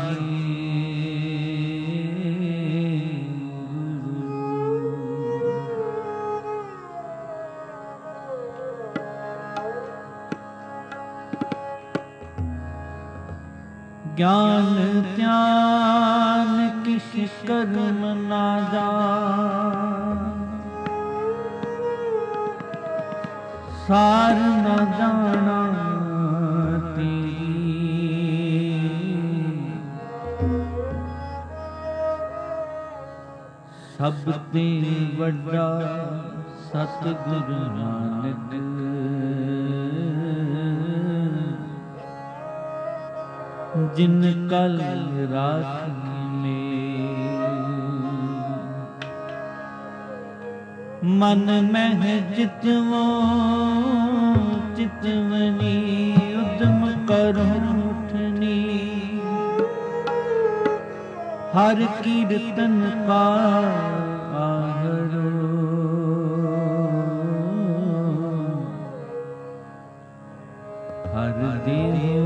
ज्ञान त्यान किसी कर्म ना जा, सार न जाना तेरी। सब ते वड्डा सतगुरु नानक, जिन कल राखी में। मन में चितवो चितवनी, उद्यम करो उठनी। हर कीर्तन का आहरो, हर देव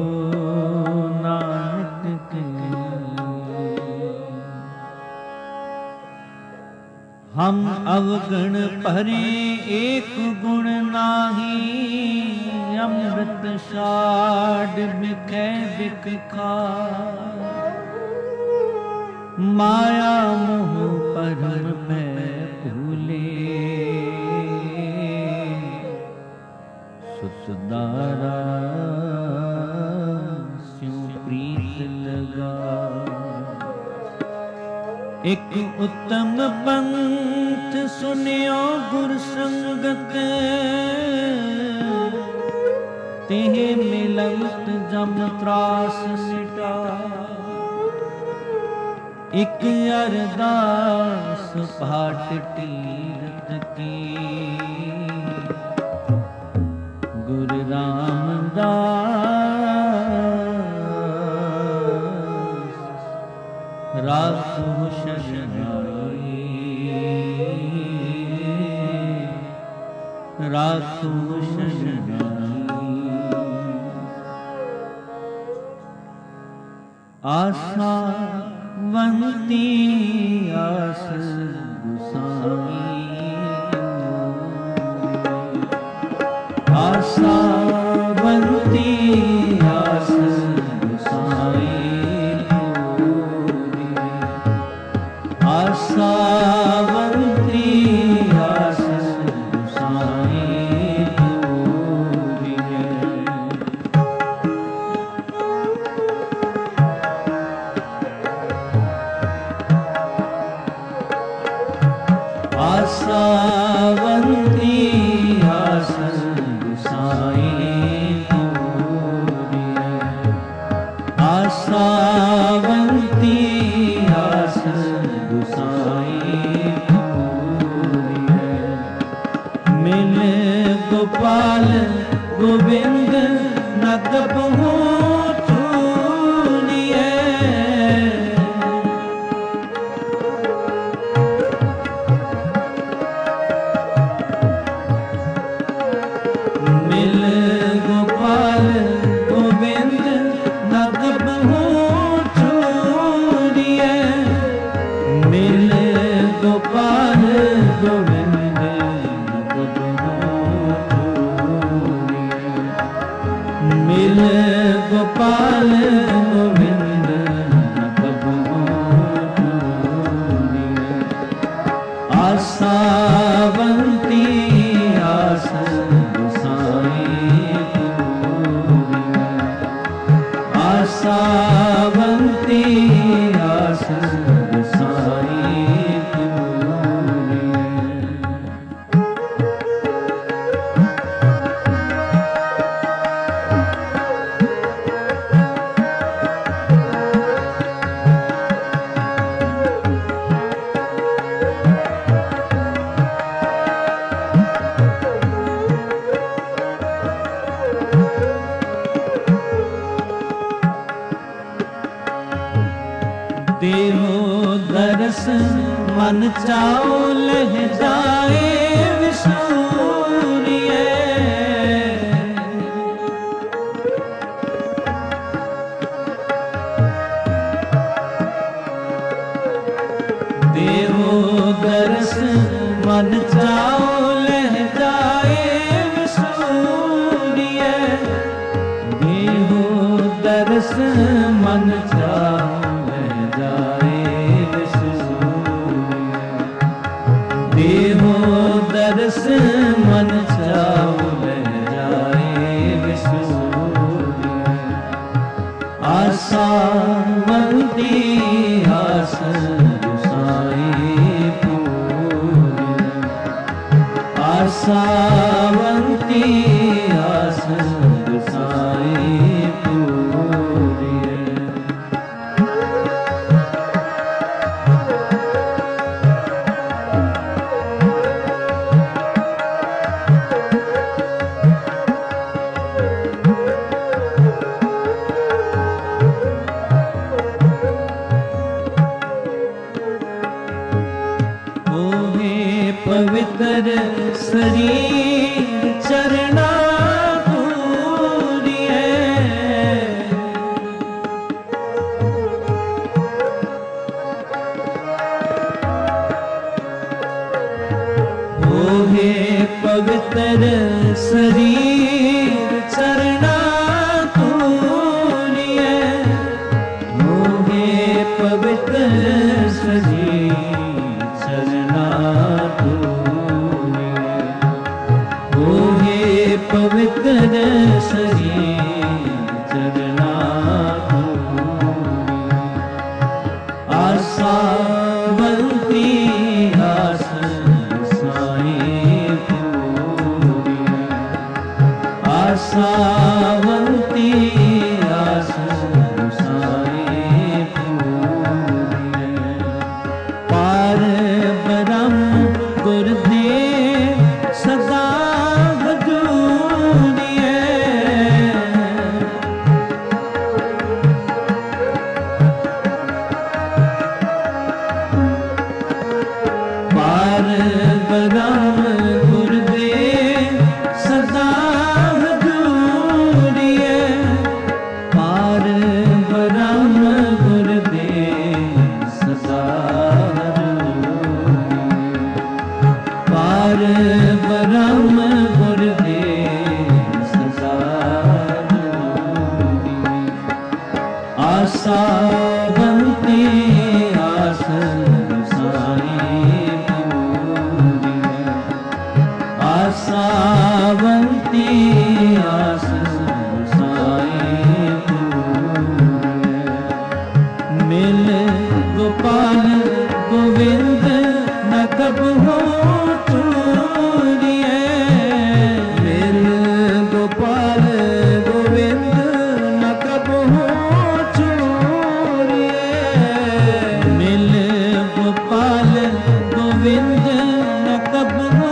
हम अवगुण भरे एक गुण नाही, अमृत साड बिकै बिक खाए। माया मोह परम में भूले, सुतदारा स्यों प्रीत लगा। एक उत्तम पंथ सुनियो गुर संगत, तेह मिलत जम त्रास मिटा। एक अरदास भाट तीरथ की, गुरु रामदास राखो शरणाई। राखो शरणाई। आशावंती आस गुसाई। आशावंती आस गुसाई। आशावंती आस गुसाई पूरी है। आशावंती आस गुसाई पूरी है। आशावंती आस गुसाई पूरी है। मिल गोपाल गोविंद नग बहु चूलिए। मिल गोपाल गोविंद नग बहु चूलिए। मिल गोपाल गोविंद नग बहु चूलिए। मिल गोपाल गोविंद नग बहु चूलिए। आशावंती आस गुसाई पूरी है। आशावंती आस गुसाई पूरी है। देहो दरस मन चाओ लह जाए विसूरिए। मन चाओ लह जाए विसूरिय, देहो दर्श मन चाओ लह जाए विसूरिय, देहो दर्श मन चाओ लह जाए विसूरिय। आसावंती आस आसावंती आस साई पूरी। पवित्र शरीर चरणा पूरी है, ओहे पवित्र शरीर चरणा पूरी है, ओहे पवित्र शरीर चरणा पवित्र शरीर चरणा आसावंती आस साई पूरी, आसावंती आस साई पूरी। पार ब्रह्म गुरुदेव सदा ब्रह्म गुरुदेव सदा हजूरी है, पार ब्रह्म गुरुदेव सदा हजूरी, पार ब्रह्म गुरुदेव सदा हजूरी। आसावंती आस आसावंती आस साई पूरी। मिल गोपाल गोविंद न कबहू चूरिए, मिल गोपाल गोविंद न कबहू चूरिए, मिल गोपाल गोविंद न कबहू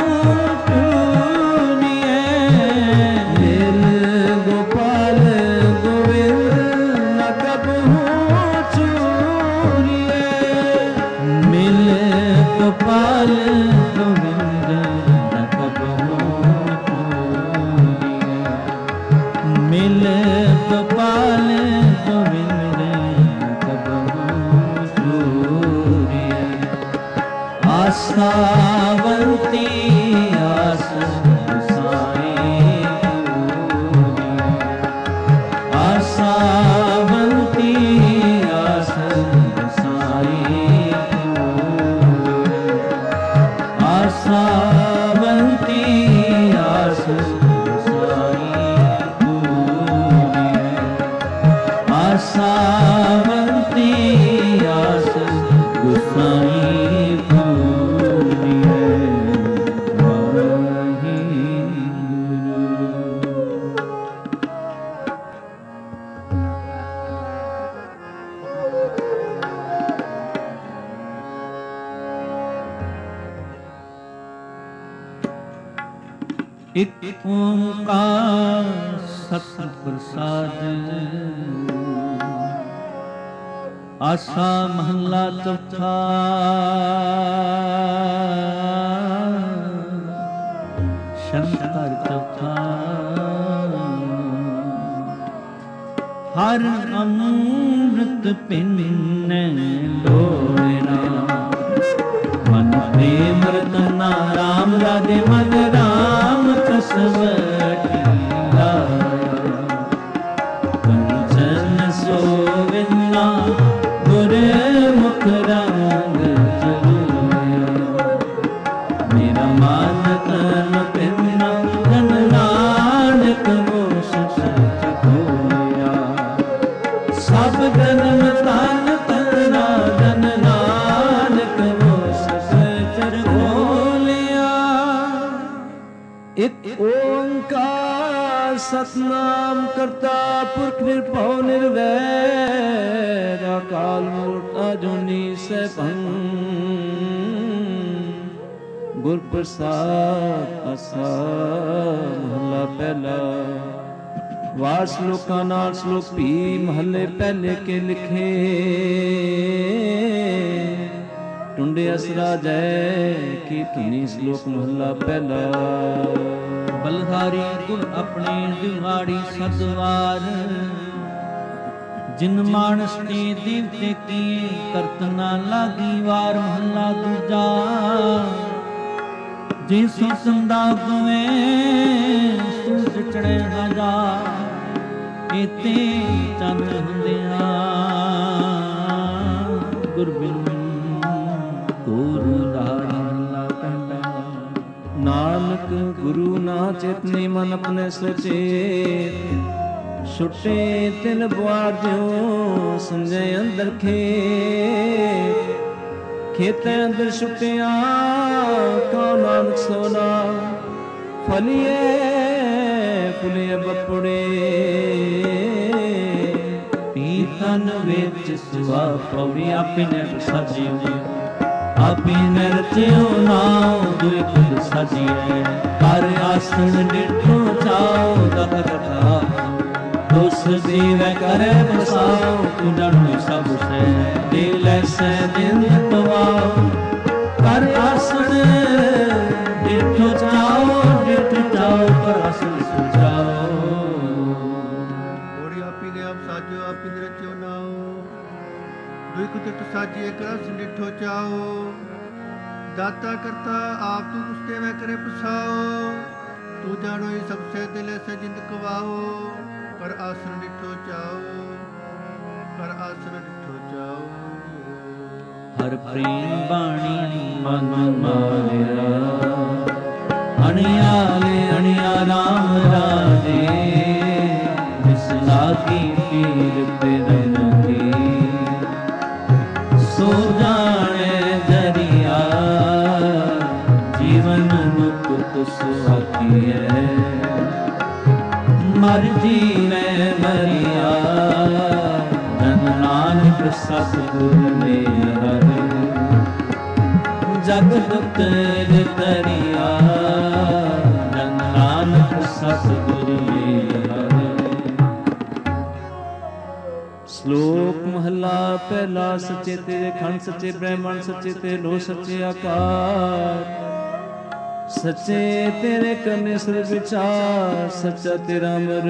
गोपाल गोविंद न कबहू चूरिए, मिल गोपाल गोविंद न कबहू चूरिए। आसावंती आस साई पूरी, आसावंती आस साई आसावंती आस साई पूरी, आसावंती आस साई पूरी। एक ओंकार सतप्रसाद। आसा महला चौथा। शंकर चौथा। हर अमृत पिन्न लोना मन प्रेम रतना ਮੁਖ ਰੰਗ ਚਰੂਲਿਆ। ਮੇਰਾ ਮਨ ਤਨ ਪਿੰਨਾ ਜਨ ਨਾਨਕ ਮੋਸ ਸਚ ਖੋਲਿਆ। ਸਭ ਜਨਮ ਤਨ ਤਨਾ ਜਨ ਨਾਨਕ ਮੋਸ ਸਚ ਖੋਲਿਆ। ਇਕ ਓੰਕਾਰ ਸਤਨਾਮ ਕਰਤਾ ਪੁਰਖ ਨਿਰਭਉ ਨਿਰਵੈਰ ਅਕਾਲ ਮੂਰਤ ਅਜੂਨੀ ਸੈਭੰ। ਗੁਰ ਪ੍ਰਸਾਦ ਆਸਾ ਮਹਲਾ ਪਹਿਲਾ। ਵਾਰ ਸ਼ਲੋਕਾਂ ਨਾਲ ਸ਼ਲੋਕ ਵੀ ਮਹੱਲੇ ਪਹਿਲੇ ਕੇ ਲਿਖੇ। ਟੁੰਡੇ ਅਸਰਾ ਜੈ ਕੀ ਧੁਨੀ ਸ਼ਲੋਕ ਮਹੱਲਾ ਪਹਿਲਾ। ਬਲਹਾਰੀ ਗੁਣ ਆਪਣੇ ਦਿਵਾੜੀ ਸਦਵਾਰ। ਜਿਨ ਮਾਨਸ ਨੇ ਦੇਵਤੇ ਕੀਏ ਕਰਤ ਨਾ ਲਾਗੀ ਵਾਰ। ਮਹੱਲਾ ਦੂਜਾ। ਜੇ ਸੋ ਸੰਦਾ ਗਵੇ ਸੂਰਜ ਚੜ੍ਹੇ ਹਜ਼ਾਰ। ਇਤੇ ਚੰਦ ਹੁੰਦਿਆਂ ਗੁਰਬਿਨ ਗੁਰੂ ਧਾਰੀ। ਮਹੱਲਾ ਪਹਿਲਾ। ਨਾਨਕ ਗੁਰੂ ਨਾ ਚੇਤਨੀ ਮਨ ਆਪਣੇ ਸੁਚੇਤ। ਛੁੱਟੇ ਤਿਨ ਬੁਆਰ ਦਿਓ ਸੰਜੈ ਅੰਦਰ ਖੇਤ। ਖੇਤਾਂ ਅੰਦਰ ਛੁੱਟਿਆ ਕਉ ਨਾਨਕ ਸੋਨਾ। ਫਲੀਏ ਫੁਲੇ ਬਪੜੇ ਪੀਤਨ ਵਿੱਚ ਸੁਆ ਪਵੀ। ਆਪੇ ਨੇ ਸਾਜਿਓ ਆਪੇ ਨੇ ਰਚਿਓ ਨਾਉ ਦੁਇ ਖੁਦ ਸਾਜੀਐ। ਕਰ ਆਸਣ ਡਿਠੋ ਚਾਉ ਦਤ ਕਥਾ। ਉਸ ਦੀਵੈ ਕਰੇ ਬਸਾਉ ਤੂੰ ਜਾਣੋ ਸਭ ਸੈ। ਦੇ ਲੈਸੈ ਦਿਨ ਪਵਾਉ ਕਰ ਆਸਣ ਡਿਠੋ ਚਾਉ। ਡਿਠ ਚਾਉ ਕਰ ਆਸਣ ਸੁਚਾਉ। ਹੋੜੀ ਆਪੀ ਨੇ ਆਪ ਸਾਜੋ ਆਪੀ ਨੇ ਰਚਿਓ ਨਾਉ। ਦੁਇ ਕੁਦਰਤ ਸਾਜੀਏ ਕਰ ਆਸਣ ਡਿਠੋ ਚਾਉ। ਦਾਤਾ ਕਰਤਾ ਆਪ ਤੂੰ ਪੁਸਤੇ ਵੈ ਕਰੇ ਪਸਾਓ। ਤੂੰ ਜਾਣੋ ਇਹ ਸਭ ਸੇ ਦਿਲ ਐਸੇ ਜਿੰਦ ਕਵਾਓ। ਕਰ ਆਸਣ ਡਿਠੋ ਚਾਓ ਕਰ ਆਸਣ ਡਿਠੋ ਚਾਓ। ਹਰ ਪ੍ਰੇਮ ਬਾਣੀ ਮਨ ਮਾਰਿਆ। ਅਣਿਆਲੇ ਅਣਿਆ ਰਾਮ ਰਾਜੇ। ਜਿਸ ਲਾਗੀ ਪੀਰ ਪਿਰੰਗੀ ਸੋ ਜਾਣੇ ਜਰੀਆ। ਜੀਵਨ ਮੁਕਤ ਸੁਆਖੀਐ ਮਰ ਜੀਵੈ ਮਰਿਆ। ਜਨ ਨਾਨਕ ਸਤਿਗੁਰ ਮੇਹਰ। ਜਗ ਦੁਖ ਤਰਿਆ ਜਨ ਨਾਨਕ ਸਤਿਗੁਰ ਮੇਹਰ। ਸ਼ਲੋਕ ਮਹਲਾ ਪਹਿਲਾ। ਸੱਚੇ ਤੇਰੇ ਖੰਡ ਸੱਚੇ ਬ੍ਰਹਮਣ ਸੱਚੇ ਤੇ ਲੋ ਸੱਚੇ ਆਕਾਰ। ਸੱਚੇ ਤੇਰੇ ਕਰਨੇ ਸਰ ਵਿਚਾਰ। ਸੱਚਾ ਤੇਰਾ ਅਮਰ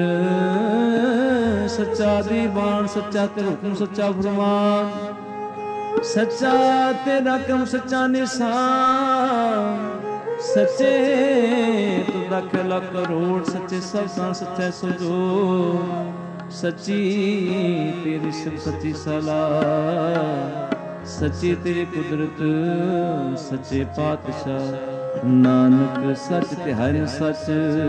ਸੱਚਾ ਦੀਵਾਨ। ਸੱਚਾ ਤੇਰਾ ਹੁਕਮ ਸੱਚਾ ਫਰਮਾਨ। ਸੱਚਾ ਤੇਰਾ ਕਮ ਸੱਚਾ ਨਿਸ਼ਾਨ। ਸੱਚੇ ਤੂੰ ਲੱਖ ਲੱਖ ਕਰੋੜ। ਸੱਚੇ ਸਬਦਾਂ ਸੱਚਾ ਸਜੋ। ਸੱਚੀ ਤੇਰੀ ਸਿਫਤ ਸੱਚੀ ਸਲਾਹ। ਸੱਚੀ ਤੇਰੀ ਕੁਦਰਤ ਸੱਚੇ ਪਾਤਸ਼ਾਹ। ਨਾਨਕ ਸੱਚ ਤੇ ਹਰਿ ਸੱਚ।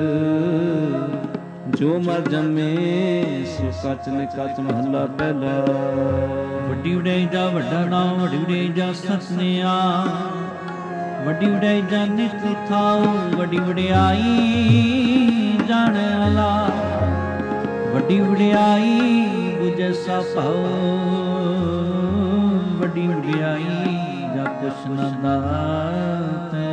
ਜੋ ਮਰ ਜੰਮੇ ਸੋ ਕੱਚ ਨੇ ਕੱਚ। ਮਹੱਲਾ ਪਹਿਲਾ। ਵੱਡੀ ਵਡਿਆਈ ਦਾ ਵੱਡਾ ਨਾਮ। ਵੱਡੀ ਵਡਿਆਈ ਦਾ ਸਤਿਆ। ਵੱਡੀ ਵਡਿਆਈ ਦਾ ਨਿਤ ਥਾਉ। ਵੱਡੀ ਵਡਿਆਈ ਜਾਣੇ ਵਾਲਾ। ਵੱਡੀ ਵਡਿਆਈ ਬੁਝੈ ਸਭ ਭਾਉ। ਵੱਡੀ ਵਡਿਆਈ ਜਾ ਕੁਛ ਨ ਦਾਤੈ।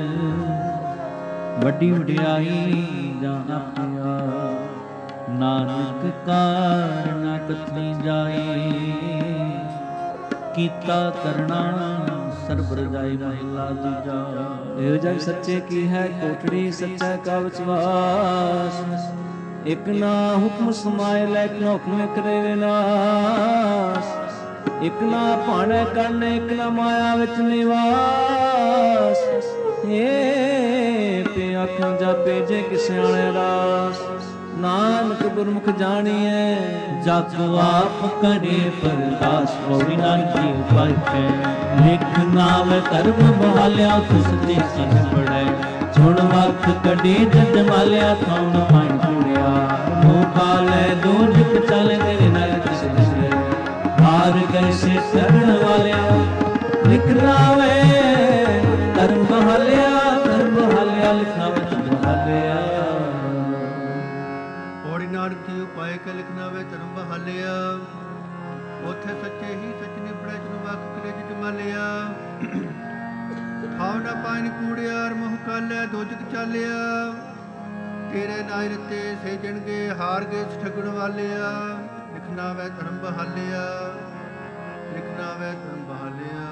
ਵੱਡੀ ਵਡਿਆਈ ਜਾਂ ਆਪਿਆ। ਨਾਨਕ ਕਾਰਨ ਕਥਨੀ ਜਾਏ। ਕੀਤਾ ਕਰਨਾ ਸਰਬ ਰਜਾਈ। ਮਹਲਾ ਦੂਜਾ। ਇਹ ਜਗ ਸੱਚੇ ਕੀ ਹੈ ਕੋਠੜੀ। ਸੱਚਾ ਕਾ ਵਿਸ਼ਵਾਸ। ਇਕ ਨਾ ਹੁਕਮ ਸਮਾਏ ਲੈ ਇਕ ਨਾ ਹੁਕਮ ਕਰੇ ਵਿਨਾਸ਼। ਇਕ ਨਾ ਭਾਣੇ ਕਰਨ ਇਕ ਨਾ ਮਾਇਆ ਵਿੱਚ ਨਿਵਾਸ। ਏ ਪੇ ਆਖਾਂ ਜਾਪੇ ਜੇ ਕਿਸ ਆਣੇ ਰਾਸ। ਨਾਨਕ ਗੁਰਮੁਖ ਜਾਣੀਐ ਜਗ ਆਪ ਕਰੇ ਪਰਦਾਸ ਹੋਈ ਨਾਨਕ ਜੀ ਪਾਇਕੇ ਲਿਖ ਨਾਮ ਕਰਮ ਬਹਾਲਿਆ ਤਿਸ ਤੇ ਸਿਖ ਪੜੈ ਸੁਣ ਵਕਤ ਕਢੀ ਜਦ ਮਾਲਿਆ ਥਾਉ ਪਾਣੀ ਕੁੜਿਆ ਮੋਹ ਕਾਲੇ ਦੋਜਕ ਚਲੇ ਤੇਰੇ ਨਰਕ ਸਿਰੇ ਹਾਰ ਗਏ ਸੇ ਕਰਨ ਵਾਲਿਆ ਲਿਖ ਨਾਵੇ ਕਰਮ ਬਹਾਲਿਆ ਲਿਖਣਾ ਵਿੱਚ ਬਹਾਲਿਆ ਪੌੜੀ ਨਾਨਕ ਜੀ ਉਪਾਏ ਕੇ ਲਿਖਣਾ ਵੇ ਧਰਮ ਬਹਾਲਿਆ ਉਥੇ ਸੱਚੇ ਹੀ ਸੱਚ ਨਿਪੜੈ ਜਨ ਵਕ ਕਲੇ ਜਿ ਜਮਾਲਿਆ ਥਾਉ ਨਾ ਪਾਇਨ ਕੂੜਿਆਰ ਮੋਹ ਕਾਲਿਆ ਦੋਜਕ ਚਾਲਿਆ ਤੇਰੇ ਨਾਇ ਰਤੇ ਸੇ ਜਣਗੇ ਹਾਰ ਗਏ ਠਗਣ ਵਾਲਿਆ ਲਿਖਣਾ ਵੇ ਧਰਮ ਬਹਾਲਿਆ ਲਿਖਣਾ ਵੇ ਧਰਮ ਬਹਾਲਿਆ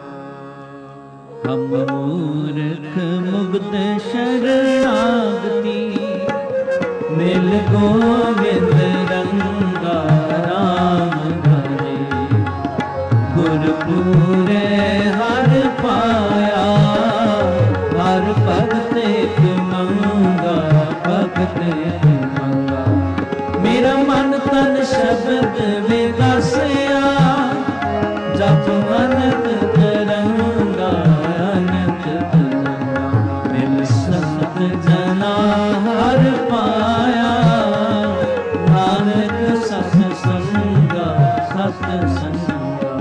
ਹਮ ਮੂਰਖ ਮੁਗਧ ਸ਼ਰਨਾਗਤੀ ਮਿਲ ਗੋਵਿੰਦ ਰੰਗਾ ਰਾਮ ਭਜੇ ਗੁਰ ਪੂਰੇ ਹਰ ਪਾਇਆ ਹਰ ਭਗਤ ਇੱਕ ਮੰਗਾ ਭਗਤ ਇੱਕ ਮੰਗਾ ਮੇਰਾ ਮਨ ਤਨ ਸ਼ਬਦ ਵਿਗਾਸਿਆ ਜਪ ਅਨੰਤ ਤਰੰਗਾ ਜਨਾ ਹਰ ਪਾਇਆ ਨਾਨਕ ਸਤ ਸੰਗਾ ਸਤ ਸੰਗਾ।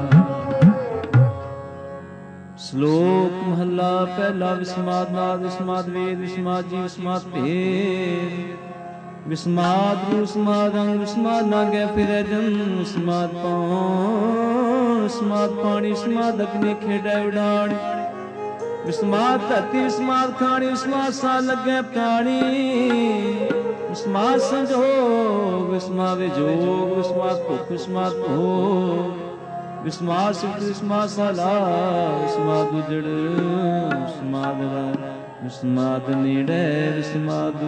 ਸ਼ਲੋਕ ਮਹਲਾ ਪਹਿਲਾ ਵਿਸਮਾਦ ਨਾਦ ਵਿਸਮਾਦ ਵੇਦ ਵਿਸਮਾਦ ਜੀ ਵਿਸਮਾਦ ਭੇਦ ਵਿਸਮਾਦ ਗੁਰੂ ਵਿਸਮਾਦ ਅੰਗ ਵਿਸਮਾਦ ਨਾਗੈ ਫਿਰੈ ਜਨ ਵਿਸਮਾਦ ਪਾਉ ਵਿਸਮਾਦ ਪਾਣੀ ਵਿਸਮਾਦ ਅਗਨੀ ਖੇਡੈ ਉਡਾਣ ਵਿਸਮਾਦ ਧਰਤੀ ਵਿਸਮਾਦ ਖਾਣੀ ਵਿਸਮਾਦ ਸਾ ਲੱਗੈ ਪਟਾਣੀ ਵਿਸਮਾਦ ਸੰਜੋਗ ਵਿਸਮਾਦ ਵਿਜੋਗ ਵਿਸਮਾਦ ਭੁਖ ਵਿਸਮਾਦ ਭੋਗ ਵਿਸਮਾਦ ਸਿਫਤ ਵਿਸਮਾਦ ਸਾਲਾ ਵਿਸਮਾਦ ਉਜੜ ਵਿਸਮਾਦ ਵਿਸਮਾਦ ਨੇੜੇ ਵਿਸਮਾਦ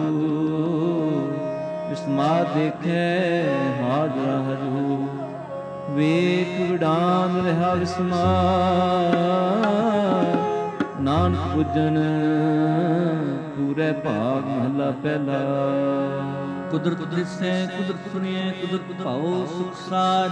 ਵਿਸਮਾਦ ਦੇਖੈ ਹਾਜ਼ਰਾ ਹਜੂ ਵੇਖ ਵਿਡਾਨ ਰਿਹਾ ਵਿਸਮਾਦ ਨਾਨਕ ਪੁੱਜਣ ਪੂਰੇ ਭਾਗ ਮਹਲਾ ਪਹਿਲਾ ਕੁਦਰਤ ਦਿਸੈ ਕੁਦਰਤ ਸੁਣੀਐ ਕੁਦਰਤ ਭਾਉ ਸੁਖ ਸਾਰ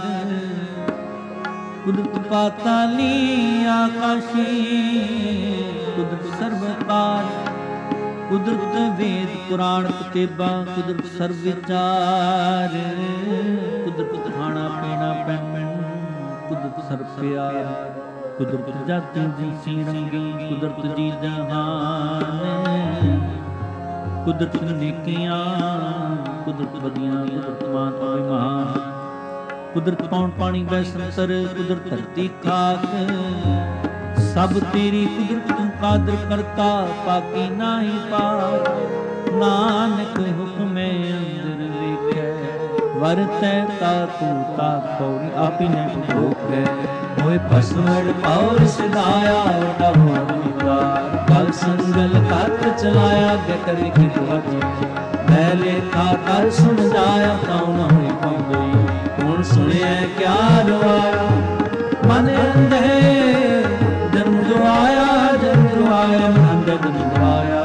ਕੁਦਰਤ ਪਾਤਾਲੀ ਆਕਾਸ਼ੀ ਕੁਦਰਤ ਸਰਬਕਾਰ ਕੁਦਰਤ ਵੇਦ ਪੁਰਾਣ ਕਿਤਾਬਾਂ ਕੁਦਰਤ ਸਰਬ ਵਿਚਾਰ ਕੁਦਰਤ ਖਾਣਾ ਪੀਣਾ ਪਹਿਨਣ ਕੁਦਰਤ ਸਰਬ ਪਿਆਰ ਕੁਦਰਤ ਜਾਤੀ ਜਿਨਸੀ ਰੰਗੀ ਕੁਦਰਤ ਜੀ ਜਹਾਨ ਕੁਦਰਤ ਨੇਕੀਆਂ ਕੁਦਰਤ ਵਧੀਆਂ ਕੁਦਰਤ ਮਾਨ ਹੋਵੇ ਮਹਾਨ ਕੁਦਰਤ ਪੌਣ ਪਾਣੀ ਬੈ ਸੰਤਰ ਕੁਦਰਤ ਧਰਤੀ ਖਾਕ ਸਭ ਤੇਰੀ ਕੁਦਰਤ ਤੂੰ ਕਾਦਰ ਕਰਤਾ ਪਾਕੀ ਨਾਹੀ ਪਾਕ ਨਾਨਕ ਹੁਕਮੇ ਅੰਦਰ ਵੇਖੈ ਵਰਤੈ ਤਾ ਤੂੰ ਤਾ ਪੌੜੀ ਆਪੀ ਨੇ ਭੋਗੈ ਹੋਏ ਭਸਮੜ ਪੌਰ ਸਿਧਾਇਆ ਓਟਾ ਹੋਣੀਦਾ ਕਲ ਸੰਗਲ ਕੱਤ ਚਲਾਇਆ ਗਕਰ ਕੀ ਦੁਆਜੀ ਮੈਂ ਲੇਖਾ ਕਰ ਸੁਣ ਜਾਇਆ ਤਾਉ ਨਾ ਹੋਈ ਪਾਉਂਦੀ ਹੁਣ ਸੁਣਿਆ ਕਿਆ ਰਵਾਇਆ ਮਨ ਅੰਧੇ ਜਨਮ ਦੁਆਇਆ ਮਨ ਅੰਧੇ ਜਨਮ ਦੁਆਇਆ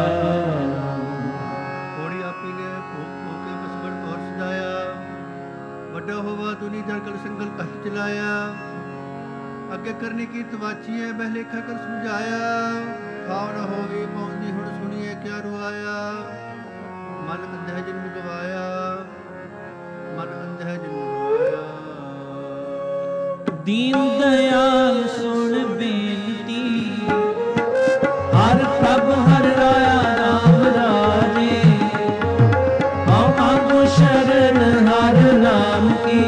ਹੋੜੀ ਆਪੀ ਨੇ ਭੋਗ ਕੇ ਭਸਮੜ ਪੌਰ ਸਿਧਾਇਆ ਵੱਡਾ ਹੋਵਾ ਦੁਨੀ ਦਰ ਕਲ ਸੰਗਲ ਕੱਤ ਚਲਾਇਆ ਅੱਗੇ ਕਰਨੀ ਕੀ ਤਵਾਚੀ ਹੈ ਬਹਿ ਲੇਖਾ ਕਰ ਸਮਝਾਇਆ ਖਾਉ ਨ ਹੋਵੇ ਪਹੁੰਚੀ ਹੁਣ ਸੁਣੀਏ ਕਿਆ ਰੁਆਇਆ ਮਨ ਅੰਧੇ ਜਨਮ ਗਵਾਇਆ ਮਨ ਅੰਧੇ ਜਨਮ ਗਵਾਇਆ ਦੀਨ ਦਇਆਲ ਸੁਣ ਬੇਨਤੀ ਹਰ ਪ੍ਰਭ ਹਰ ਰਾਇਆ ਰਾਮ ਰਾਜੇ ਹਉ ਮੰਗੋ ਸ਼ਰਨ ਹਰ ਨਾਮ ਕੀ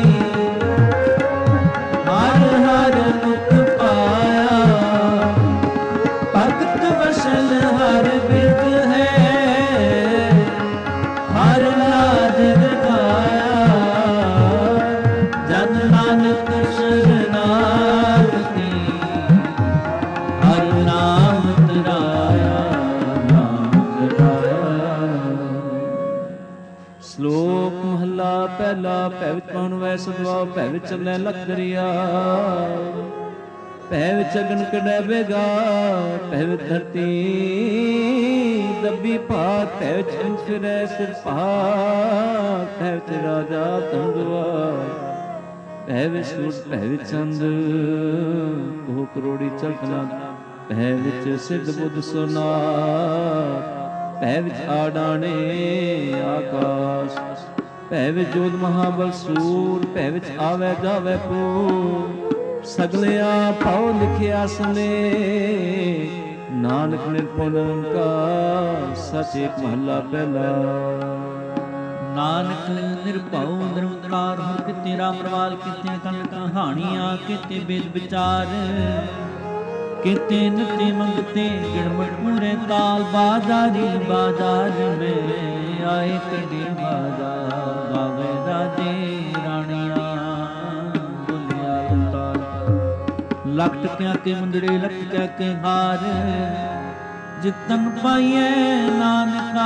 ਪਹਿਲਾ ਭੈ ਵਿੱਚ ਕੌਣ ਵੈ ਸਦਵਾ ਭੈ ਵਿੱਚ ਚੱਲੈ ਲਖ ਦਰਿਆ ਭੈ ਵਿੱਚ ਅਗਨ ਕਢੈ ਬੇਗਾ, ਭੈ ਵਿੱਚ ਧਰਤੀ ਦੱਬੀ ਭਾਤ, ਭੈ ਵਿੱਚ ਅੰਸ਼ ਫਿਰੈ ਸਿਰ ਭਾਤ, ਭੈ ਵਿੱਚ ਰਾਜਾ ਤੰਦਵਾ, ਭੈ ਵਿੱਚ ਸੂਰਜ, ਭੈ ਵਿੱਚ ਚੰਦ, ਉਹ ਕਰੋੜੀ ਚਲਤਨਾ, ਭੈ ਵਿੱਚ ਸਿੱਧ ਬੁੱਧ ਸੋਨਾਥ, ਭੈ ਵਿੱਚ ਆਡਾਣੇ ਆਕਾਸ਼, ਭੈ ਵਿੱਚ ਜੋਤ ਮਹਾਬਲ ਸੂਰ, ਭੈ ਵਿੱਚ ਆਵੈ ਜਾਵੈ ਪੂਰ, ਸਗਲਿਆ ਭਾਉ ਲਿਖਿਆ ਸਨੇ, ਨਾਨਕ ਨਿਰਭਉ ਨਿਰੰਕਾਰ, ਸਚ ਏਕ ਮਹੱਲਾ ਪਹਿਲਾ। ਨਾਨਕ ਨਿਰਭਉ ਨਿਰੰਕਾਰ, ਹਰ ਕਿਤੇ ਰਾਮ ਰਵਾਲ, ਕਿਤੇ ਕੰਨ ਕਹਾਣੀਆਂ, ਕਿਤੇ ਬੇਦ ਵਿਚਾਰ, ਕਿਤੇ ਨਿਤੇ ਮੰਗਤੇ ਗਿਣਮਟ ਪੂਰੇ ਤਾਲ, ਬਾਜ਼ਾਰੀ ਬਾਜ਼ਾਰ में आए कड़ी बाजार, गावे राजे राणिया बोलिया अवतार, लख टकिया के मुंदड़े लख टकिया के हार, जितन पाइए नानका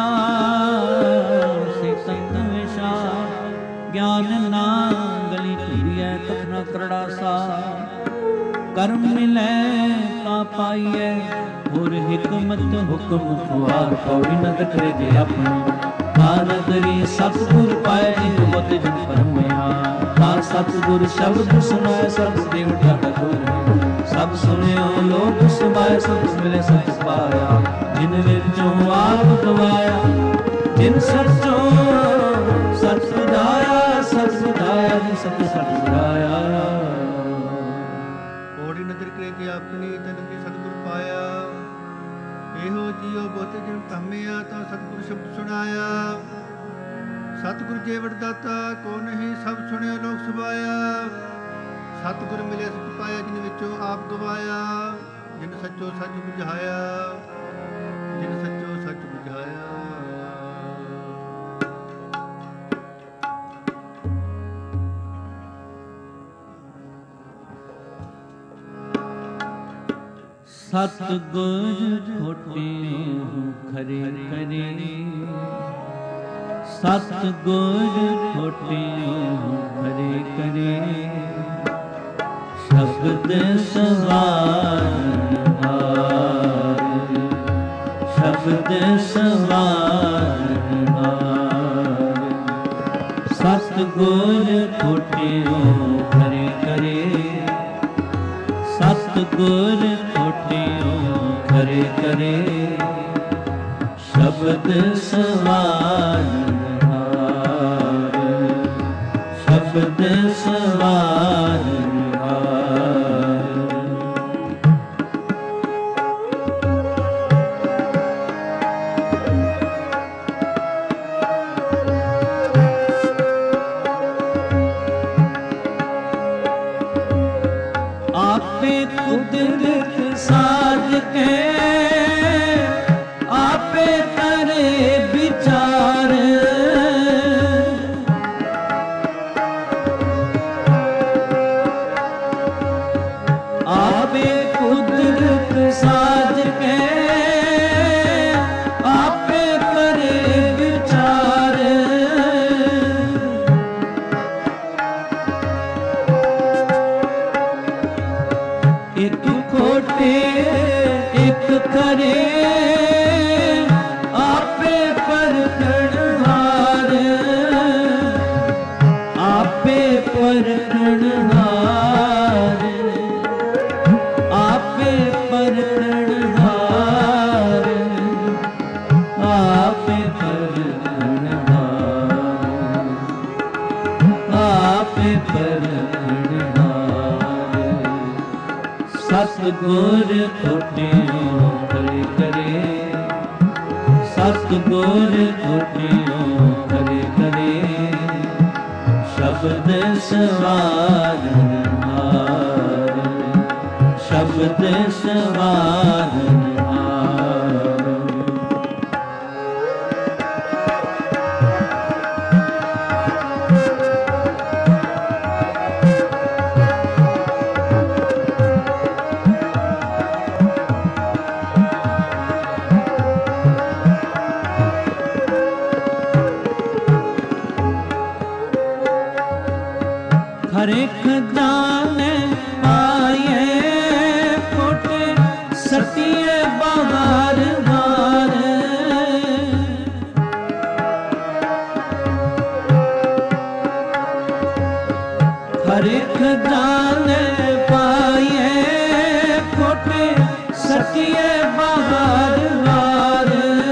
से तन विशाल, ज्ञान ना गली तुरिए कथना करड़ा सा, कर्म मिले ता पाइए और हिकमत हुक्म खुआर, पौड़ी न करे जे अपनी कानगरी, सतगुर पाए हिकमत जन परमया, ता सतगुर शब्द सुनाए सब देवता का गुर, सब सुनियो लोक सुभाए, सब मिले सच पाया, जिन विचों आप गवाया, जिन सचों सच सुधाया, सच सुधाया, जिन सच सच सुधाया, ਕੇ ਆਪਣੀ ਤਨ ਦੀ ਸਤਿਗੁਰ ਪਾਇਆ, ਇਹੋ ਜੀਉ ਬਹੁਤੇ ਜਨ ਧੰਮਿਆ, ਤਾਂ ਸਤਿਗੁਰ ਸ਼ਬਦ ਸੁਣਾਇਆ, ਸਤਿਗੁਰ ਜੇ ਵਡਦਾਤਾ ਕੋ ਨਹੀਂ, ਸਭ ਸੁਣਿਓ ਲੋਕ ਸੁਭਾਇਆ, ਸਤਿਗੁਰ ਮਿਲੇ ਸਚ ਪਾਇਆ, ਜਿਨ ਵਿੱਚੋਂ ਆਪ ਗਵਾਇਆ, ਜਿਨ ਸੱਚੋ ਸੱਚ ਬੁਝਾਇਆ, ਜਿਨ ਸੱਚੋ ਸੱਚ ਬੁਝਾਇਆ। सतगुर खोटियों खरे करे, सतगुर खोटियों खरे करे, शब्द सवार हार, शब्द सवार हार, सतगुर खोटियों खरे करे, सतगुर करे करे, शब्द सवार हार, शब्द सवार हार। आपे कुदरत साज के, आपे करे विचार, आपे कुदरत साज के, आपे करे विचार, एक खोटे एक करे, आपे परखणहार, आपे परखणहार, आपे परखणहार, आपे परखणहार, आपे परखणहार। सतगुर खोटियों करे करे, सतगुर खोटियों करे करे, शब्द सवार हार, शब्द सवार हार। हर एक जाने पाए सचिए बाहर हार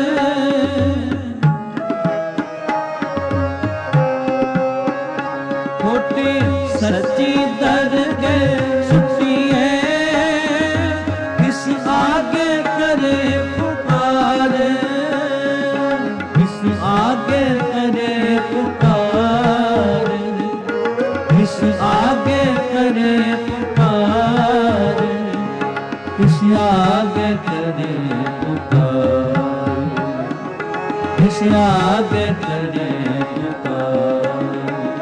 खोटी सच्ची दरगे सुटिए किस आगे करे पुकार किस आगे करे पुकार किस आगे करे पुकार किस आगे करे पुकार किस आगे करे पुकार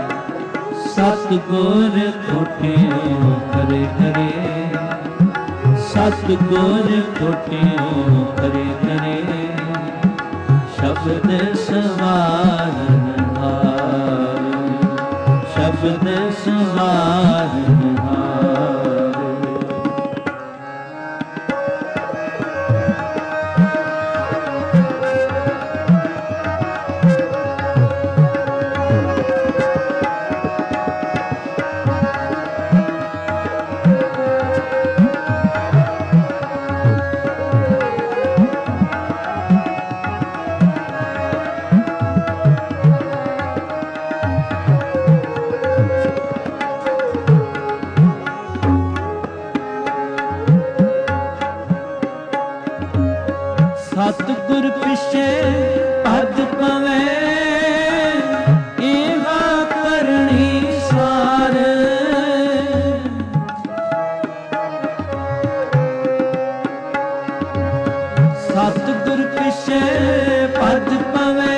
सतगुर कोटियों करे करे सतगुर कोटियों करे करे शब्द सवारन हार शब्द सवारन हार सतगुर पिछे पद पवे एवा करनी सार सतगुर पिछे पद पवे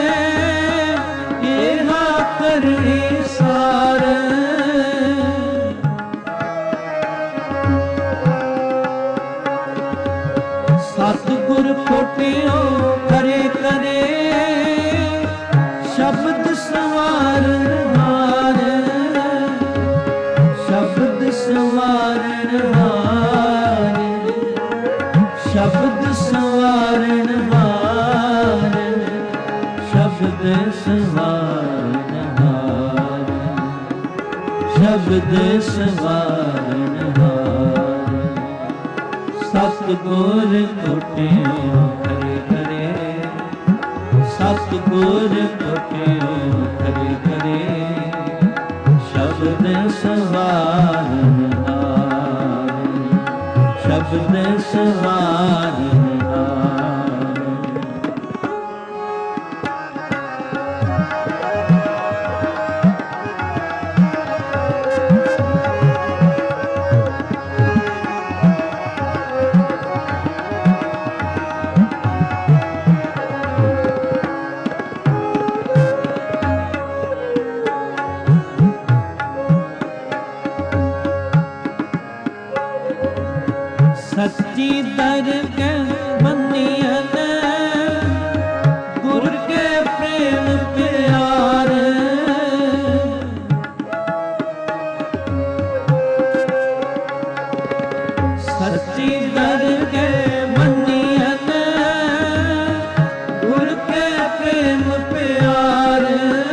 एवा करनी सार सतगुर कोटियों करे करे शब्द सवारन हार शब्द सवारन हार शब्द सवारन हार शब्द सवारन हार शब्द सवारन हार सतगुर कोटियों करे करे सतगुर कोटियों करे करे शब्द सवारन हार शब्द सवारन हार सच्ची दरगे बंदियन गुर के प्रेम प्यार सच्ची दरगे बंदियन गुर के प्रेम प्यार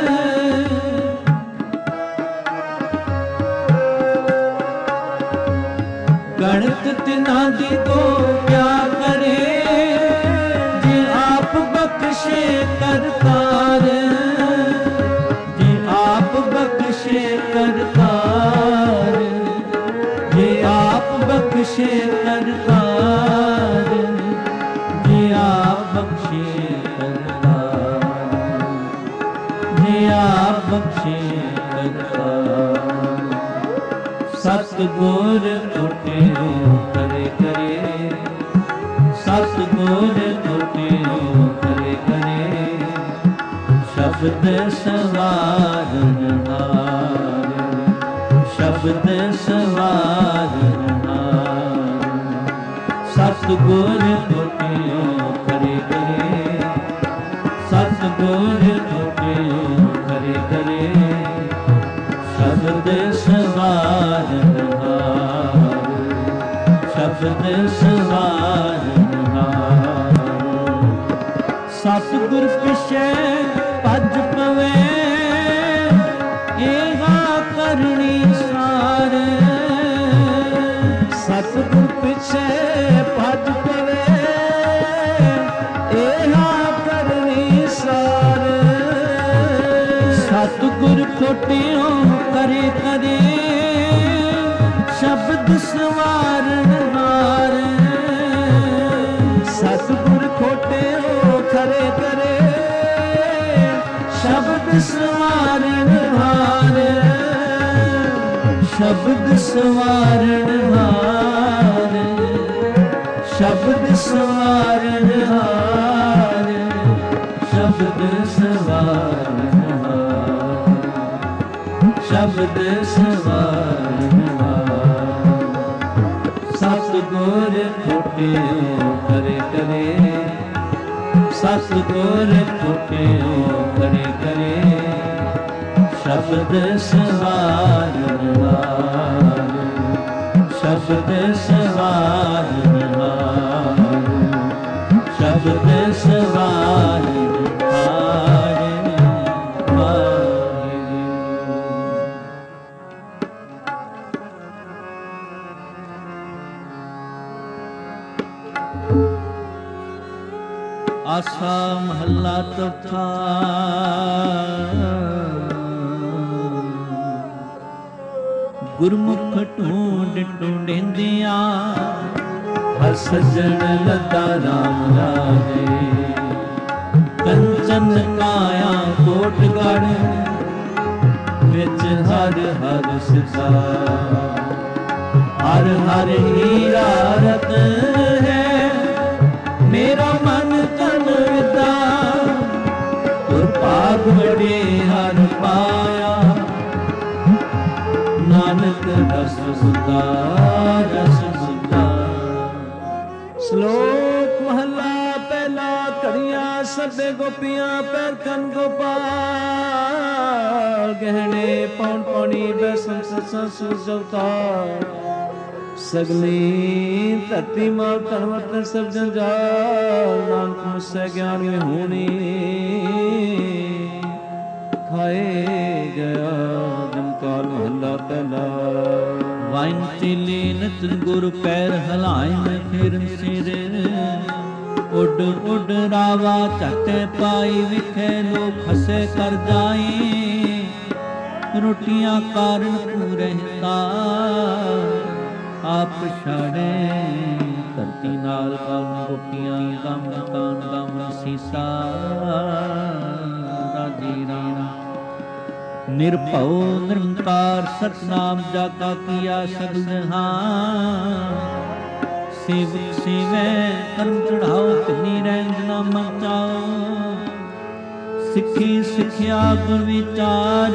गणित तिना दी तो क्या करे जे आप बख्शे करतार जे आप बख्शे करतार जे आप बख्शे करतार जे आप बख्शे करतार जे आप बख्शे करतार सतगुर कोटियों करे करे सतगुर कोटियों करे करे शब्द सवारन हार शब्द सवारन हार सतगुर कोटियों करे करे सतगुर कोटियों करे करे शब्द सवारन हार शब्द सवारन हार सतगुर पिछे पद पवे एवा करनी सार सतगुर पिछे पद ਖੋਟਿਓ ਕਰੇ ਕਰੇ ਸ਼ਬਦ ਸਵਾਰਨ ਹਾਰ ਸਤਿਗੁਰ ਖੋਟਿਓ ਖਰੇ ਕਰੇ ਸ਼ਬਦ ਸਵਾਰਨ ਹਾਰ ਸ਼ਬਦ ਸਵਾਰਨ ਹਾਰ ਸ਼ਬਦ ਸਵਾਰਨ ਹਾਰ ਸ਼ਬਦ ਸਵਾਰਨ ਹਾਰ ਸ਼ਬਦ ਸਵਾਰਨ ਹਾਰ ਸਤਿਗੁਰ ਖੋਟਿਓ ਕਰੇ ਕਰੇ ਸਤਿਗੁਰ ਖੋਟਿਓ ਕਰੇ ਕਰੇ ਸ਼ਬਦ ਸਵਾਰਨ ਹਾਰ ਸ਼ਬਦ ਸਵਾਰਨ ਹਾਰ ਸ਼ਬਦ ਸਵਾਰਨ ਹਾਰ ਆਸਾ ਮਹੱਲਾ ਚੌਥਾ। ਗੁਰਮੁਖ ਢੂੰਡ ਢੂੰਡਿੰਦਿਆਂ ਹਰ ਸੱਜਣ ਲੱਗਾ ਰਾਮ ਰਾਜੇ ਕੰਚਨ ਕਾਇਆ ਕੋਟਗੜ ਵਿੱਚ ਹਰ ਹਰ ਸਿਧਾ ਹਰ ਹਰ ਹੀਰਾ ਰਤਨ ਹੈ ਮੇਰਾ ਮਨ ਤਨ ਵਿਦਾ ਗੁਰ ਭਾਗ ਵਡੇ ਹਰ ਪਾਇਆ ਨਾਨਕ ਰਸ ਸੁਦਾ ਰਸ ਸੁਦਾ। ਸ਼ਲੋਕ ਮਹਲਾ ਪਹਿਲਾ। ਘੜੀਆਂ ਸਭੇ ਗੋਪੀਆਂ ਪੈਰ ਕੰਨ ਗੋਪਾਲ ਗਹਿਣੇ ਪੌਣ ਪੌਣੀ ਬੈਸਨ ਸੱਸਾਂ ਸੂਜ ਅਵਤਾਰ ਸਗਲੀ ਧਰਤੀ ਮਾਲ ਧਨ ਵਰਤਨ ਸਭ ਜੰਜਾਲ ਨਾਨਕ ਮੁਸੈ ਗਿਆਨ ਵਿਹੂਣੀ ਖਾਏ ਗਿਆ ਜਮਕਾਲ ਮਹੱਲਾ ਪਹਿਲਾ। ਵਾਇਨ ਚੀਲੀ ਨਚਨ ਗੁਰ ਪੈਰ ਹਲਾਏ ਮੈਂ ਫਿਰਨ ਸਿਰੇ ਉੱਡ ਉੱਡ ਰਾਵਾ ਝਟੇ ਪਾਈ ਵਿਖੇ ਲੋਕ ਹਸੇ ਕਰ ਜਾਈ ਰੋਟੀਆਂ ਕਾਰਨ ਪੂਰਹਿਤਾ ਆਪ ਛਾੜੇ ਧਰਤੀ ਨਾਲ ਕੰਮ ਗੋਪੀਆਂ ਕੰਮ ਕਾਨ ਕੰਮ ਸੀਸਾ ਰਾਜੀ ਰਾਮ ਨਿਰਭਉ ਨਿਰੰਕਾਰ ਸਤਨਾਮ ਜਾਗਾ ਕੀਆ ਸਗਲ ਜਹਾਨ ਸੇਵਕ ਸੇਵੈ ਕਰਮ ਚੜਾਓ ਕਿੰਨੀ ਰਹਿੰਦ ਨਾ ਮਚਾਓ ਸਿੱਖੀ ਸਿੱਖਿਆ ਗੁਰ ਵਿਚਾਰ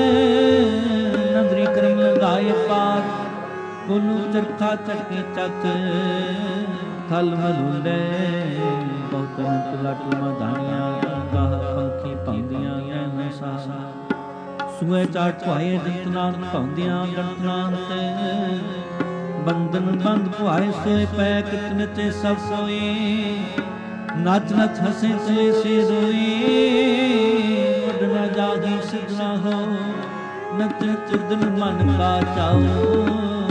ਨਦਰੀ ਕਰਮ ਲਗਾਏ ਪਾਰ ਕੋਲੂ ਚਰਖਾ ਚੱਕੀ ਚੱਕ ਥਲ ਮਲੂਲੇ ਬਹੁਤ ਅੰਤ ਲੱਟ ਮਧਾਨੀਆਂ ਗਾਹ ਪੰਖੀ ਪਾਉਂਦੀਆਂ ਐ ਸਾ ਸੂਏ ਚਾਟ ਭਾਏ ਜੰਤਨਾਂ ਪਾਉਂਦੀਆਂ ਗੰਤਨਾਂ ਤੇ ਬੰਧਨ ਬੰਦ ਪੁਆਏ ਸੋਏ ਪੈ ਕਿਤਨ ਤੇ ਸਭ ਸੋਈ ਨੱਚ ਨੱਚ ਹਸੇ ਚਲੇ ਸੇ ਰੋਈ ਉੱਡ ਨਾ ਜਾਗੀ ਸਿਧਨਾ ਹੋ ਨੱਚ ਚੁਰਦਨ ਮਨ ਕਾ ਚਾਓ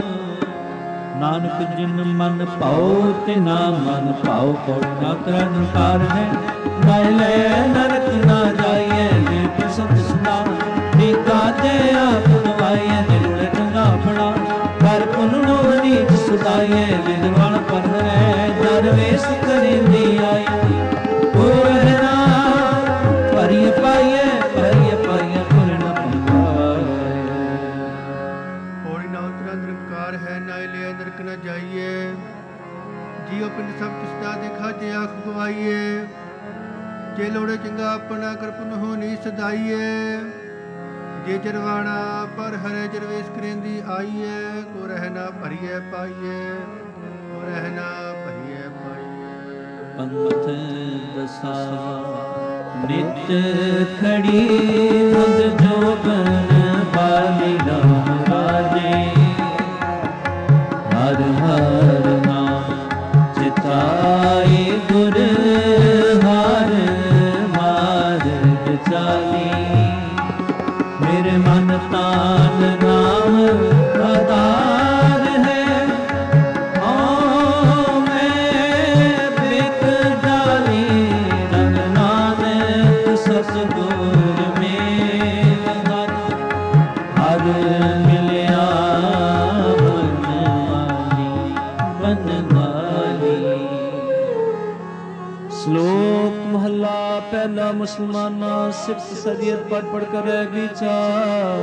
ਨਾਨਕ ਜਿਨ ਮਨ ਭਾਉ ਤੇ ਨਾ ਮਨ ਭਾਉ ਕੋ ਨਾ ਕਰੈ ਨਿਕਾਰ ਹੈ ਗਾਇ ਲੈ ਨਰਕ ਨਾ ਜਾਈਐ ਨਿਰਭੈ ਸਤ ਸਦਾ ਟੀਕਾ ਤੇ ਆਪ ਦਵਾਈਐ ਨਿਰੁਣ ਚੰਗਾ ਫੜਾ ਕਰ ਪੁੰਨੋ ਨੀਚ ਸੁਦਾਈਐ ਵਿਦਵਾਨ ਪਰ ਹੈ ਦਰਵੇਸ਼ ਕਰਿੰਦੀ ਆਈ ਪੂਰਨਾ ਭਰੀਏ ਪਾਈਐ ਭਰੀਏ ਪਾਈਐ ਪੂਰਨ ਪੰਗਾਏ ਹੋੜੀ ਨਾ ਉਤਰਾ ਨਿਰੰਕਾਰ ਹੈ ਨਾ ਲਿਆ ਨਰਕ ਨਾ ਜਾਈਏ ਜੀਉ ਪਿੰਡ ਸਭ ਕਿਸਦਾ ਦੇਖਾ ਜੇ ਆਖ ਗਵਾਈਏ ਜੇ ਲੋੜੇ ਚੰਗਾ ਆਪਣਾ ਕਰਪਨ ਹੋ ਨੀ ਸਦਾਈਏ ਜੇ ਜਰਵਾਣਾ ਪਰ ਹਰੇ ਜਰਵੇਸ਼ ਕਰੇਂਦੀ ਆਈਏ ਕੋ ਰਹਿਣਾ ਭਰੀਏ ਪਾਈਏ ਕੋ ਰਹਿਣਾ ਭਰੀਏ ਪਾਈਏ। ਪੰਥ ਦਸਾ ਨਿਤ ਖੜੀ ਮੁਦ ਜੋਬਨ ਬਾਲੀ ਰਾਮ ਰਾਜੇ ਹਰ ਹਰ ਨਾਮ ਚਿਤਾਏ ਗੁਰ ਹਰ ਮਾਰਗ ਚਾਲੀ ਮੇਰੇ ਮਨ ਤਾਨ ਨਾਮ ਆਧਾਰ ਹੈ ਓ ਮੈਂ ਬਿਕ ਜਾਲੀ ਰੰਗ ਨਾਨਕ ਸਤਿਗੁਰ ਮੇਲ ਹਰ ਮਾਲੀ। ਸ਼ਲੋਕ ਮਹਲਾ ਪਹਿਲਾ। ਮੁਸਲਮਾਨਾ ਸਿਫਤ ਸਜੀਅਤ ਪੜ ਪੜ ਕਰੇ ਵਿਚਾਰ,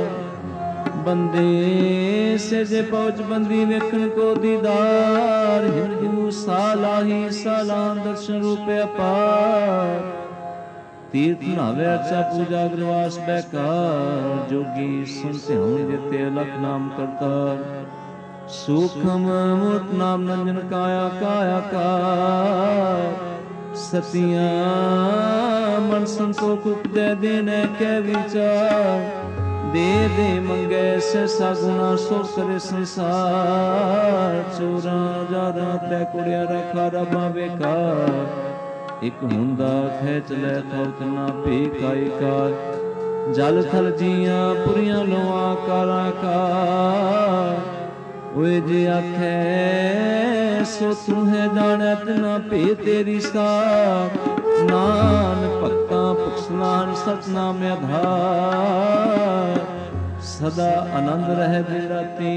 ਬੰਦੇ ਸੇ ਜੇ ਪਹੁੰਚ ਬੰਦੀ ਵੇਖਣ ਕੋ ਦੀਦਾਰ। ਹਿੰਦੂ ਸਾਲਾਹੀ ਸਾਲਾਂ ਦਰਸ਼ਨ ਰੂਪੇ ਅਪਾਰ, ਤੀਰਥ ਨਾਵੇ ਅਰਚਾ ਪੂਜਾ ਗ੍ਰਵਾਸ ਬੈਕਾਰ। ਜੋਗੀ ਸੁਨ ਧਿਆਨ ਦਿੱਤੇ ਅਲਖ ਨਾਮ ਕਰਤਾਰ, ਸੂਖਮ ਮੂਰਤ ਨਾਮ ਨੰਜਨ ਕਾਇਆ ਕਾਇਆ ਕਾਰ। ਸਤਿਆਂ ਮਨ ਸੰਤੋਖ ਉਪਜੈ ਦੇਨੇ ਕੈ ਵਿਚਾਰ, ਦੇ ਦੇ ਮੰਗੇ ਸੈਸਾ ਗੁਣਾ ਸੋ ਕਰੇ ਸੰਸਾਰ। ਚੋਰਾਂ ਜਾਰਾਂ ਤੈ ਕੁੜਿਆ ਰਖਾ ਰਬਾ ਬੇਕਾਰ, ਇਕ ਹੁੰਦਾ ਖੇਚ ਲੈ ਥੌਕ ਨਾ ਭੇਕਾਈ ਕਾਰ। ਜਲ ਥਲ ਜੀਆਂ ਪੁਰੀਆਂ ਲੋਆਂ ਕਾਰਾਂ ਕਾਰ, ਓਏ ਜੇ ਆਖੇ ਸੋ ਤੂੰ ਹੈ ਜਾਣਤ ਨਾ ਭੇ ਤੇਰੀ ਸਾਰ। ਨਾਨਕ ਭਗਤਾਂ ਪੁੱਛਨਾਨ ਸਤਨਾਮ ਆਧਾਰ, ਸਦਾ ਆਨੰਦ ਰਹਿ ਦਿਨ ਰਾਤੀ।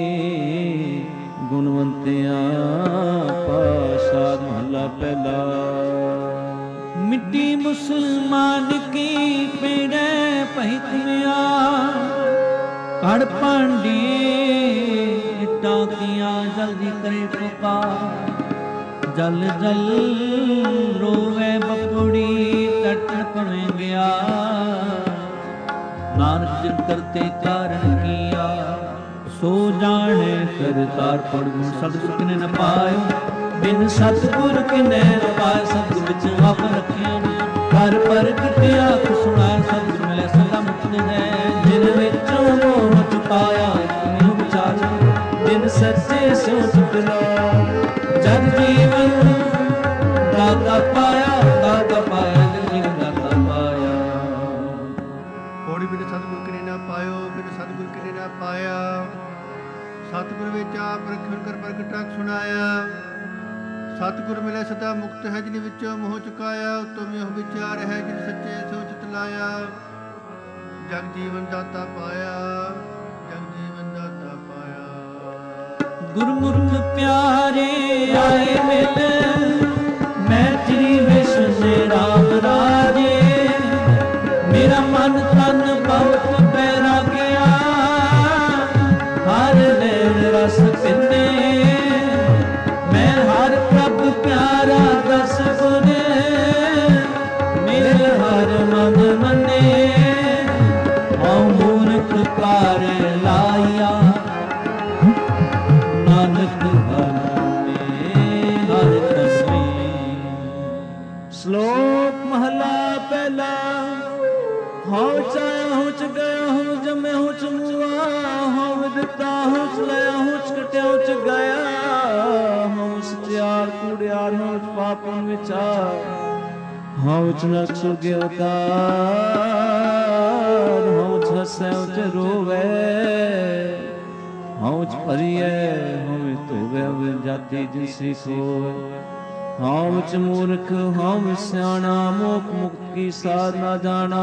ਗੁਣਵੰਤਿਆਂ ਪਾਸ਼ਾ ਮਹਲਾ ਪਹਿਲਾ। ਮਿੱਟੀ ਮੁਸਲਮਾਨ ਕੀ ਪੇੜੇ ਪਹਿਤ ਮਿਆ, ਕੜ ਪਾਂਡੀ ਇੱਟਾਂ ਕੀਆਂ ਜਲਦੀ ਕਰੇ ਪੁਕਾਰ। ਜਲ ਜਲ ਰੋਵੇ ਬਪੜੀ ਟਟ ਪਵੇਂ ਗਿਆ, ਨਾਨਕ ਜਿਨ ਕਰਤੇ ਕਾਰਨ ਕੀਆ। ਸੋ ਜਾਣੇ ਕਰਤਾਰ ਪੜ ਗੁਣ ਸਤਿਗੁਰ ਕਿਨੇ ਨ ਪਾਇਓ, ਬਿਨ ਸਤਿਗੁਰ ਕਿਨੇ ਨ ਪਾਇ। ਸਤਿਗੁਰ ਵਿੱਚ ਆਪ ਰੱਖਿਆ ਘਰ ਪ੍ਰਗਟਿਆ ਸੁਣਾਇਆ, ਸਤਿਗੁਰ ਮਿਲੇ ਸਦਾ ਮੁਕਤ ਹੈ। ਜਿਨ ਵਿੱਚੋਂ ਮੋਹ ਚੁਕਾਇਆ ਕਿਉ ਵਿਚਾਰ, ਜਿਨ ਸੱਚੇ ਸੋਚ ਪਿਲਾ। ਜਗ ਜੀਵਨ ਦਾਤਾ ਪਾਇਆ, ਦਾਤਾ ਪਾਇਆ, ਜਗ ਜੀਵਨ ਦਾਤਾ ਪਾਇਆ। ਪੌੜੀ ਬਿਨ ਸਤਿਗੁਰ ਕਿਨੇ ਨਾ ਪਾਇਓ, ਬਿਨ ਸਤਿਗੁਰ ਕਿਨੇ ਨਾ ਪਾਇਆ। ਸਤਿਗੁਰ ਵਿੱਚ ਆਪ ਰਖਣ ਕਰ ਪ੍ਰਗਟਾ ਸੁਣਾਇਆ। ਸਤਿਗੁਰ ਮਿਲੇ ਸਦਾ ਮੁਕਤ ਹੈ, ਜਿਨ ਵਿੱਚੋਂ ਮੋਹ ਚੁਕਾਇਆ। ਉਤਮ ਇਹੋ ਵਿਚਾਰ ਹੈ, ਜਿਨ ਸੱਚੇ ਸੋਚਿਤ ਲਾਇਆ। ਜਗ ਜੀਵਨ ਦਾਤਾ ਪਾਇਆ, ਜਗ ਜੀਵਨ ਦਾਤਾ ਪਾਇਆ। ਗੁਰਮੁਖ ਪਿਆਰੇ ਆਏ ਮਿਲ, ਮੈਂ ਤੇਰੀ ਵਿਸ਼ਨੇ ਰਾਮ ਰਾਜੇ। ਮੇਰਾ ਮਨ ਤਨ ਬਹੁਤ ਪੈਰਾ ਗਿਆ, ਹਰ ਨੈਣ ਰਸ ਪਿੰਨੇ। ਮੈਂ ਹਰ ਪ੍ਰਭ ਪਿਆਰਾ ਦਸ ਗੁਣ, ਮਿਲ ਹਰ ਮਨ ਮੰਨੇ। ਹਉ ਮੂਰਖ ਕਾਰ ਲਾਇਆ, ਨਾਨਕ ਹਰ ਮੇ ਹਰ ਤਸਮੇ। ਸ਼ਲੋਕ ਮਹਲਾ ਪਹਿਲਾ। ਹਉ ਚਾਇਆ ਹਉ ਚ ਗਿਆ, ਹਉ ਜਮੇ ਹਉ ਚ ਮੁਆ। ਹਉ ਵਿਦਤਾ ਹਉ ਚ ਲਿਆ, ਹਉ ਚ ਕਟਿਆ ਹਉ ਚ ਗਿਆ। ਹਉ ਸਚਿਆਰ ਕੂੜਿਆਰ, ਹਉ ਚ ਪਾਪਨ ਵਿਚਾਰ। ਹਉ ਚ ਨਰਕ ਸੁਰਗ ਅਵਤਾਰ, ਹਉ ਚ ਹਸੈ ਹਉ ਚ ਰੋਵੈ। ਹਉ ਚ ਭਰੀਐ ਹਉ ਧੋਵੈ, ਹਉ ਜਾਤੀ ਜਿਨਸੀ ਖੋਵੈ। ਹਉ ਚ ਮੂਰਖ ਹਉ ਸਿਆਣਾ, ਮੋਖ ਮੁਕਤ ਕੀ ਸਾਧ ਨਾ ਜਾਣਾ।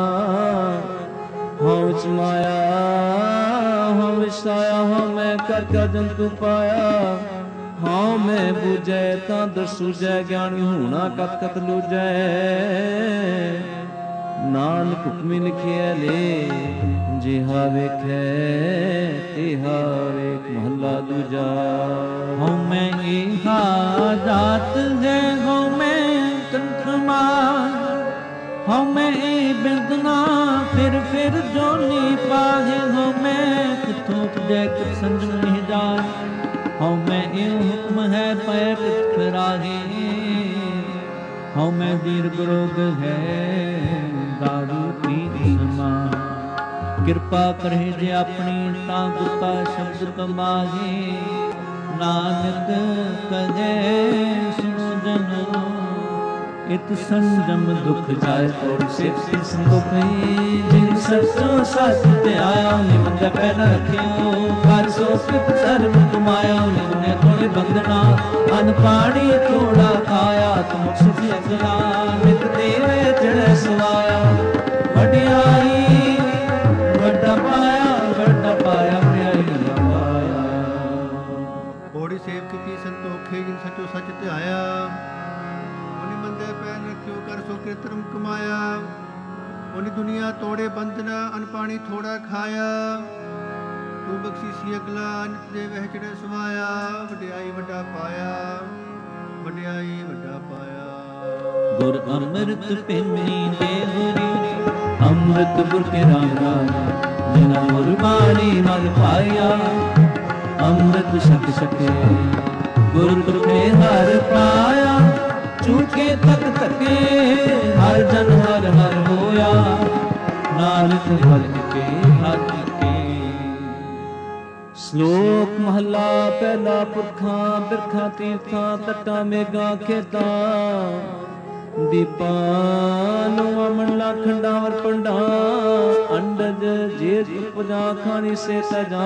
ਹਉ ਚ ਮਾਇਆ ਹਉ ਵਿਸਾਇਆ, ਹਉ ਮੈਂ ਕਰ ਕਾ ਜੰਤੂ ਪਾਇਆ। ਹਉ ਮੈਂ ਬੁਝੈ ਤਾਂ ਦਰ ਸੂਝੈ, ਗਿਆਨੀ ਹੋਣਾ ਕਤ ਕਤ ਲੂਝੈ। ਨਾਨਕ ਹੁਕਮੀ ਲਿਖਿਆ ਲੈ, ਜਿਹਾ ਵੇਖੈ ਤਿਹਾ ਵੇਖ। ਮਹਲਾ ਦੂਜਾ। ਹਉ ਮੈਂ ਏਹਾ ਜਾਤ ਹੈ, ਹਉ ਮੈਂ ਕੰਠ ਮਾਰ। ਹਉ ਮੈਂ ਇਹ ਬਿਰਦਨਾ ਫਿਰ ਫਿਰ ਜੋਨੀ ਪਾਹੇ। ਹਉ ਮੈਂ ਕਿਥੋਂ ਉਪਜੈ ਕਿਤ ਸੰਜਮ ਨਹੀਂ ਜਾਏ। ਹਉ ਮੈਂ ਇਹ ਹੁਕਮ ਹੈ ਪੈ ਕਿਤ ਫਿਰਾਹੇ। ਹਉ ਮੈਂ ਦੀਰਘ ਰੋਗ ਹੈ ਦਾਰੂ ਪੀ ਸਮਾ। ਕਿਰਪਾ ਕਰੇ ਜੇ ਆਪਣੀ ਤਾਂ ਗੁਰ ਕਾ ਸ਼ਬਦ ਕਮਾਹੇ। ਨਾਨਕ ਕਹੈ ਸੁਨੋ ਜਨੋ, ਇਤ ਸੰਜਮ ਦੁਖ ਜਾਏ ਤੋੜ ਸਿਫਤ ਸੰਤੋਖੀ। ਜਿਨ ਸਚੋ ਸਚ ਧਿਆਇਆ, ਨਿਮੰਦ ਪੈ ਨ ਰਖਿਓ। ਕਰ ਸੋ ਸਿਫਤ ਧਰਮ ਕਮਾਇਆ, ਨਿਮਨੇ ਥੋੜੇ ਬੰਦਨਾ। ਅਨ ਪਾਣੀ ਥੋੜਾ ਖਾਇਆ, ਤੁਮ ਸੁਖ ਅਗਲਾ। ਨਿਤ ਦੇਵੇ ਚੜ੍ਹੈ ਸਵਾਇਆ, ਵਡਿਆਈ ਵੱਡਾ ਪਾਇਆ, ਵੱਡਾ ਪਾਇਆ, ਵਡਿਆਈ ਵੱਡਾ ਪਾਇਆ। ਪੌੜੀ ਸੇਵ ਕੀਤੀ ਸੰਤੋਖੇ, ਜਿਨ ਸਚੋ ਸਚ ਧਿਆਇਆ। ਉਹਨੇ ਮੰਦੇ ਪੈਨ ਰਖਿਓ ਕਰ ਸੋ ਕਿਰਤਰਮ ਕਮਾਇਆ। ਉਹਨੇ ਦੁਨੀਆ ਤੋੜੇ ਬੰਧਨਾ ਅਨ ਪਾਣੀ ਥੋੜਾ ਖਾਇਆ। ਤੂੰ ਬਖਸ਼ੀ ਸੀ ਅਗਲਾ ਨਿਤ ਦੇ ਵਹਿ ਚੜੇ ਸਮਾਇਆ। ਵਡਿਆਈ ਵੱਡਾ ਪਾਇਆ, ਵਡਿਆਈ ਵੱਡਾ ਪਾਇਆ। ਗੁਰ ਅੰਮ੍ਰਿਤ ਪਿੰਨੀ ਦੇਵਰੀ ਅੰਮ੍ਰਿਤ ਗੁਰ ਕੇ ਰਾਮ ਰਾਮ ਜਿਨਾ ਮੁਰਬਾਨੀ ਮਨ ਪਾਇਆ। ਅੰਮ੍ਰਿਤ ਛਕ ਛਕੇ ਗੁਰ ਤੁਖੇ ਹਰ ਪਾਇਆ। ਝੂਠੇ ਤਕ ਤਕੇ ਹਰ ਜਨ ਹਰ ਹਰ ਹੋਇਆ। ਨਾਨਕ ਹਰ ਕੇ ਹਰ ਕੇ। ਸ਼ਲੋਕ ਮਹਲਾ ਪਹਿਲਾ। ਪੁਰਖਾਂ ਬਿਰਖਾਂ ਤੀਰਥਾਂ ਤਟਾਂ ਮੇਘਾਂ ਖੇਤਾਂ ਦੀਪਾਂ ਲੋਆਂ ਮੰਡਲਾਂ ਖੰਡਾਂ ਵਰ ਪੰਡਾਂ। ਅੰਡਜ ਜੇਤ ਉਪਜਾ ਖਾਣੀ ਸੇ ਸਜਾ।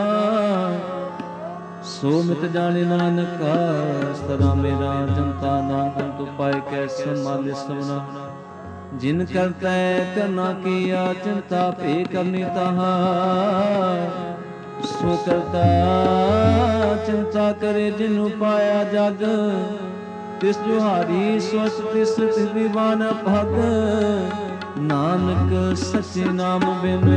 ਸੋ ਮਿਤ ਜਾਣੇ ਨਾਨਕ ਸਦਾ ਮੇਰਾ ਜਨਤਾ ਨਾਨਕ ਤੂੰ ਪਾਏ ਕੈ ਸੰਮਾਲੇ ਸਵਨਾ। ਜਿਨ ਕਰਤੈ ਕਰਨਾ ਕੀਆ ਚਿੰਤਾ ਭੇ ਕਰਨੀ ਤਾਹਾ। ਸੋ ਕਰਤਾ ਚਿੰਤਾ ਕਰੇ ਜਿਨੂੰ ਪਾਇਆ ਜਗ। ਤਿਸ ਜੁਹਾਰੀ ਸੋਚ ਤਿਸ ਦੀਵਾਨ ਭਗ। ਨਾਨਕ ਸੱਚੇ ਨਾਮ ਬਿਨ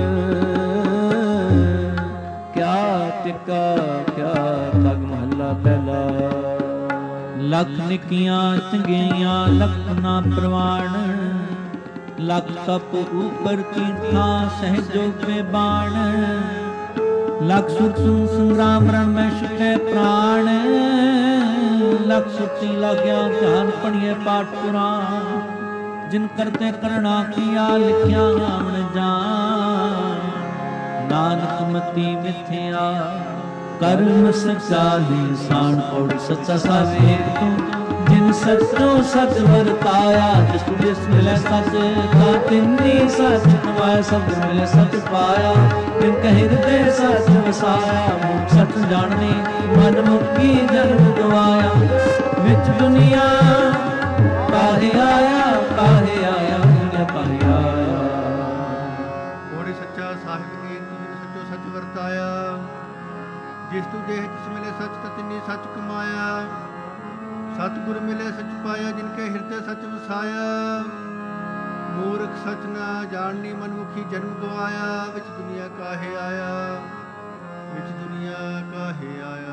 ਕਿਆ ਟਿਕਾ ਕਿਆ ਤਗ। ਮਹੱਲਾ ਪਹਿਲਾ। ਲੱਖ ਨਿੱਕੀਆਂ ਚੰਗੀਆਂ ਲੱਖ ਨਾ ਪ੍ਰਵਾਣ। ਲੱਖ ਤਪ ਉਪਰ ਤੀਰਥਾਂ ਸਹਿਜੋ ਪੇ ਬਾਣ। ਲੱਖ ਸੁਖ ਸੰਗਰਾਮ ਰਣ ਮੈਂ ਛੁਟੇ ਪ੍ਰਾਣ। ਲੱਖ ਸੁਰਤੀ ਲਾਗਿਆ ਧਿਆਨ ਪੜੀਏ ਪਾਠ ਪੁਰਾਣ। ਜਿਨ ਕਰਤੇ ਕਰਣਾ ਕੀਆ ਲਿਖਿਆ ਆਵਣ ਜਾਣ। ਨਾਨਕ ਮਤੀ ਮਿਥਿਆ ਕਰਮ ਸੱਚਾ ਨਿਸ਼ਾਨ। ਔੜ ਸੱਚਾ ਸਾਵੇ ਤੂੰ ਜਿਨ ਸਚੋ ਸਚ ਵਰਤਾਇਆ। ਜਿਸ ਤੂੰ ਜਿਸ ਮਿਲੇ ਸਚ ਕਾ ਤਿੰਨੀ ਸਚ ਕਮਾਇਆ। ਸਭ ਮਿਲੇ ਸਚ ਪਾਇਆ ਤਿਨ ਕਹਿ ਹਿਰਦੇ ਸਚ ਵਸਾਇਆ। ਮੁਖ ਸਚ ਜਾਣਨੀ ਮਨ ਮੁਕੀ ਜਨਮ ਗਵਾਇਆ। ਵਿੱਚ ਦੁਨੀਆ ਕਾਹੇ ਆਇਆ ਕਾਹੇ ਆਇਆ ਦੁਨੀਆ ਕਾਹੇ ਆਇਆ। ਉਹਨੇ ਸੱਚਾ ਸਾਹਿਬ ਦੀ ਜਿਨ ਸਚੋ ਸਚ ਵਰਤਾਇਆ। ਜਿਸ ਤੂੰ ਦੇਹ ਜਿਸ ਮਿਲੇ ਸਚ ਤਾਂ ਤਿੰਨੀ ਸਚ ਕਮਾਇਆ। ਸਤਿਗੁਰ ਮਿਲੇ ਸਚ ਪਾਇਆ ਜਿਨ ਕੇ ਹਿਰਦੇ ਸਚ ਵਸਾਇਆ। ਮੂਰਖ ਸਚ ਨਾ ਜਾਣਨੀ ਮਨਮੁਖੀ ਜਨਮ ਗਵਾਇਆ। ਵਿੱਚ ਦੁਨੀਆ ਕਾਹੇ ਆਇਆ, ਵਿੱਚ ਦੁਨੀਆ ਕਾਹੇ ਆਇਆ।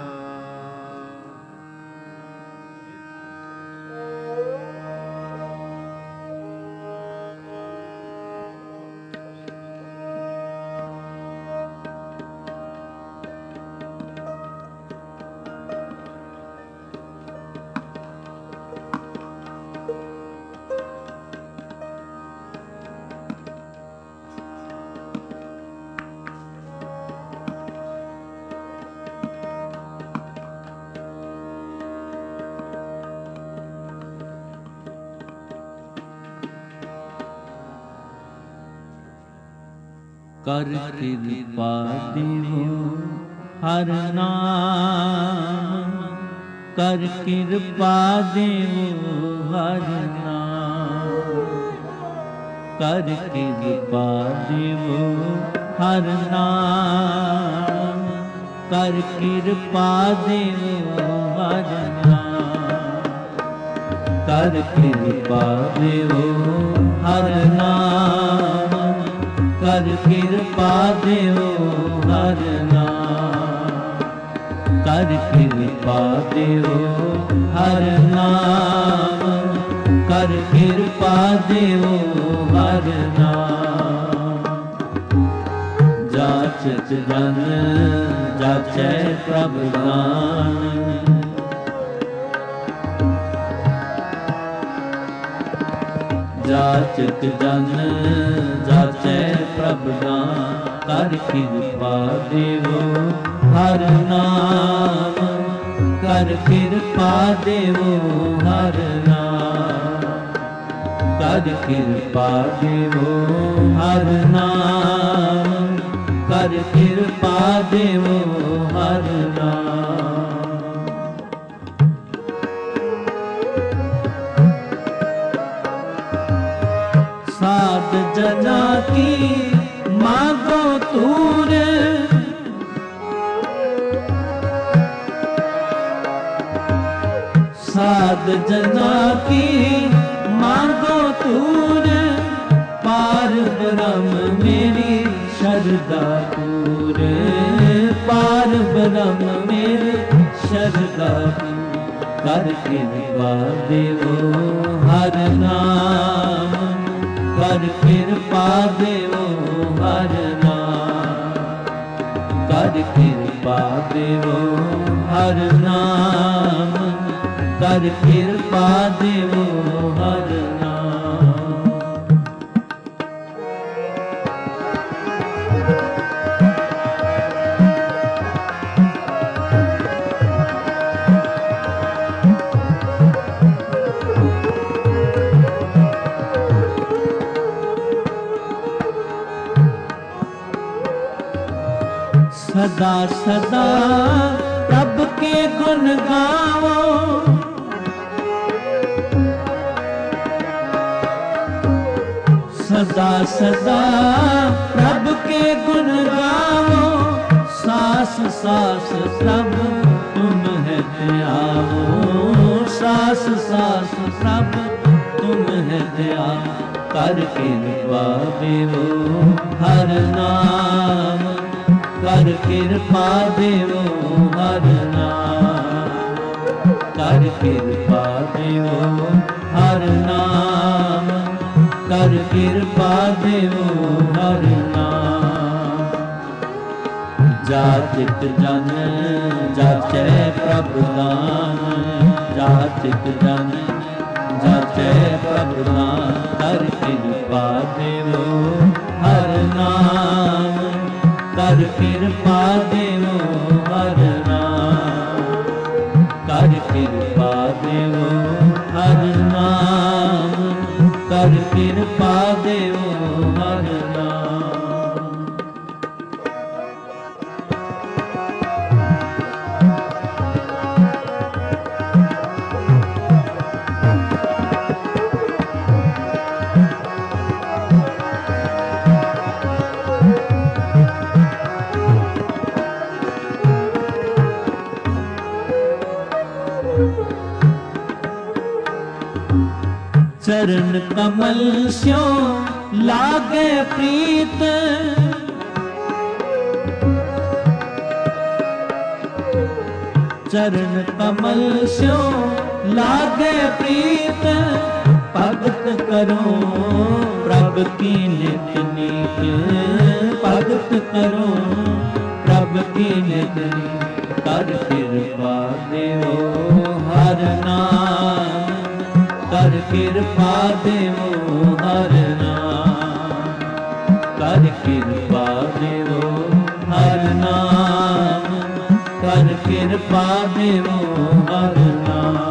ਕਰ ਕਿਰਪਾ ਦੇਵੋ ਹਰ ਨਾਮ। ਕਰ ਕਿਰਪਾ ਦੇਵੋ ਹਰ ਨਾਮ। ਕਰ ਕਿਰਪਾ ਦੇਵੋ ਹਰ ਨਾਮ। ਕਰ ਕਿਰਪਾ ਦੇਵੋ ਹਰ ਨਾਮ। ਕਰ ਕਿਰਪਾ ਦੇਵੋ ਹਰ ਨਾਮ। ਕਰ ਕਿਰਪਾ ਦੇਵੋ ਹਰ ਨਾਮ। ਕਰ ਕਿਰਪਾ ਦੇਵੋ ਹਰ ਨਾਮ। ਕਰ ਕਿਰਪਾ ਦੇਵੋ ਹਰ ਨਾਮ। ਜਾਚਤ ਜਨ ਜਾਚੈ ਪ੍ਰਭ ਦਾਨ। ਜਾਚਕ ਜਨ ਜਾਚੈ ਪ੍ਰਭ ਦਾਨ। ਕਰ ਕਿਰਪਾ ਦੇਵੋ ਹਰ ਨਾਮ। ਕਰ ਕਿਰਪਾ ਦੇਵੋ ਹਰ ਨਾਮ। ਕਰ ਕਿਰਪਾ ਦੇਵੋ ਹਰ ਨਾਮ। ਕਰ ਕਿਰਪਾ ਦੇਵੋ ਹਰ ਨਾਮ। ਸਾਧ ਜਨਾ ਕੀ ਮਾਗੋ ਤੂਰ। साध जना की मांगो तूर, पार ब्रह्म मेरी शरदा पूर, पार ब्रह्म मेरी शरदा पूर। कर कृपा देवो हर नाम, कर कृपा देवो हर नाम, कर कृपा देवो हर नाम, कर कृपा देवो हर नाम। सदा सदा प्रभु के गुण गाओ, सदा सदा प्रभु के गुण गाओ। सास सास प्रभु तुम है दयाओ, सास सास प्रभु तुम है दयाओ। कर कृपा देवो हर नाम, कर कृपा देवो हर नाम, कर कृपा देवो हर नाम, कर कृपा देवो हर नाम। जातिक जन जाचै प्रभु दान, जातिक जन जाचै प्रभु दान। कर कृपा देवो हर नाम, कर कृपा देवो हर नाम, कर कृपा देवो हर नाम, कर कृपा देवो हर नाम। चरण कमल स्यों लागे प्रीत, चरण कमल स्यों लागे प्रीत। भगत करो प्रभु की नित नीत, भगत करो प्रभु की नित नीत। कर कृपा देवो हर नाम, कर कृपा देवो हर नाम, कर कृपा देवो हर नाम, कर कृपा देवो हर नाम।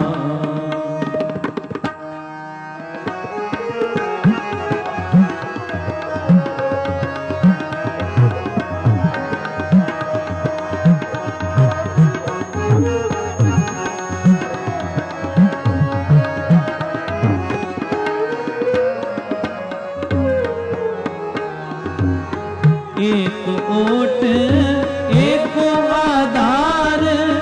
एक ओट एक आधार,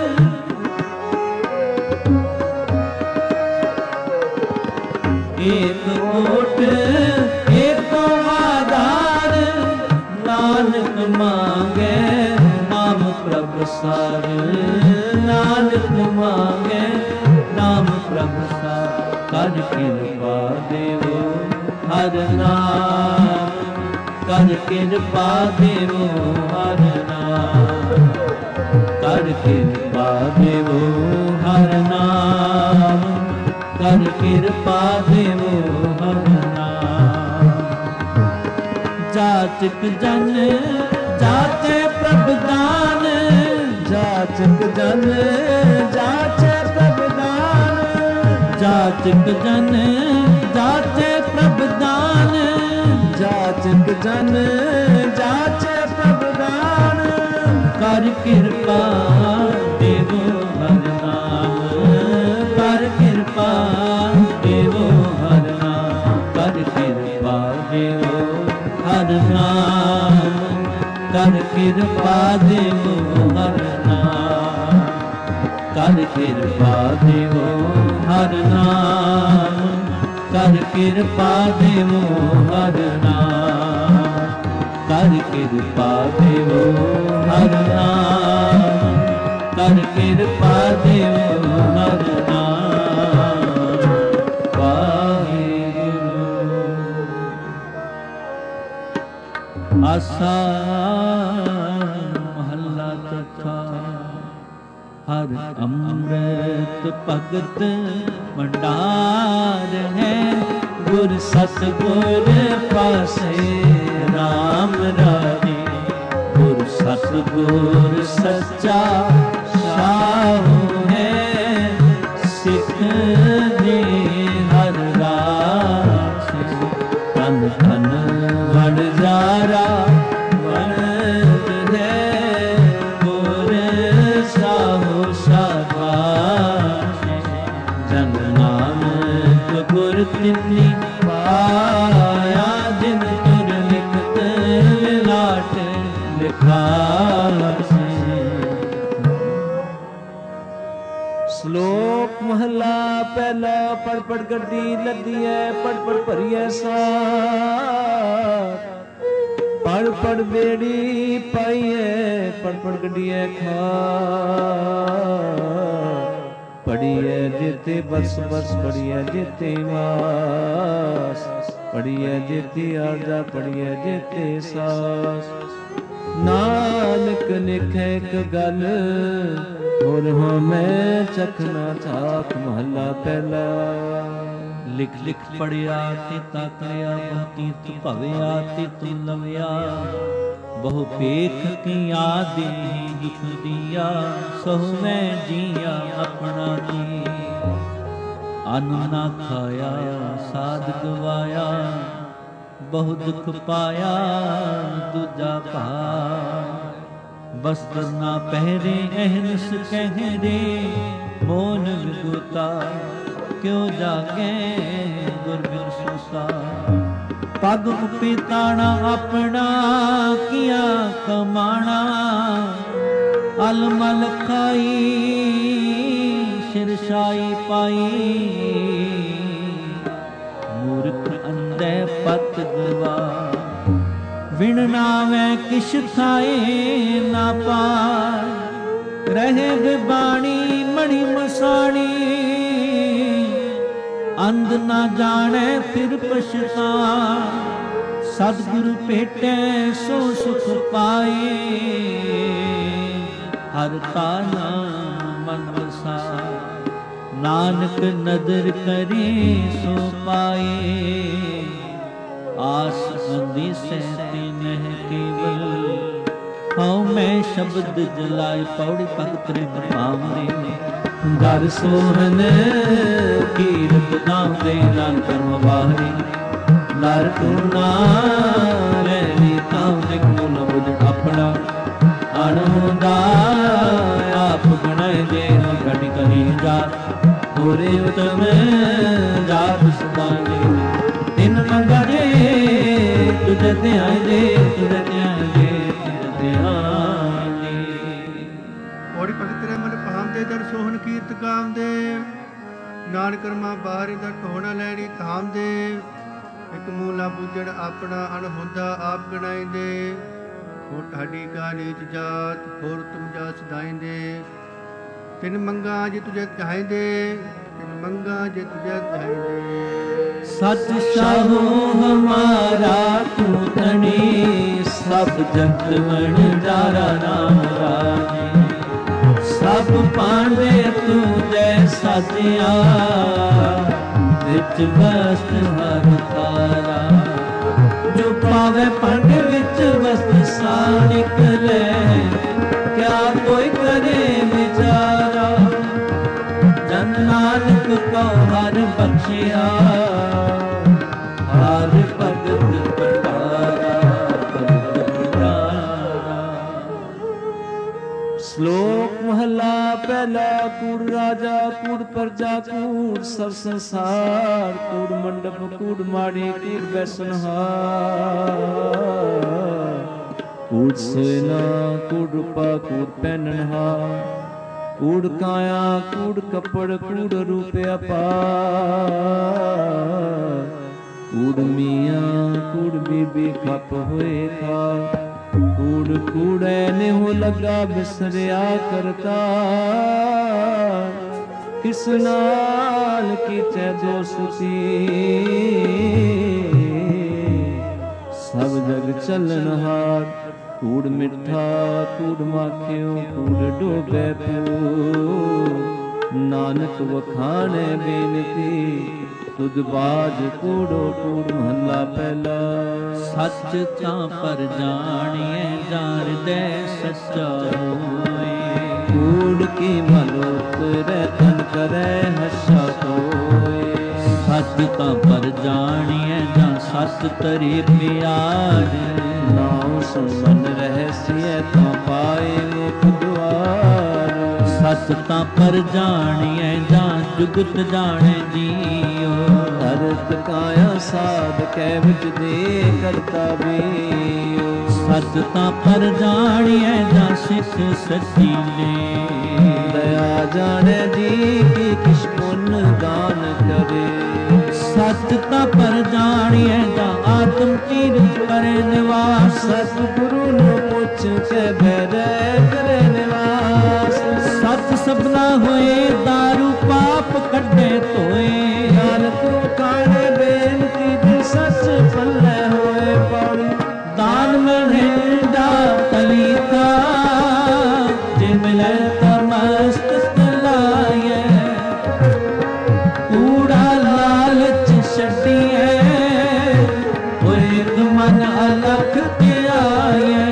एक ओट एक आधार। नानक मांगे नाम प्रभु सार, नानक मांगे नाम प्रभु सार। कर कृपा देवो हर नाम, कर कृपा देवो हर नाम, कर कृपा देवो हर नाम, कर कृपा देवो हर नाम। जाचक जन जाचे प्रभु दान, जाचक जन जाचे प्रभु दान, जाचक जन जाचे प्रभु दान। जाचक जन जाचे प्रभु दान। कर कृपा देवो हर नाम, कर कृपा देवो हर नाम, कर कृपा देवो हर नाम, कर कृपा देवो हर नाम, कर कृपा देवो ਹਰ ਨਾਮ, ਕਰ ਕਿਰਪਾ ਦੇਵੋ ਹਰ ਨਾਮ, ਕਰ ਕਿਰਪਾ ਦੇਵੋ ਹਰ ਨਾਮ, ਕਰ ਕਿਰਪਾ ਦੇਵੋ ਹਰ ਨਾਮ। ਵਾਹਿਗੁਰੂ। ਆਸਾ ਮਹੱਲਾ ਚੌਥਾ। ਹਰ ਅੰਮ੍ਰਿਤ ਭਗਤ ਭੰਡਾਰ ਹੈ, ਗੁਰ ਸਤਿਗੁਰ ਪਾਸੇ ਰਾਮ ਰਾਜੇ। ਗੁਰ ਸਤਿਗੁਰ ਸੱਚਾ ਸਾਹੁ ਹੈ, ਸਿੱਖ ਜੀ ਹਰ ਰਾਸੇ। ਤਨ ਤਨ ਵਣਜਾਰਾ ਵਣਜ ਹੈ, ਗੁਰ ਸਾਹੁ ਸਾਧਾਸੇ। ਜਨ ਨਾਨਕ ਗੁਰ ਤਿੰਨੀ ਪਾਇਆ, ਜਿਨ ਤੁਰ ਲਿਖਤ ਲਾਟ ਲਿਖਾਸੇ। ਸ਼ਲੋਕ ਮਹਲਾ ਪਹਿਲਾ। ਪੜ ਪੜ ਗੱਡੀ ਲੱਦੀਐ, ਪੜ ਪੜ ਭਰੀਐ ਸਾਰ। ਪੜ ਪੜ ਬੇੜੀ ਪਾਈਐ, ਪੜ ਪੜ ਗੱਡੀਐ ਖਾਰ। ਪੜੀਐ ਜਿਤੇ ਬਸ ਬਸ, ਪੜੀਐ ਜਿਤੇ ਵਾਸ। ਪੜੀਐ ਜਿਤੇ ਆਰਜਾ, ਪੜੀਐ ਜਿਤੇ ਸਾਸ। ਨਾਨਕ ਲਿਖੈ ਇੱਕ ਗੱਲ, ਹੋਰ ਹੋ ਮੈਂ ਚਖਣਾ ਚਾਖ। ਮਹੱਲਾ ਪਹਿਲਾ। ਲਿਖ ਲਿਖ ਪੜਿਆ ਤੇ ਤਾਕਿਆ, ਬਹੁ ਤੀਰਥ ਭਵਿਆ ਤੇ ਤੂੰ ਲਵਿਆ। ਬਹੁ ਪੇਖ ਕੀਆ ਦੇਹੀ ਦੁਖ ਦੀਆ, ਸਹੁ ਮੈਂ ਜੀਆ ਆਪਣਾ ਜੀ। ਅੰਨ ਨਾ ਖਾਇਆ ਸਾਧ ਗਵਾਇਆ, ਬਹੁ ਦੁਖ ਪਾਇਆ ਦੂਜਾ ਭਾਰ। ਬਸਤਰ ਨਾ ਪਹਿਰੇ ਅਹਨਸ ਕਹਿਰੇ, ਮੋਨ ਵਿਗੁਤਾ ਕਿਉ ਜਾਗੇ ਗੁਰਬਿਨ ਸੁਸਾ। ਪਗ ਉਪੇ ਤਾਣਾ ਆਪਣਾ, ਕੀਆ ਕਮਾਣਾ। ਅਲਮਲ ਖਾਈ ਸਿਰਸ਼ਾਈ ਪਾਈ, ਮੂਰਖ ਅੰਧੇ ਪਤ ਗਵਾ। ਵਿਣ ਨਾਵੇਂ ਕਿਛ ਖਾਏ ਨਾ ਪਾਏ, ਰਹੇ ਬਿਬਾਣੀ ਮਣੀ ਮਸਾਣੀ। ਅੰਧ ਨਾ ਜਾਣੈ ਫਿਰ ਪਛਤਾ, ਸਤਿਗੁਰੂ ਭੇਟੈ ਸੋ ਸੁਖ ਪਾਏ। ਹਰ ਕਾ ਨਾਮ ਮਨ ਵਸਾ, ਨਾਨਕ ਨਦਰ ਕਰੇ ਸੋ ਪਾਏ। ਆਸ ਅੰਦੀਸੈ ਤਿਨਹਿ ਕੇਵਲ, ਹਉ ਮੈਂ ਸ਼ਬਦ ਜਲਾਏ। ਪੌੜੀ ਭਗਤ ਰੇ ਭਾਵਨੇ, ਦਰ ਸੋਹਨ ਕੀਰਤ ਨਾਮ ਦੇ ਨਾਮ ਕਰਮ ਵਾਹਰੀ। ਨਰ ਤੂੰ ਨਾ ਲੈਣੀ ਕਾਮ ਲਿਖ ਮੁਨ ਬੁਝ ਆਪਣਾ। ਅਣਹੁਦਾ ਆਪ ਗਣਾਏ ਜੇ ਘਟ ਕਰੀ ਜਾ। ਹੋਰੇ ਉਤਮ ਜਾਤ ਸਦਾਨੇ, ਤਿਨ ਮੰਗਾ ਜੇ ਤੁਝ ਧਿਆਏ ਜੇ, ਤੁਝ ਧਿਆਏ ਜੇ, ਤੁਝ ਧਿਆਏ। ਔੜੀ ਭਗਤ ਰੇ ਮਨ ਭਾਵਦੇ, ਦਰ ਸੋਹਨ ਕੀਰਤ ਕਾਮਦੇ। ਨਾਨਕ ਕਰਮਾ ਬਾਹਰੀ ਦਾ ਢੋਣਾ ਲੈਣੀ ਧਾਮ ਦੇ। ਇੱਕ ਮੂਲਾ ਬੁੱਝੜ ਆਪਣਾ, ਅਣਹੁਦਾ ਆਪ ਗਣਾਈਂਦੇ। ਹੋ ਢਾਡੀ ਕਾ ਨੀਚ ਜਾਤ, ਹੋਰ ਤੁਮ ਜਾ ਸਦਾਈਂਦੇ। ਤਿਨ ਮੰਗਾ ਜੇ ਤੁਝੇ ਚਾਹੀਦੇ, ਤਿਨ ਮੰਗਾ ਜੇ ਤੁਝੇ ਚਾਹੀਦੇ। ਸਚ ਸਾਹੋ ਹਮਾਰਾ ਤੂੰ ਧਣੀ, ਸਭ ਜਗਤ ਵਣਜਾਰਾ ਨਾਮ ਰਾਜੇ। ਸਭ ਪਾਂਡੇ ਤੂੰ ਜੈ ਸਾਜਿਆ, ਵਿੱਚ ਵਸਤ ਹਰ ਤਾਰਾ। ਜੋ ਪਾਵੇ ਪੰਡ ਵਿੱਚ ਵਸਤ ਸਾ ਨਿਕਲੇ, ਕਿਆ ਕੋਈ ਕਰੇ ਵਿਚਾਰਾ। ਜਨ ਨਾਨਕ ਕੋ ਹਰ ਬਖਸ਼ਿਆ, ਹਰ ਭਗਤ ਭੰਡਾਰਾ, ਭਗਤ ਭੰਡਾਰਾ। ਸ਼ਲੋਕ ਮਹਲਾ ਪਹਿਲਾ। ਕੂੜ ਰਾਜਾ ਕੂੜ ਪ੍ਰਜਾ ਕੂੜ ਸਭ ਸੰਸਾਰ। ਕੂੜ ਮੰਡਪ ਕੂੜ ਮਾੜੀ ਕੂੜ ਬੈਸਨਹਾਰ। ਕੂੜ ਸੋਇਨਾ ਕੂੜ ਰੂਪਾ ਕੂੜ ਪਹਿਨਨਹਾਰ। ਕੂੜ ਕਾਇਆ ਕੂੜ ਕੱਪੜ ਕੂੜ ਰੂਪ ਅਪਾਰ, ਕੂੜ ਮੀਆਂ ਕੂੜ ਬੀਬੀ ਖੱਪ ਹੋਏ ਖਾ, ਕੂੜ ਕੂੜੈ ਨਿਹੁ ਲੱਗਾ ਬਿਸਰਿਆ ਕਰਤਾ, ਕਿਸ ਨਾਲ ਕੀਚੈ ਦੋਸਤੀ, ਸਭ ਜਗ ਚੱਲਣਹਾਰ, ਕੂੜ ਮਿੱਠਾ ਕੂੜ ਮਾਖਿਓ ਕੂੜ ਡੋਬੈ ਪੂ, ਨਾਨਕ ਵਖਾਣੈ ਬੇਨਤੀ, ਤੁਧ ਬਾਜ ਕੂੜੋ ਕੂੜ ਮਹੱਲਾ ਪਹਿਲਾ। ਸੱਚ ਤਾਂ ਪਰ ਜਾਣੀਐ ਜਾਂ ਹਿਰਦੈ ਸੱਚਾ ਹੋਏ, ਕੂੜ ਕੀ ਮਨ ਉਤਰੈ ਤਨ ਕਰੈ ਹੱਸਾ ਕੋਏ, ਸੱਚ ਤਾਂ ਪਰ ਜਾਣੀਐ ਜਾਂ ਸੱਚ ਤਰੀ ਪਿਆਰ, ਨਾਉ ਸੁਮਨ ਰਹਸੀਐ ਤਾਂ ਪਾਏ ਮੁਖ ਦੁਆਰ, ਸੱਚ ਤਾਂ ਪਰ ਜਾਣੀਐ ਜਾਂ ਜੁਗਤ ਜਾਣੈ ਜੀਉ, ਅਰਥ ਕਾਇਆ ਸਾਧ ਕੈ ਵਿੱਚ ਦੇ ਕਰਤਾ ਬੀਉ, ਸੱਚ ਤਾਂ ਪਰ ਜਾਣੀਐ ਜਾਂ ਸਿੱਖ ਸੱਚੀ ਨੇ, ਦਇਆ ਜਾਣੈ ਜੀ ਕੀ ਕਿਛ ਪੁੰਨ ਦਾਨ ਕਰੇ, ਸੱਚ ਤਾਂ ਪਰ ਜਾਣੀਐ ਜਾਂ ਆਤਮ ਤੀਰਥ ਕਰੇ ਨਿਵਾਸ, ਸਤਿਗੁਰੂ ਨੂੰ ਪੁੱਛ ਕੇ ਬਹਿਰੈ ਕਰੇ ਨਿਵਾਸ, ਸੱਚ ਸਭਨਾ ਹੋਏ ਦਾਰੂ ਪਾਪ ਕੱਢੇ ਧੋਏ, ਨਾਨਕ ਕਾਣੇ ਬੇਨਤੀ ਦੀ ਸੱਚ ਪੱਲੇ ਹੋਏ ਪੌੜੀ, ਦਾਨ ਮਹਿੰਦਾ ਤਲੀਤਾ ਜੇ ਮਿਲੈ ਤਾਂ ਮਸਤ ਲਾਇਐ, ਕੂੜਾ ਲਾਲਚ ਛੱਡੀਐ ਹੋਏ ਮਨ ਅਲਖ ਧਿਆਇਐ,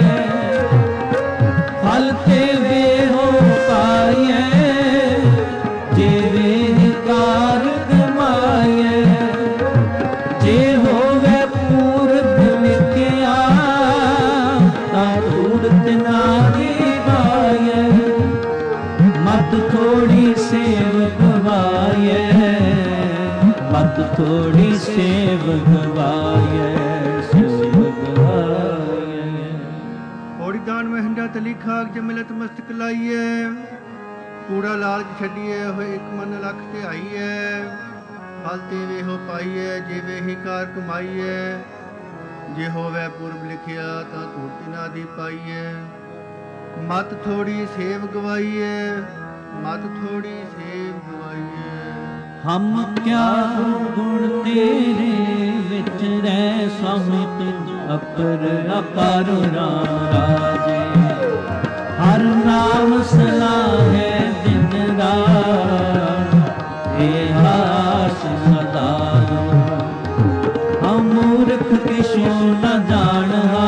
ਫਲ ਤੇ ਵੇਹੋ ਪਾਈਐ ਜੇ ਵੇਹ ਕਾਰ ਕਮਾਈਐ, ਜੇ ਹੋਵੇ ਪੂਰਬ ਨਿਤਿਆ ਤਾਂ ਧੂੜ ਤਿਨਾ ਦੀ ਪਾਈਐ, ਮਤ ਥੋੜੀ ਸੇਵ ਗਵਾਈਐ, ਮਤ ਥੋੜੀ ਸੇਵ ਗਵਾਈਐ, ਸੇਵ ਗਵਾਈਐ। ਔੜੀ ਦਾਨ ਮਹਿੰਦਾ ਤਲੀ ਖਾਕ ਜਮਿਲਤ ਮਸਤਕ ਲਾਈਐ, ਕੂੜਾ ਲਾਲਚ ਛੱਡੀਐ ਹੋਏ ਇੱਕ ਮਨ ਲੱਖ ਧਿਆਈਐ, ਫਲ ਤੇ ਵੇਹੋ ਪਾਈਐ ਜੇ ਵੇਹੀ ਕਾਰ ਕਮਾਈਐ, ਜੇ ਹੋਵੇ ਪੁਰਬ ਲਿਖਿਆ ਤਾਂ ਧੂਰਤੀ ਨਾ ਦੀ ਪਾਈਐ, ਮਤ ਥੋੜੀ ਸੇਵ ਗਵਾਈਐ, ਮਤ ਥੋੜੀ ਸੇਵ ਗਵਾਈਐ। ਹਮ ਕਿਆ ਗੁਣ ਤੇਰੇ ਵਿੱਚ ਰਹਿ ਸਭ ਤੁਝ ਅਪਰ ਅਪਰ ਰਾਮ ਰਾਜੇ, ਹਰ ਨਾਮ ਸਲਾਹੈ ਦਿਨ ਰਾਤ, ਏ ਹਾਸ ਸਦਾ ਹਮ ਮੂਰਖ ਕਿਛੁ ਨ ਜਾਣਹਾ,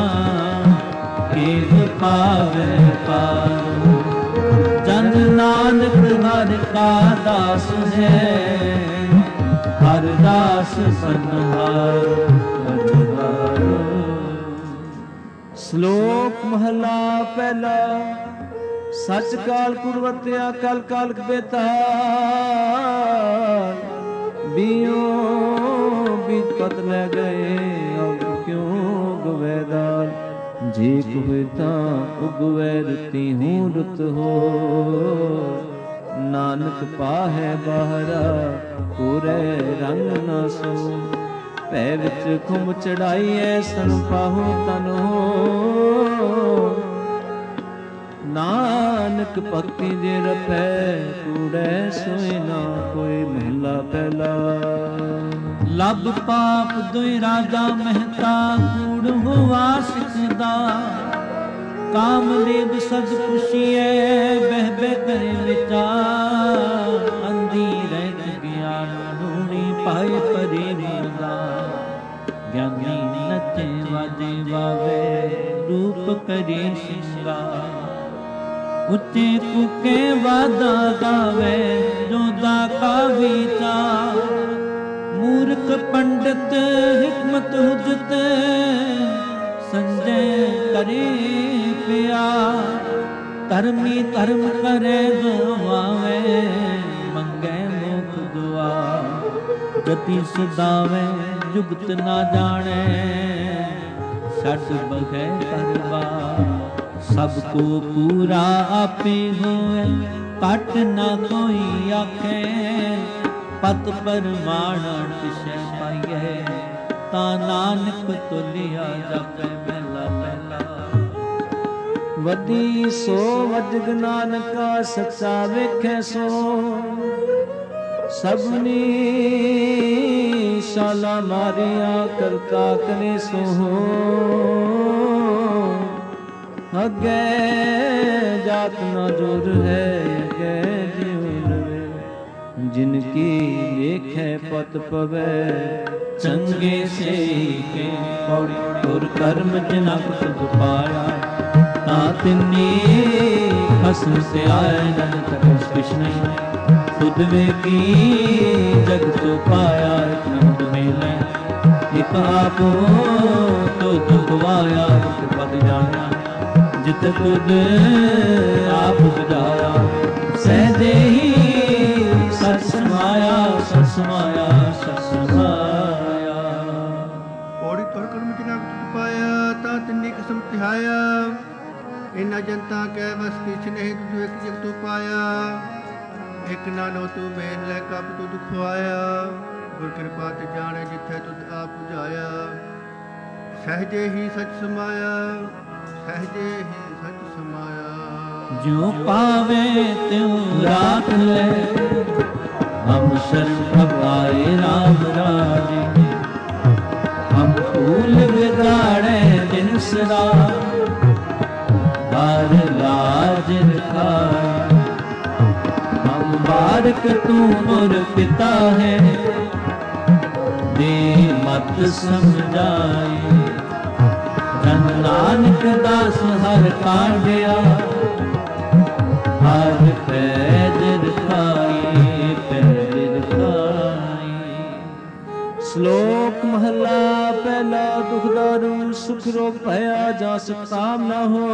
ਏਹ ਪਾਵੈ ਪਾਵੋ, ਜਨ ਨਾਨਕ ਹਰਿ ਕਾ ਦਾਸ ਹੈ, ਹਰਿ ਦਾਸ ਸੰਹਾਰੋ ਸੰਹਾਰੋ। ਸ਼ਲੋਕ ਮਹਲਾ ਪਹਿਲਾ। ਸੱਚ ਕਾਲ ਕੁਰਵਤਿਆ ਕਲ ਕਾਲਕ ਬੇਤਾਲ, ਬੀਓ ਬੀਤ ਪਤ ਲੈ ਗਏ ਅਬ ਕਿਉਂ ਗਵੈ ਦਾਲ, ਜੇ ਕੋਈ ਤਾਂ ਉਗਵੈ ਰੁਤੀ ਹੂੰ ਰੁਤ ਹੋ, ਨਾਨਕ ਪਾਹੈ ਬਾਹਰਾ ਕੋਰੇ ਰੰਗ ਨਾ ਸੋ, ਭੈ ਵਿੱਚ ਖੁੰਭ ਚੜਾਈਐ ਸਨ ਪਾਹੋ ਤਨ ਹੋ, ਨਾਨਕ ਭਗਤੀ ਜੇ ਰਪੈ ਕੂੜੈ ਸੋਇ ਨਾ ਕੋਈ। ਮਹਲਾ ਪਹਿਲਾ। ਲੱਭ ਪਾਪ ਦੁਇ ਰਾਜਾ ਮਹਿਤਾ ਕੂੜ ਹੋਵਾ ਸਿਖਦਾ, ਕਾਮਦੇਵ ਸਦ ਪੁਛੀਐ ਬਹਿ ਬਹਿ ਕਰੇ ਵਿਚਾਰ, ਅੰਧੀ ਰਹਿਤ ਗਿਆਨ ਹੋਣੀ ਪਾਏ ਪਰੇ ਮੁਰਦਾ, ਗਿਆਨੀ ਨਚੇ ਵਾਜੇ ਵਾਵੇ ਰੂਪ ਕਰੇ ਸ਼ਿੰਗਾਰ, ਉੱਚੇ ਕੁਕੇ ਵਾਦਾ ਗਾਵੇ ਜੋਦਾ ਕਾ ਵਿਚਾਰ, ਮੂਰਖ ਪੰਡਤ ਹਿਕਮਤ ਹੁਜਤ ਸੰਜੈ ਕਰੇ ਪਿਆਰ, ਧਰਮੀ ਧਰਮ ਕਰੇ ਗਵਾਵੇ ਮੰਗੈ ਮੁਖ ਦੁਆ, ਗਤੀ ਸਦਾਵੇ ਜੁਗਤ ਨਾ ਜਾਣੈ ਛੱਡ ਬਗੈ ਕਰਵਾ, ਸਭ ਕੋ ਪੂਰਾ ਆਪੇ ਹੋਏ, ਘਟ ਨਾ ਕੋਈ ਆਖੇ। ਪਤ ਪਰਮਾਣ ਪਿਛੈ ਪਾਈਐ, ਤਾਂ ਨਾਨਕ ਤੁਲਿਆ ਜਾਪੈ ਮਹਿਲਾ ਪਹਿਲਾ। ਵਧੀ ਸੋ ਵਜਗ ਨਾਨਕਾ, ਸੱਚਾ ਵੇਖੈ ਸੋ। ਸਭਨੀ ਸ਼ਾਲਾ ਮਾਰਿਆ, ਕਰਤਾ ਕਰੇ ਸੋ। ਅੱਗੇ ਜਾਤ ਨਾ ਜੁਰ ਹੈ, ਅੱਗੇ ਜਿਉ ਲਵੇ। ਜਿਨ ਕੀ ਵੇਖੈ ਪਤ ਪਵੈ, ਚੰਗੇ ਸੇ ਕੇ ਪੌੜੀ। ਗੁਰ ਕਰਮ ਜਿਨਾ ਸੁਖ ਪਾਇਆ, ਤਾਂ ਤਿੰਨੀ ਖਸਮ ਸੇ ਆਏ। ਨਦ ਤਕ ਕਿਛ ਨਹੀਂ ਖੁਦ ਵੇਖੀ, ਜਗ ਤੋ ਪਾਇਆ। ਇਕ ਨੰਦ ਮੇਲੇ ਇਕ ਆਪੋ, ਤੋ ਦੁਖਵਾਇਆ। ਇਕ ਪਦ ਜਾਣਿਆ, ਜਿਤ ਤੁਧ ਆਪ ਬੁਝਾਇਆ। ਸਹਿਜੇ ਹੀ ਸਚ ਸਮਾਇਆ, ਸਚ ਸਮਾਇਆ, ਸਚ ਸਮਾਇਆ। ਪੌੜੀ ਤੁਰ ਕਰਮ ਜਿਨਾ ਤੁਧ ਪਾਇਆ, ਤਾਂ ਤਿੰਨੀ ਕਿਸਮ ਤਿਹਾਇਆ। ਇਨਾ ਜਨਤਾ ਕੈ ਵਸ ਕਿਛ ਨਹੀਂ, ਤੁਧ ਇੱਕ ਜਗ ਤੋ ਪਾਇਆ। ਇਕ ਨਾਨੋ ਤੂੰ ਮੇਲ ਲੈ, ਕਬ ਤੂੰ ਦੁਖਵਾਇਆ। ਗੁਰ ਕਿਰਪਾ ਤੇ ਜਾਣੇ, ਜਿੱਥੇ ਤੁਧ ਆਪ ਬੁਝਾਇਆ। ਸਹਿਜੇ ਹੀ ਸਚ ਸਮਾਇਆ, ਸਹਿਜੇ ਹੀ ਸਚ ਸਮਾਇਆ। ਜਿਉ ਪਾਵੇ ਤਿਉ ਰਾਖ ਲੈ, ਹਮ ਸ਼ਰਨ ਪ੍ਰਭ ਆਏ ਰਾਮ ਰਾਜੇ। ਹਮ ਫੂਲ ਵਿਗਾੜੇ ਦਿਨ ਸਦਾ, ਹਰ ਲਾਜ ਰਖਾਏ। ਹਮ ਬਾਰਕ ਤੂੰ ਗੁਰ ਪਿਤਾ ਹੈ, ਦੇ ਮਤ ਸਮਝਾਏ। ਜਨ ਨਾਨਕ ਦਾਸ ਹਰ ਕਾਢਿਆ, ਹਰ ਪੈਜ ਰਖਾਈ, ਪੈਜ ਰਖਾਈ। ਸ਼ਲੋਕ ਮਹਲਾ ਪਹਿਲਾ। ਦੁਖ ਦਾਰੂ ਸੁਖ ਰੋਗ ਭਇਆ, ਜਾ ਸਤਾਮ ਨਾ ਹੋ।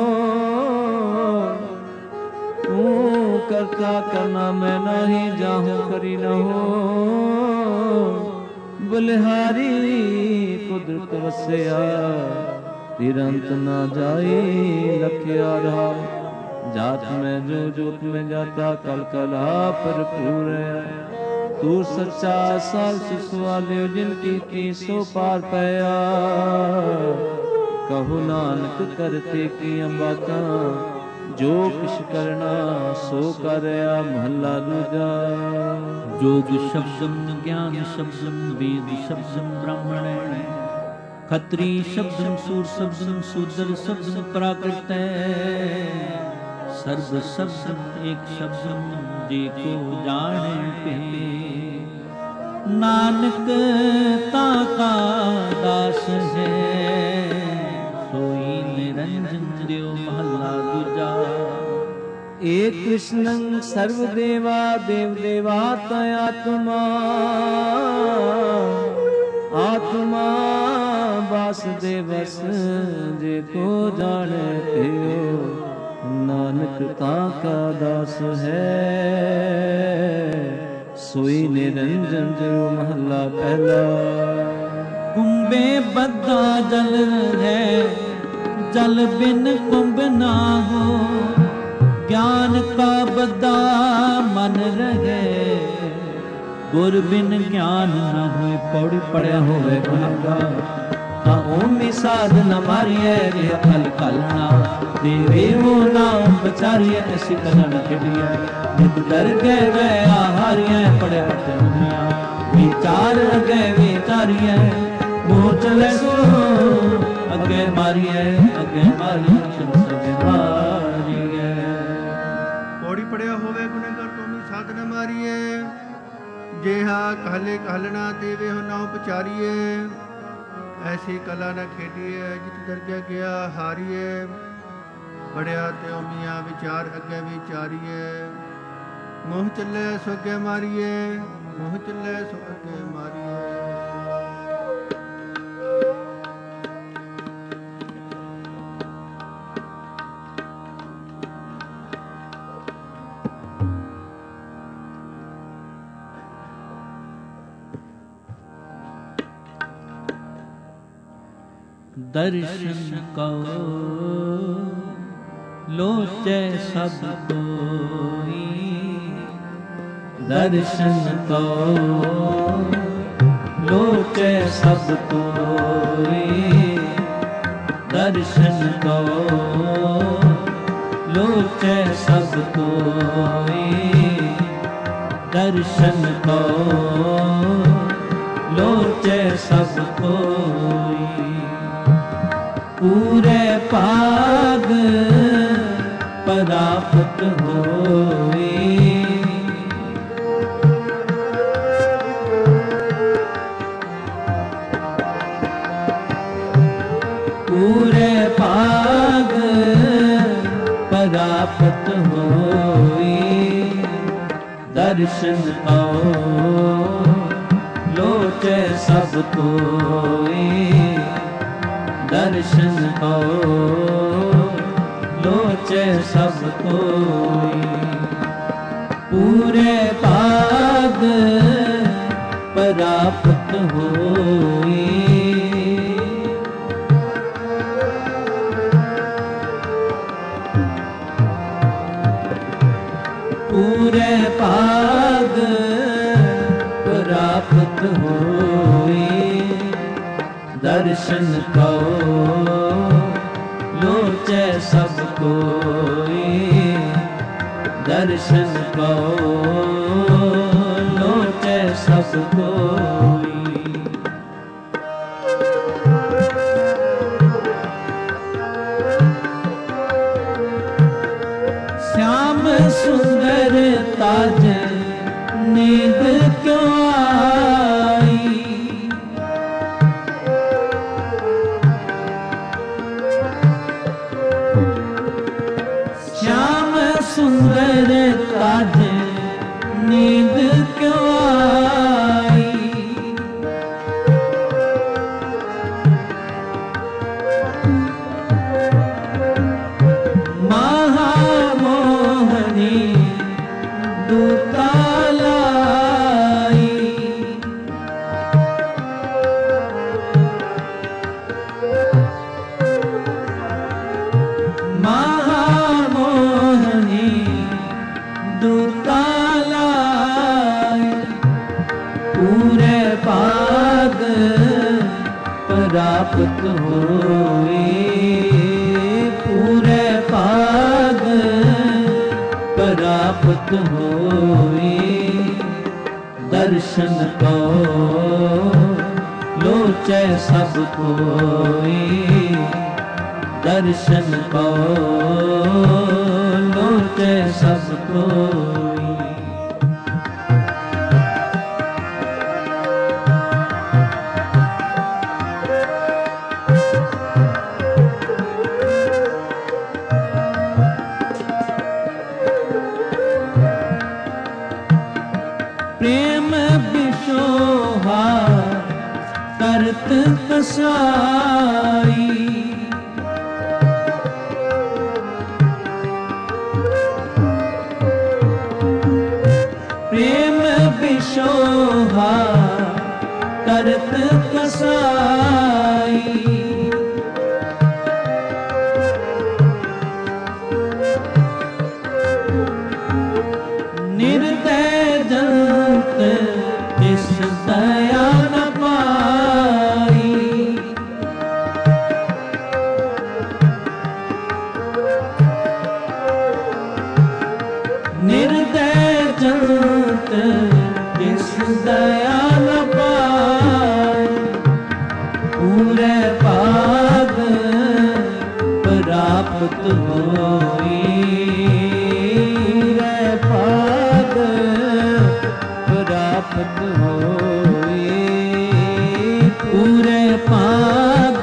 ਤੂੰ ਕਰਤਾ ਕਰਨਾ ਮੈਂ ਨਹੀਂ, ਜਾਹੂੰ ਕਰੀ ਨਾ ਹੋ। ਬਲਿਹਾਰੀ ਕੁਦਰਤ ਵਸਿਆ, ਤਿਰੰਤ ਨਾ ਜਾਈ। ਲਖਿਆ ਰਹਾ ਜਾਤ ਮੈਂ ਜੋ ਜੋਤ ਮੈਂ ਜਾਤਾ, ਕਲ ਕਲਾ ਭਰਪੂਰ ਹੈ। ਤੂੰ ਸੱਚਾ ਸਾਲ ਸਿਸਵਾਲਿਓ, ਜਿਨ ਕੀਤੀ ਸੋ ਪਾਰ ਪਿਆ। ਕਹੋ ਨਾਨਕ ਕਰਤੇ ਕੀਆਂ ਬਾਤਾਂ, ਜੋ ਕਿਛ ਕਰਨਾ ਸੋ ਕਰਿਆ। ਮਹੱਲਾ ਦੂਜਾ। ਜੋਗ ਸ਼ਬਦੰ ਗਿਆਨ ਸ਼ਬਦੰ, ਵੇਦ ਸ਼ਬਦੰ ਬ੍ਰਾਹਮਣੈ। ਖੱਤਰੀ ਸ਼ਬਦੰ ਸੂਰ ਸ਼ਬਦੰ, ਸ਼ੂਦਰ ਸ਼ਬਦੰ ਪ੍ਰਾਕ੍ਰਿਤੈ। ਸਰਬ ਸ਼ਬਦੰ ਏਕ ਸ਼ਬਦੰ, ਜੇ ਕੋ ਜਾਣੈ ਭੇ। ਨਾਨਕ ਤਾਂ ਕਾ ਦਾਸ ਹੈ, ਸੋਈ ਨਿਰੰਜਨ ਦਿਓ। ਮਹੱਲਾ ਦੂਜਾ। ਏਕ ਕ੍ਰਿਸ਼ਨੰ ਸਰਵ ਦੇਵਾ, ਦੇਵ ਦੇਵਾਤ ਆਤਮਾ। ਆਤਮਾ ਵਾਸੁਦੇਵਸ, ਜੇ ਕੋ ਜਾਣੈ ਤਿਉ। ਨਾਨਕ ਤਾਂ ਕਾ ਦਾਸ ਹੈ, ਸੋਈ ਨਿਰੰਜਨ ਦਿਓ। ਮਹੱਲਾ ਪਹਿਲਾ। ਕੁੰਭੇ ਬੱਧਾ ਜਲ ਹੈ, ਜਲ ਬਿਨ ਕੁੰਭ ਨਾ ਹੋ। ਗਿਆਨ ਕਾ ਬੱਧਾ ਮਨ ਰਹੇ, ਗੁਰ ਬਿਨ ਗਿਆਨ ਨਾ ਹੋਏ। ਪੌੜੀ ਪੜਿਆ ਹੋਵੇ ਗੁਨਾਹਗਾਰ, ਤਾਂ ਓਮੀ ਸਾਧ ਨ ਮਾਰੀਐ। ਇਹ ਅਕਲ ਘਾਲਣਾ ਦੇਵੇ ਉਹ ਨਾਮ ਬਚਾਰੀਐ। ਐਸੀ ਕਲਾ ਨ ਖੇਡੀਐ, ਨਿਤ ਡਰ ਗਏ ਗਏ ਆਹਾਰੀਐ। ਪੜਿਆ ਤੇ ਦੁਨੀਆ ਵਿਚਾਰ ਅਗੇ ਵਿਚਾਰੀਐ। ਮੋਹ ਚਲੇ ਸੋ ਅੱਗੇ ਮਾਰੀਐ, ਅੱਗੇ ਮਾਰੀਐ, ਅੱਗੇ ਮਾਰੀਐ। ਪੌੜੀ ਪੜਿਆ ਹੋਵੇ ਗੁਨਾਹਗਾਰ, ਤੋਮੀ ਸਾਧ ਨ ਮਾਰੀਐ। ਜਿਹਾ कहले कहलना, ਦੇਵੇ ਹੋ ਨਾਉ ਪਚਾਰੀਐ। ਐਸੀ ਕਲਾ ਨ ਖੇਡੀਐ, ਜਿਤ ਦਰਗਹਿ ਗਿਆ ਹਾਰੀਐ। ਪੜਿਆ ਤਿਉ ਮੀਆਂ ਵਿਚਾਰ ਅੱਗੇ ਵਿਚਾਰੀਐ। ਮੋਹ ਚੱਲੇ ਸੋ ਅੱਗੇ ਮਾਰੀਐ, ਮੋਹ ਚੱਲੇ ਸੋ ਅੱਗੇ ਮਾਰੀਐ। ਦਰਸ਼ਨ ਕਉ लोचे सब कोई दर्शन को, लोचे सब कोई दर्शन को, लोचे सब कोई दर्शन को, लोचे सब कोई पूरे पाग प्राप्त होई। पूरे पाग प्राप्त होई दर्शन को, लोचे सब कोई दर्शन को, लोचे सब कोई पूरे पाग प्राप्त होई। पूरे पाग प्राप्त होई दर्शन को, लोचे सब कोई दर्शन को, लोचे सब कोई श्याम सुंदर ताज नींद क्यों आई। श्याम सुंदर ताज नींद क्यों आई। महामोहनी दूतालाई। महामोहनी दूतालाई पूरे पाग प्राप्त होई। पूरे पाग प्राप्त होई दर्शन को, लोचे सब कोई दर्शन को, लोचे सब कोई प्रेम बिशोहा करत कसाई। प्रेम बिशोहा करत कसाई। निर्दय जंत इस दया न पाई। निर्दय जंत इस दया न पाई। पूरे पाग प्राप्त होई। पाग प्राप्त होई। पूरे पाग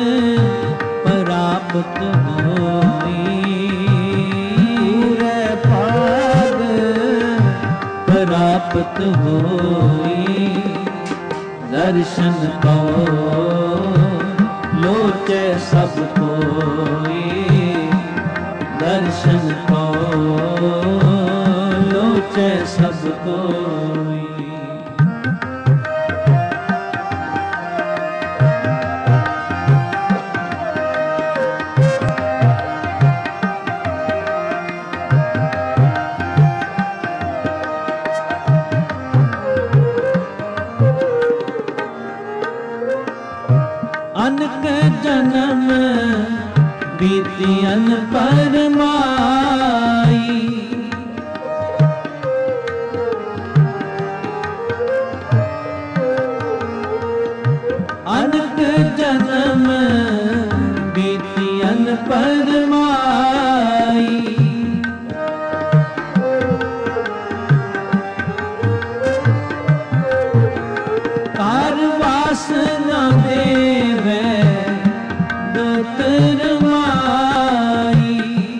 प्राप्त होई। पूरे पाग प्राप्त होई दर्शन को, लोचे सब कोई दर्शन को, लोचे सब कोई अनक जन्म बीतियन परमाई, अनक जन्म बीतियन परमाई, कार वासना देवे दोतर माई,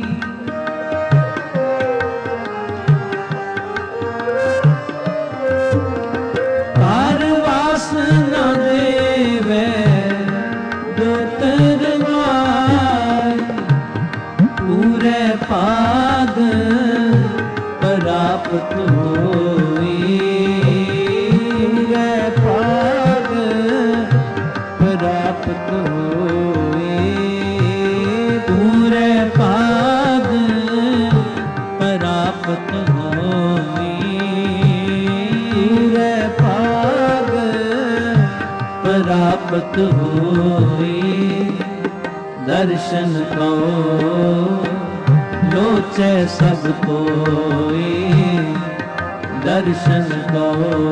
कार वासना देवे दोतर माई, पूरे पाद प्राप्त होई, प्राप्त होए, पूरे पाद प्राप्त होए, पूरे पाद प्राप्त होए, दर्शन को लोचे सब कोई, दर्शन को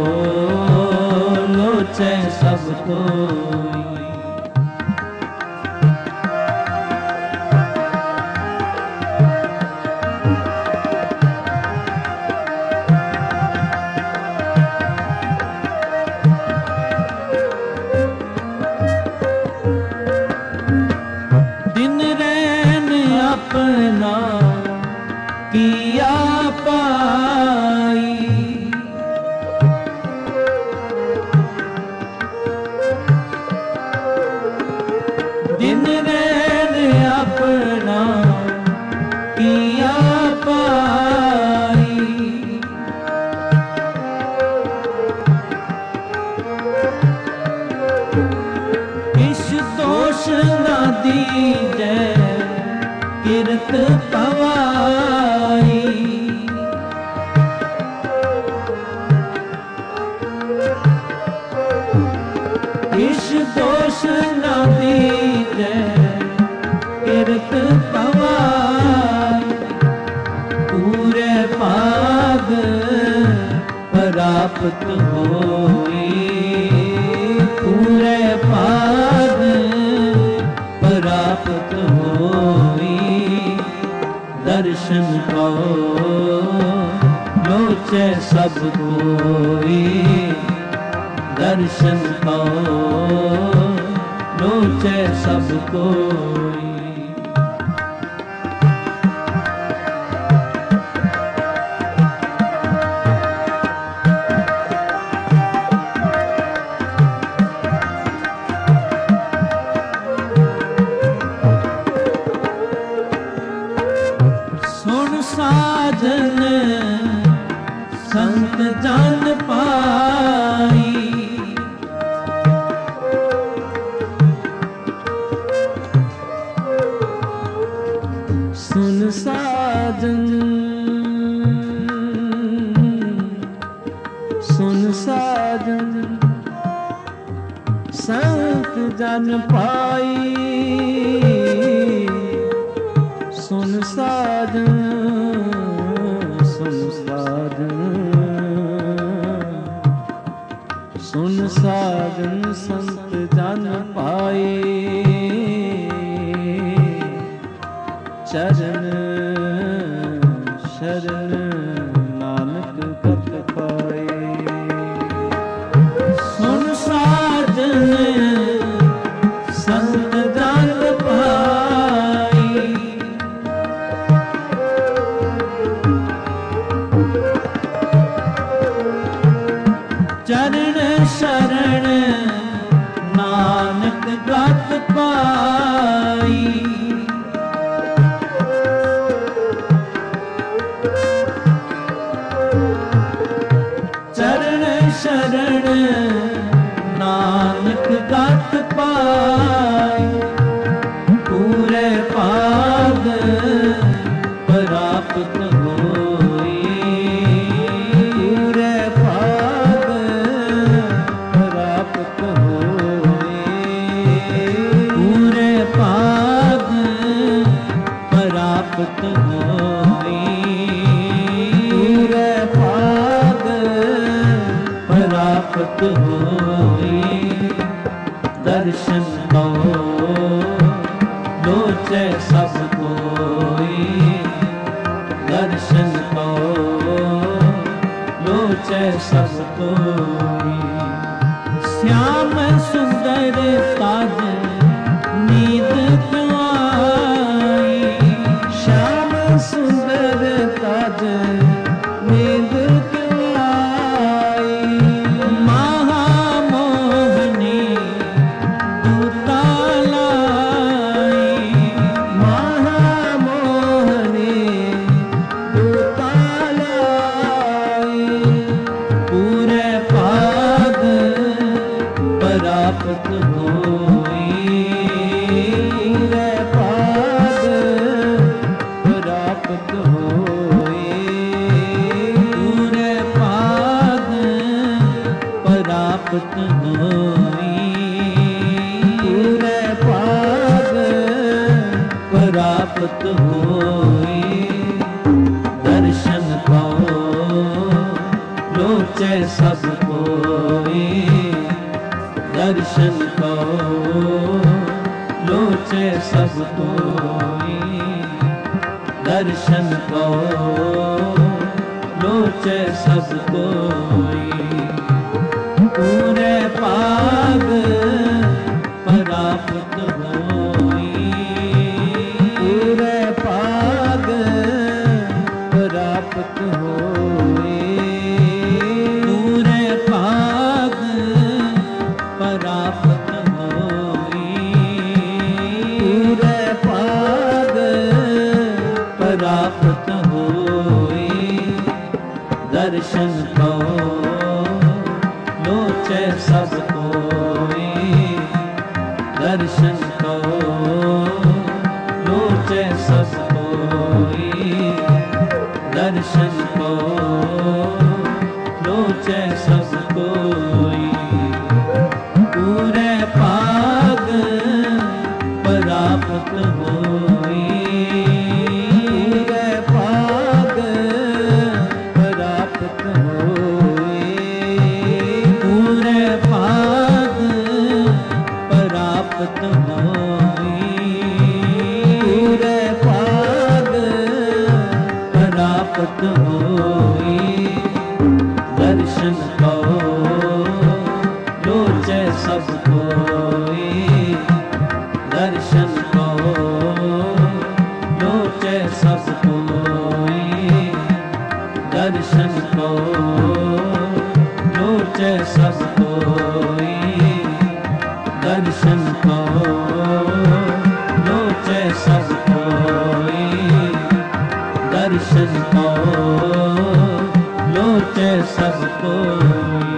लोचे सब कोई। दिन रैन अपना किया पाई, दिन रैन अपना किया पाई, इस दोष न दीजे किरत पवाई, इस दोष न दीजे किरत पवाई, पूरे पाद प्राप्त होई, पूरे पाद प्राप्त होई, दर्शन को लोचे सब कोई, दर्शन को लोचे सब कोई। सुन साजन संत जान पाई, सुन साजन, सुन साजन संत जन पाई, सुन साजन, सुन साजन, सुन साजन संत जन पाए, चरण शरण नानक कत पाए, सुन साजन संत जन पाए, चरण शरण नानक गत पाई, चरण शरण नानक गत पाई, पूरे पाद प्राप्त होई, पूरे पाद प्राप्त होई, प्राप्त होई दर्शन को लोचे सब कोई दर्शन को लोचे सब कोई श्याम सुंदर ताज नींद क्यों आई श्याम सुंदर ताज नींद क्यों आई महामोहनी दूता लाई महामोहनी दूता लाई पूरे पाद प्राप्त होई पूरे पाद प्राप्त होई पूरे पाद प्राप्त होई पूरे पाद प्राप्त होई दर्शन को लोचे सब कोई दर्शन को लोचे सब कोई दर्शन को लोचे सब कोई पूरे पाग प्राप्त होई पूरे पाग प्राप्त होई पूरे पाग प्राप्त होई पूरे पाग प्राप्त होई दर्शन को लोचे सब कोई दर्शन को लोचे सब कोई दर्शन को लोचे सब कोई पूरे पाग प्राप्त होई पूरे पाग प्राप्त होई पूरे पाग प्राप्त होई पूरे पाग प्राप्त होई दर्शन को लोचे सब कोई दर्शन को लोचे सब कोई दर्शन को लोचे सब कोई दर्शन को लोचे सब कोई दर्शन को लोचे सब कोई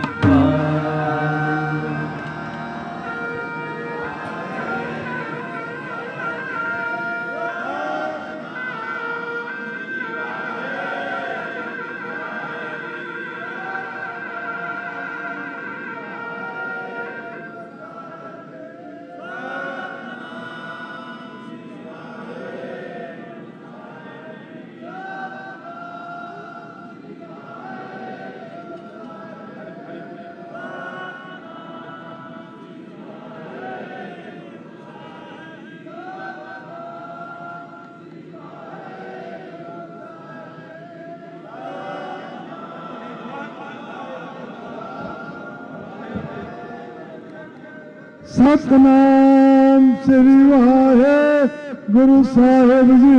सतनाम श्री वाहे गुरु साहिब जी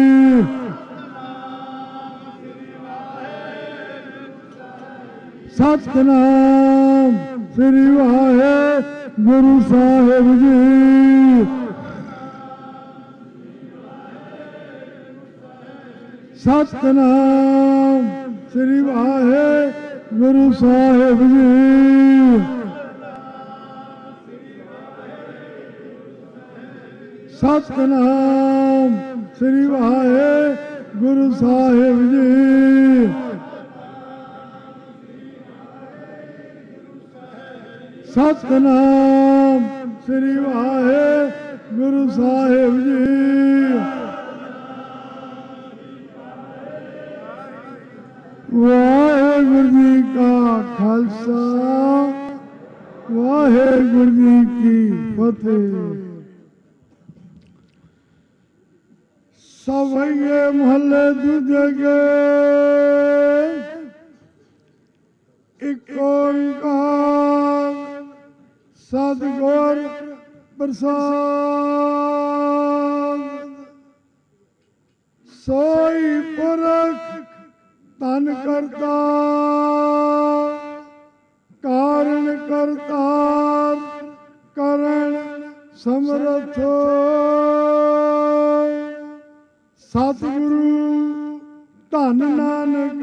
सतनाम श्री वाहे गुरु साहिब जी सतनाम श्री वाहे गुरु साहिब जी सतनाम श्री वाहे गुरु साहिब जी सतनाम श्री वाहे गुरु साहिब जी वाहेगुरु जी का ਖਾਲਸਾ ਵਾਹਿਗੁਰੂ ਜੀ ਕੀ ਫਤਿਹ। ਸਭਈਏ ਮਹੱਲੇ ਦੂਜੇ ਗੇ ਇੱਕ ਓੰਕਾਰ ਸਤਿਗੁਰ ਪ੍ਰਸਾਦ। ਸੋਈ ਪੁਰਖ ਧਨ ਕਰਤਾ ਕਾਰਨ ਕਰਤਾਰ ਕਰਨ ਸਮਰਥ ਸਤਿਗੁਰੂ ਧੰਨ ਨਾਨਕ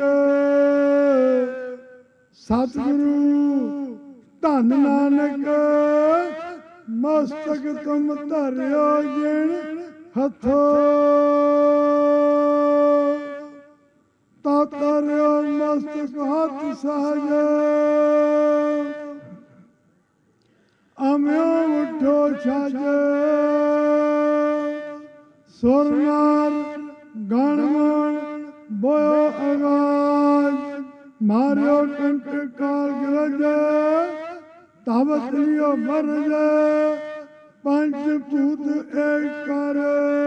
ਸਤਿਗੁਰੂ ਧੰਨ ਨਾਨਕ ਮਸਤਕ ਤੁਮ ਧਰਿਓ ਜਿਣ ਹੱਥੋਂ ਤਾ ਧਰਿਓ ਮਸਤਕ ਹੱਥ ਸਹਜ ਅਮਿਓ ਉਠੋ ਛਜ ਸੁਰਨਾਰ ਗਣਮਣ ਬੋਇਓ ਅਗਾਜ ਮਾਰਿਓ ਕੰਟ ਕਾਲ ਗਰਜ ਤਾਵਤ ਲਿਓ ਮਰਜ ਪੰਜ ਭੂਤ ਏਕ ਕਰ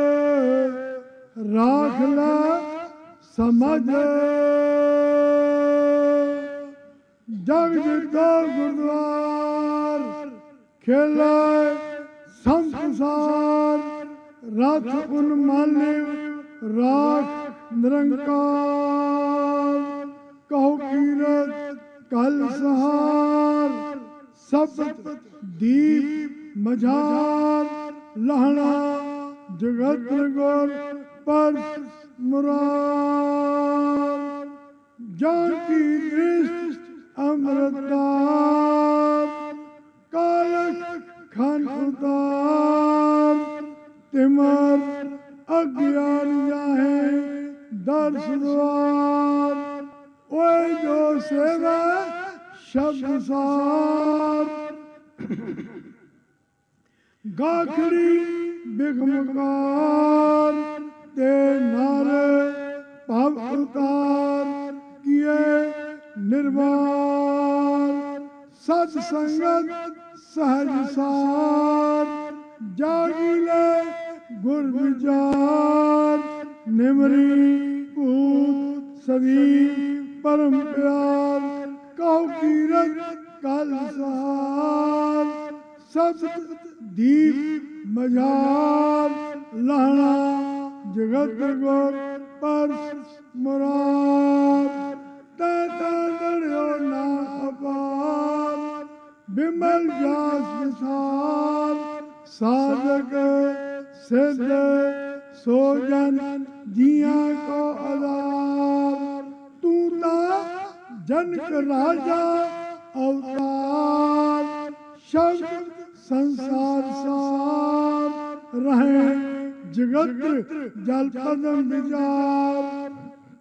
ਰਾਖ ਲਾ ਸਮਝ ਜਗ ਜਿਤੋ ਗੁਰਦੁਆਰ ਖੇਲੇ ਸੰਸਾਰ ਰਥ ਉਨਮਾਲਿ ਰਾਖ ਨਿਰੰਕਾਰ ਕਹੋ ਕੀਰਤ ਕਲ ਸਹਾਰ ਸਬਤ ਦੀਪ ਮਝਾਰ ਲਹਣਾ ਜਗਤ ਗੁਰ ਪਰ ਮੁਰਾਰ ਜਾਂ ਕੀ ਦ੍ਰਿਸ਼ਟ ਅੰਮ੍ਰਿਤਾਰ ਕਾਲਕ ਖੰਡ ਉਤਾਰ ਤਿਮਰ ਅਗਿਆਨ ਜਾਹੇ ਦਰਸ ਦੁਆਰ ਓਏ ਜੋ ਸੇਵਾ ਸ਼ਬਦ ਸਾਰ ਗਾਖੜੀ ਬਿਗਮਕਾਰ ਤੇ ਨਰ ਭਵ ਉਤਾਰ ਕੀਏ ਨਿਰਵਾਰ ਸਤ ਸੰਗਤ ਸਹਜ ਸਾਰ ਜਾਗੀ ਲੈ ਗੁਰ ਵਿਚਾਰ ਨਿਮਰੀ ਭੂਤ ਸਦੀ ਪਰਮ ਪਿਆਰ ਕਹੋ ਕੀਰਤ ਕਲ ਸਹਾਰ ਸਬਤ ਦੀਪ ਮਝਾਰ ਲਾਣਾ ਜਗਤ ਗੁਰ ਪਰ ਮੁਰਾਰ ਤੈ ਦੜਿਓ ਨਾ ਅਪਾਰ ਬਿਮਲ ਜਾਸ ਵਿਸਾਰ ਸਾਧਕ ਸਿੱਧ ਸੋ ਜਨ ਜੀਆਂ ਕੋ ਆਧਾਰ ਤੂੰ ਤਾਂ ਜਨਕ ਰਾਜਾ ਅਵਤਾਰ ਸ਼ਬਦ ਸੰਸਾਰ ਸਾਰ ਰਹੇ ਜਗਤ ਜਲ ਪਦਮ ਵਿਚਾਰ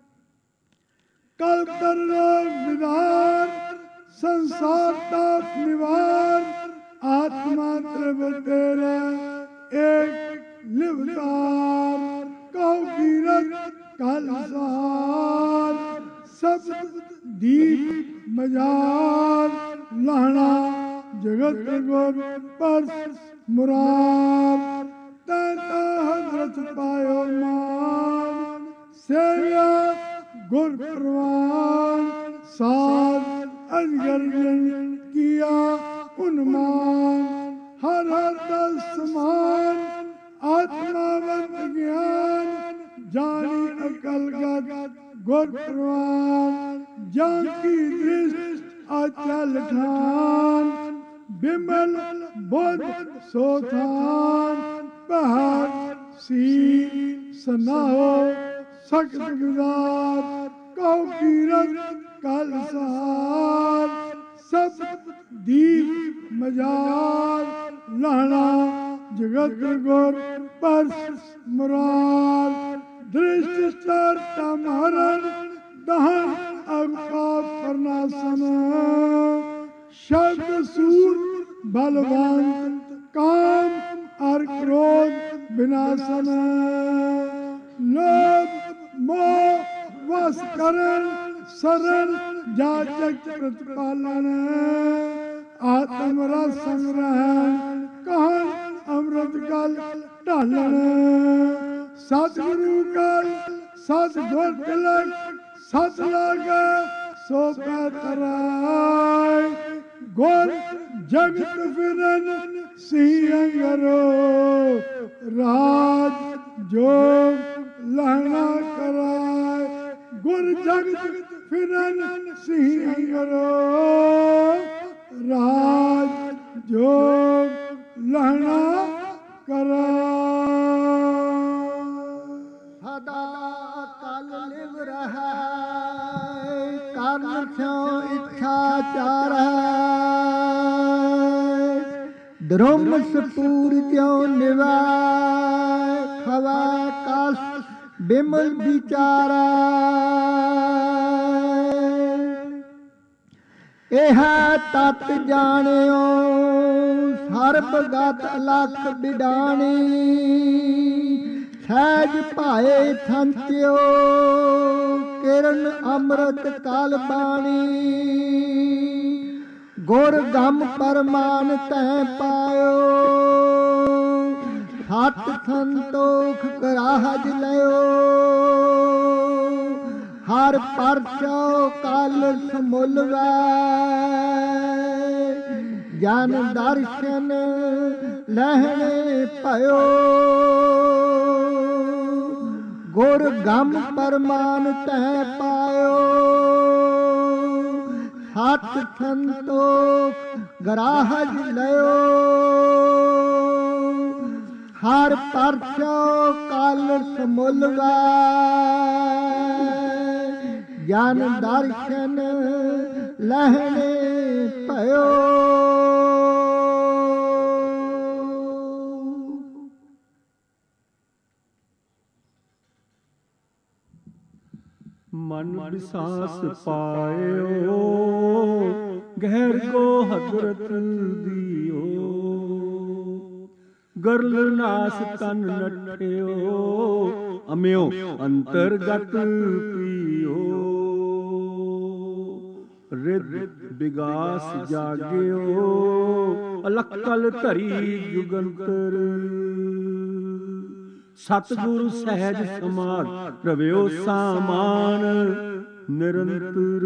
ਕਲ ਕਰ ਵਿਦਾਰ ਸੰਸਾਰ ਤਾਪ ਨਿਵਾਰ ਆਤਮਾ ਤ੍ਰਿਵ ਤੇਰਾ ਏਕ ਲਿਵਤਾਰ ਕਹੋ ਕੀਰਤ ਕਲ ਸਹਾਰ ਸਬਤ ਦੀਪ ਮਝਾਰ ਲਹਣਾ ਜਗਤ ਗੁਰ ਪਰ ਮੁਰਾਰ ਤੈ ਹਜ਼ਰਤ ਪਾਇਓ ਮਾਨ ਸੇਵਿਆ ਗੁਰ ਪ੍ਰਵਾਨ ਸਾਧ ਅਜਗਰ ਜਨ ਕੀਆ ਉਨਮਾਨ ਹਰ ਹਰ ਦਸ ਸਮਾਨ ਆਤਮਾਵੰਤ ਗਿਆਨ ਜਾਣੀ ਅਕਲ ਗਤ ਗੁਰ ਪ੍ਰਵਾਨ ਜਾਂ ਕੀ ਦ੍ਰਿਸ਼ਟ ਅਚਲ ਠਾਨ ਬਿਮਲ ਬੁੱਧ ਸੋਥਾਨ ਬਹਾਰ ਸੀ ਸਨਾਹੋ ਸਖਤ ਗੁਜ਼ਾਰ ਕਹੋ ਕੀਰਤ ਕਲ ਸਹਾਰ ਸਬਤ ਦੀਪ ਮਝਾਰ ਲਹਣਾ ਜਗਤ ਗੁਰ ਪਰ ਮੁਰਾਰ ਦ੍ਰਿਸ਼ਟ ਸਰ ਤਮਹਰਨ ਦਹਨ ਅਵਕਾਪ ਪਰਨਾਸਨ ਸ਼ਬਦ ਸੂਰ ਬਲਵੰਤ ਕਾਮ ਅਰ ਕ੍ਰੋਧ ਵਿਨਾਸ਼ਨ ਲੋਭ ਮੋਹ ਵਸ ਕਰਨ सरन जा जग प्रतिपालन आत्म रस संग्रहण कहन अमृत गल ढालन सतगुरु गल सतगुर तिलक सत लागे सो पैतराय गुर जगत फिरन सिंहरो राज जोग लहना कराय गुर जगत फिरन सिंहरो राज जोग लहना कराय सदा कल लिव रहा कर्म क्यों इच्छा चारा द्रुम सपूर क्यों निवाय खवा काश बिमल विचारा एह तत जानियो सर्ब गत अलख बिडानी सहज भाए थंत्यो किरण अमृत कल बाणी गुर गम परमान तै पायो सत संतोख कराहज लयो हर परचो कल समुल वै जन दर्शन लहने पयो गुर गम परमान तै पायो सत संतोख गराहज लयो हर परचो कल समुल वै जन दर्शन लहने पयो मन विसास पायो गहर को हजरत दियो गरल नास तन नठियो अम्यो अंतरगत पियो रिद विगास जाग्यो अलकल धरी जुगंतर सतगुरु सहज समाध रव्यो सामान निरंतर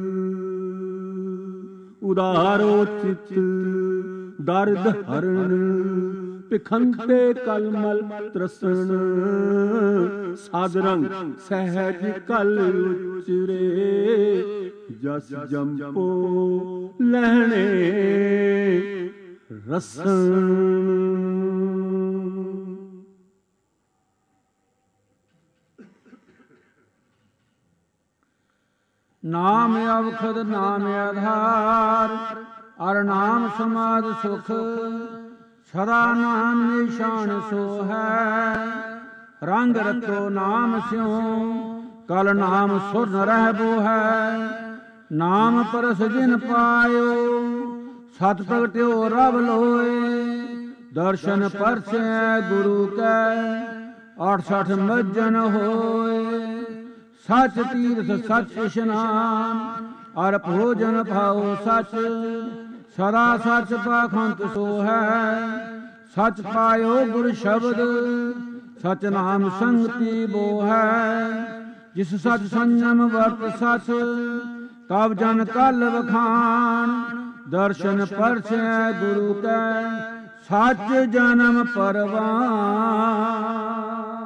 उदारो चित दर्द हरण पिखंते कलमल त्रसन सादरंग सहज कल उचरे जस जंपो लहने रसन नाम अवखद नाम आधार और नाम समाध सुख सदा नाम निशान सो है रंग रतो नाम स्यों कल नाम सुर न रहबो है नाम परस जिन पायो सत प्रगट्यो रब लोए दर्शन परसे गुरु कै 68 मज्जन होए सच तीर्थ सच स्नान और भोजन भाओ सच सदा सच पाखंत सो है सच पायो गुर शब्द सच नाम संगति बो है जिस सच संयम वर्त सच तब जन कल बखान दर्शन परसे गुरु कै सच जन्म परवान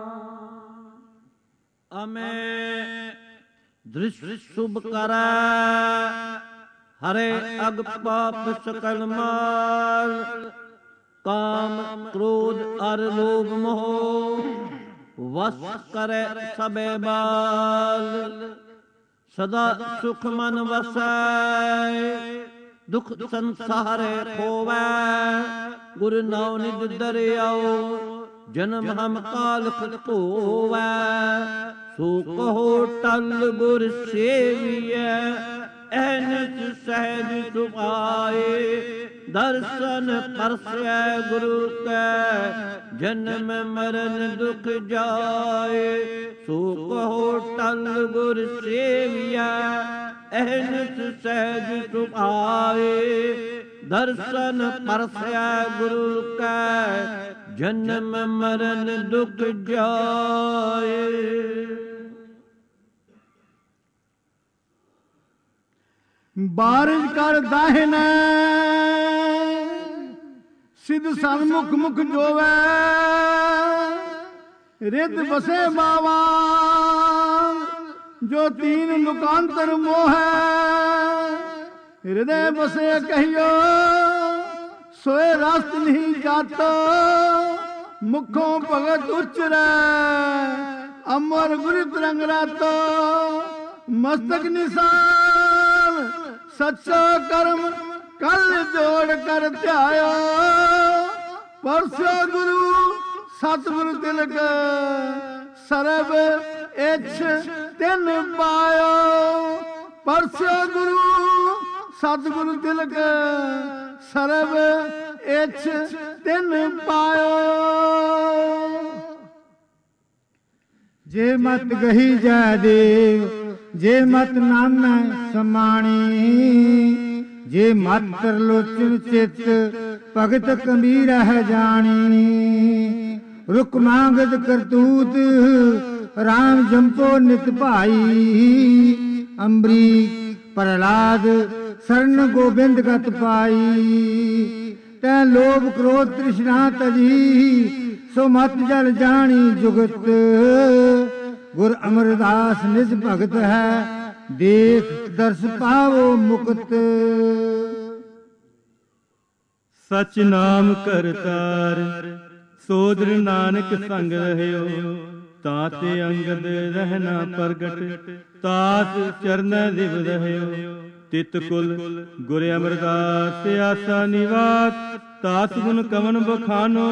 अमे दृश्य शुभ करै हरे अग पाप सकल माल काम क्रोध अर लोभ मोह वश करे सबे बाल सदा सुख मन वसै दुख संसारे खोवै गुरु नवनिध दरियाओ जन्म हम काल होवै सो कहो टल गुर सेविय एहनस सहज सुभाए ਦਰਸ਼ਨ ਪਰਸੈ ਗੁਰੂ ਕੈ ਜਨਮ ਮਰਨ ਦੁਖ ਜਾਏ। ਸੋ ਕਹੋ ਟਲ ਗੁਰ ਸੇਵਿਆ ਅਹਨਿਤ ਸਹਿਜ ਸੁਭਾਏ। ਦਰਸ਼ਨ ਪਰਸੈ ਗੁਰੂ ਕੈ ਜਨਮ ਮਰਨ ਦੁਖ ਜਾਏ। ਬਾਰਿਸ਼ ਕਰ ਦਾਹਿਨਾ ਸਿਧ ਸਨਮੁਖ ਮੁਖ ਜੋਵੈ। ਰਿਤ ਬਸੇ ਬਾਵਾ ਜੋ ਤੀਨ ਲੁਕਾਂਤਰ ਮੋਹੈ। ਹਿਰਦੈ ਬਸੇ ਕਹੀਓ ਸੋਏ ਰਸਤ ਨਹੀਂ ਜਾਤੋ। ਮੁਖੋਂ ਭਗਤ ਉਚਰੈ ਅਮਰ ਗੁਰ ਤਰੰਗ ਰਾਤੋ। ਮਸਤਕ ਨਿਸ਼ਾਨ ਸੱਚਾ ਕਰਮ ਕਲ ਜੋੜ ਕਰ ਧਿਆਇਓ। ਪਰਸੋ ਗੁਰੂ ਸਤਿਗੁਰ ਤਿਲਕ ਸਰਬ ਇੱਛ ਤਿਨ ਪਾਇਓ। ਪਰਸੋ ਗੁਰੂ ਸਤਿਗੁਰ ਤਿਲਕ ਸਰਬ ਇੱਛ ਤਿਨ ਪਾਇਓ। ਜੇ ਮਤ ਗਹੀ ਜੈ ਦੇਵ ਜੇ ਮਤ ਨਾਮੈ ਸਮਾਣੀ। ਜੇ ਮਤ ਤਰਲੋਚਨ ਚਿਤ ਭਗਤ ਕਬੀਰ ਹੈ ਜਾਣੀ। ਰੁਕ ਮੰਗਤ ਕਰਤੂਤ ਰਾਮ ਜੰਪੋ ਨਿਤ ਭਾਈ। ਅੰਬਰੀ ਪ੍ਰਹਲਾਦ ਸਰਨ ਗੋਬਿੰਦ ਗਤ ਪਾਈ। ਤੈ ਲੋਭ ਕ੍ਰੋਧ ਤ੍ਰਿਸ਼ਨਾ ਤਜੀ ਸੋ ਮਤ ਜਲ ਜਾਣੀ ਜੁਗਤ। ਗੁਰ ਅਮਰਦਾਸ ਨਿਜ ਭਗਤ ਹੈ ਦੇਖ ਦਰਸ ਪਾਵੋ ਮੁਕਤ। ਸਚ ਨਾਮ ਕਰਤਾਰ ਸੋਦਰ ਨਾਨਕ ਸੰਗ ਰਹਿਓ। ਤਾਤੇ ਅੰਗਦ ਰਹਿਣਾ ਪ੍ਰਗਟ ਤਾਤ ਚਰਨ ਦਿਵ ਰਹਿਓ। ਤਿਤ ਕੁਲ ਗੁਰ ਅਮਰਦਾਸ ਆਸਾ ਨਿਵਾਸ। ਤਾਤ ਗੁਣ ਕਵਨ ਬਖਾਨੋ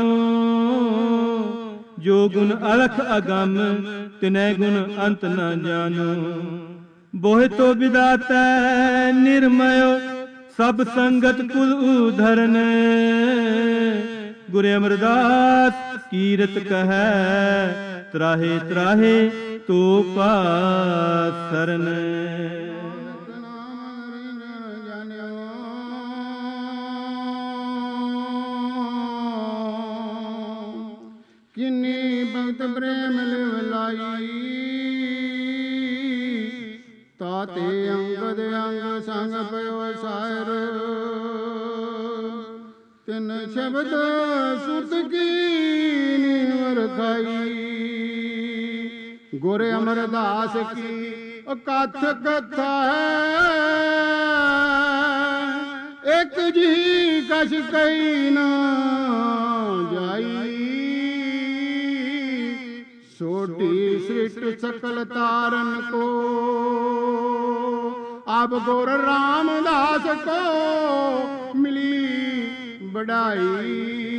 ਜੋ ਗੁਣ ਅਲਖ ਅਗੰਮ ਤਿਨੈ ਗੁਣ ਅੰਤ ਨ ਜਾਨੋ। ਬੋਹਿ ਤੋ ਵਿਦਾਤੈ ਨਿਰਮਯੋ ਸਭ ਸੰਗਤ ਕੁਲ ਉਧਰਨ। ਗੁਰ ਅਮਰਦਾਸ ਕੀਰਤ ਕਹੈ ਤਰਾਹੇ ਤਰਾਹੇ ਤੋ ਪਾਸਰਨ। ਕਿੰਨੀ ਭਗਤ ਪ੍ਰੇਮ ਲਿਵ ਲਾਈ। ਤਾਤੇ ਅੰਗਦ ਅੰਗ ਸੰਗ ਪਇਓ ਸਾਇਰ। ਤਿਨ ਸ਼ਬਦ ਸੁਤ ਕੀ ਵਰਖਾਈ। ਗੁਰ ਅਮਰਦਾਸ ਕੀ ਕਥ ਕਥਾ ਹੈ। ਇੱਕ ਜੀ ਕਛ ਕਈ ਨਾ ਜਾਈ। ਛੋਟੀ ਸ੍ਰਿਸ਼ਟ ਸਕਲ ਤਾਰਨ ਕੋ ਅਬ ਗੁਰ ਰਾਮਦਾਸ ਕੋ ਮਿਲੀ ਬੜਾਈ।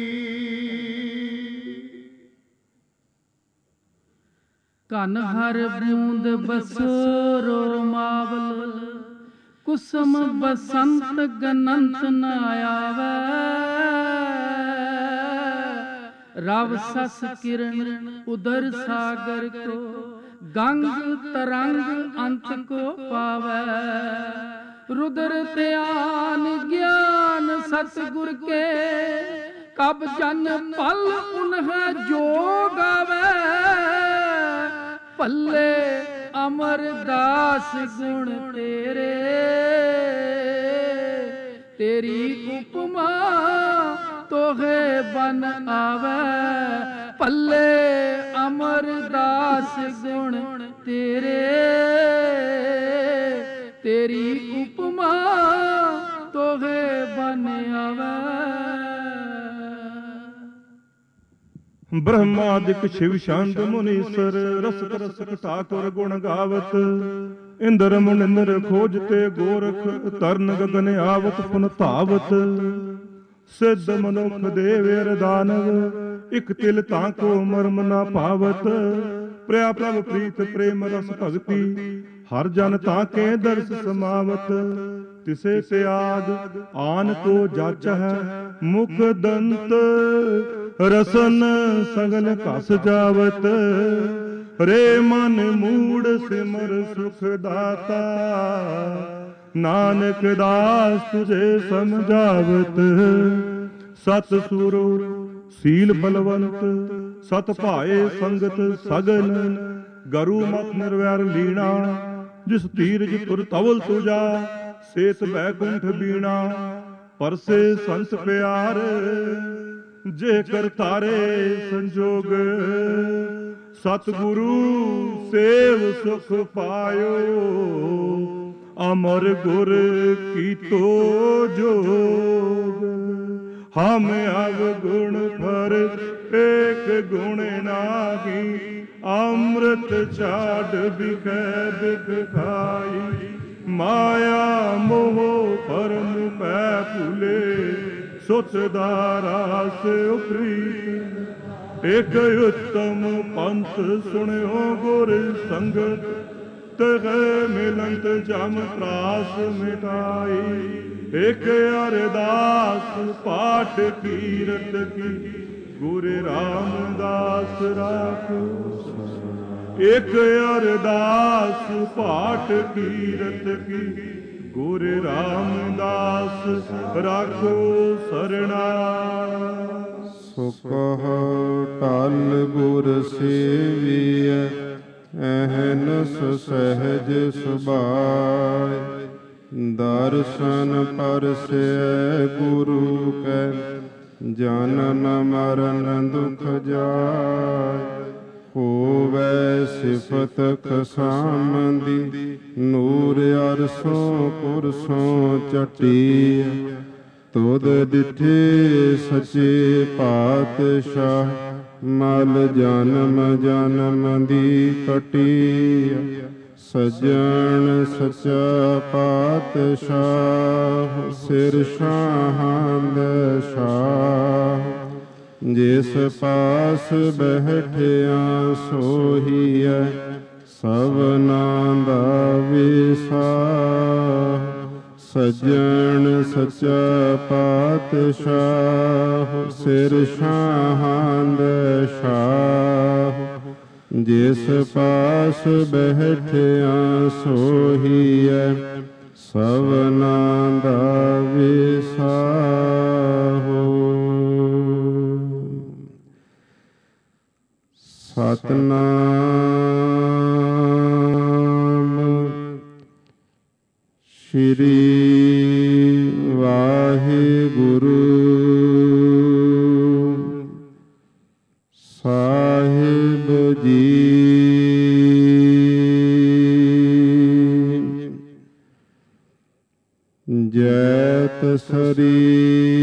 ਧਨ ਹਰ ਬੂੰਦ ਬਸੋਰੋ ਮਾਵਲ। ਕੁਸਮ ਬਸੰਤ ਗਨੰਤ ਨ ਆਵੈ। ਰਵ ਸਸ ਕਿਰਨ ਉਦਰ ਸਾਗਰ ਕੋ। ਗੰਗ ਤਰੰਗ ਅੰਤ ਕੋ ਪਾਵੈ। रुद्र ध्यान ज्ञान सतगुर के कब जन पल उन्हें जोग आवे पल्ले अमरदास गुण तेरे तेरी उपमा तोहे बन आवे पल्ले अमरदास गुण तेरे तेरी उपमा तोहे बन आवे। ब्रह्मादिक शिव शांत मुनीसर रसक रसक ठाकुर गुण गावत इंद्र मुनिंद्र खोजते गोरख तरन गगन आवत पुन धावत सिद्ध मनुख देव दानव इक तिल ताको मर्म ना पावत प्रिया प्रभ प्रीत प्रेम रस भगति हर जन ताके दर्श समावत ਤਿਸੇ ਤਿਆਗ ਆਨ ਕੋ ਜਾਚਹਿ, ਮੁਖ ਦੰਤ ਰਸਨ ਸਗਲ ਘਸ ਜਾਵਤ। ਰੇ ਮਨ ਮੂੜ ਸਿਮਰ ਸੁਖ ਦਾਤਾ, ਨਾਨਕ ਦਾਸ ਤੁਝੇ ਸਮਝਾਵਤ। ਸਤ ਸੁਰੋ ਸੀਲ ਬਲਵੰਤ, ਸਤ ਭਾਏ ਸੰਗਤ ਸਗਨ। ਗਰੂ ਮਤ ਨਿਰਵੈਰ ਲੀਣਾ, ਜਿਸ ਧੀਰਜ ਤੁਰ ਤਵਲ ਤੁਜਾ। ਸੇਤ ਬੈਕੁੰਠ ਬੀਣਾ, ਪਰਸੇ ਸੰਤ ਪਿਆਰ। ਜੇ ਕਰਤਾਰੇ ਸੰਜੋਗ, ਸਤਿਗੁਰੂ ਸੇਵ ਸੁਖ ਪਾਇਓ। ਅਮਰ ਗੁਰ ਕੀਤੋ ਜੋਗ, ਹਮ ਅਵਗੁਣ ਫਰ ਏਕ ਗੁਣ ਨਾਹੀ। ਅੰਮ੍ਰਿਤ ਛਾੜ ਬਿਖੈ ਬਿਖ ਖਾਈ, ਮਾਇਆ ਮੋਹ ਪਰਮ ਪੈ ਭੁਲੇ। ਸੁਤ ਦਾਰਾਸ ਉਪਰੀ, ਇਕ ਉਤਮ ਪੰਥ ਸੁਣਿਓ ਗੁਰ ਸੰਗਤ। ਤਗੈ ਮਿਲੰਤ ਜਮ ਤਰਾਸ ਮਿਟਾਈ। ਇਕ ਅਰਦਾਸ ਪਾਠ ਕੀਰਤ ਕੀ, ਗੁਰ ਰਾਮਦਾਸ ਰਾਖੋ। ਇਕ ਅਰਦਾਸ ਪਾਠ ਕੀਰਤ ਕੀ, ਗੁਰ ਰਾਮਦਾਸ ਰਾਖੋ ਸਰਣਾ। ਸੋ ਕਹੋ ਟਲ ਗੁਰ ਸੇਵੀਐ, ਅਹਨਸ ਸਹਿਜ ਸੁਭਾਇ। ਦਰਸ਼ਨ ਪਰਸੈ ਗੁਰੂ ਕੈ, ਜਨਮ ਮਰਨ ਦੁਖ ਜਾਇ। ਹੋਵੈ ਸਿਫਤ ਖਸਾਮੰਦੀ, ਨੂਰ ਅਰਸੋਂ ਕੁਰਸੋਂ ਚਟੀਐ। ਤੁਧ ਡਿਠੇ ਸੱਚੇ ਪਾਤਸ਼ਾਹ, ਮਲ ਜਨਮ ਜਨਮ ਦੀ ਕਟੀਐ। ਸੱਜਣ ਸੱਚਾ ਪਾਤਸ਼ਾਹ, ਸਿਰ ਸ਼ਾਹਾਂ ਦੇ ਸ਼ਾਹ। ਜਿਸ ਪਾਸ ਬੈਠਿਆ ਸੋਹੀਐ, ਸਭਨਾਂ ਦਾ ਵਿਸਾਹ। ਸੱਜਣ ਸੱਚਾ ਪਾਤਸ਼ਾਹ, ਸਿਰ ਸ਼ਾਹਾਂ ਦੇ ਸ਼ਾਹ। ਜਿਸ ਪਾਸ ਬੈਠਿਆ ਸੋਹੀਐ, ਸਭਨਾਂ ਦਾ ਵਿਸਾਹ। ਸਤਿਨਾਮ ਸ਼੍ਰੀ ਵਾਹਿਗੁਰੂ ਸਾਹਿਬ ਜੀ। ਜੈਤ ਸਰੀ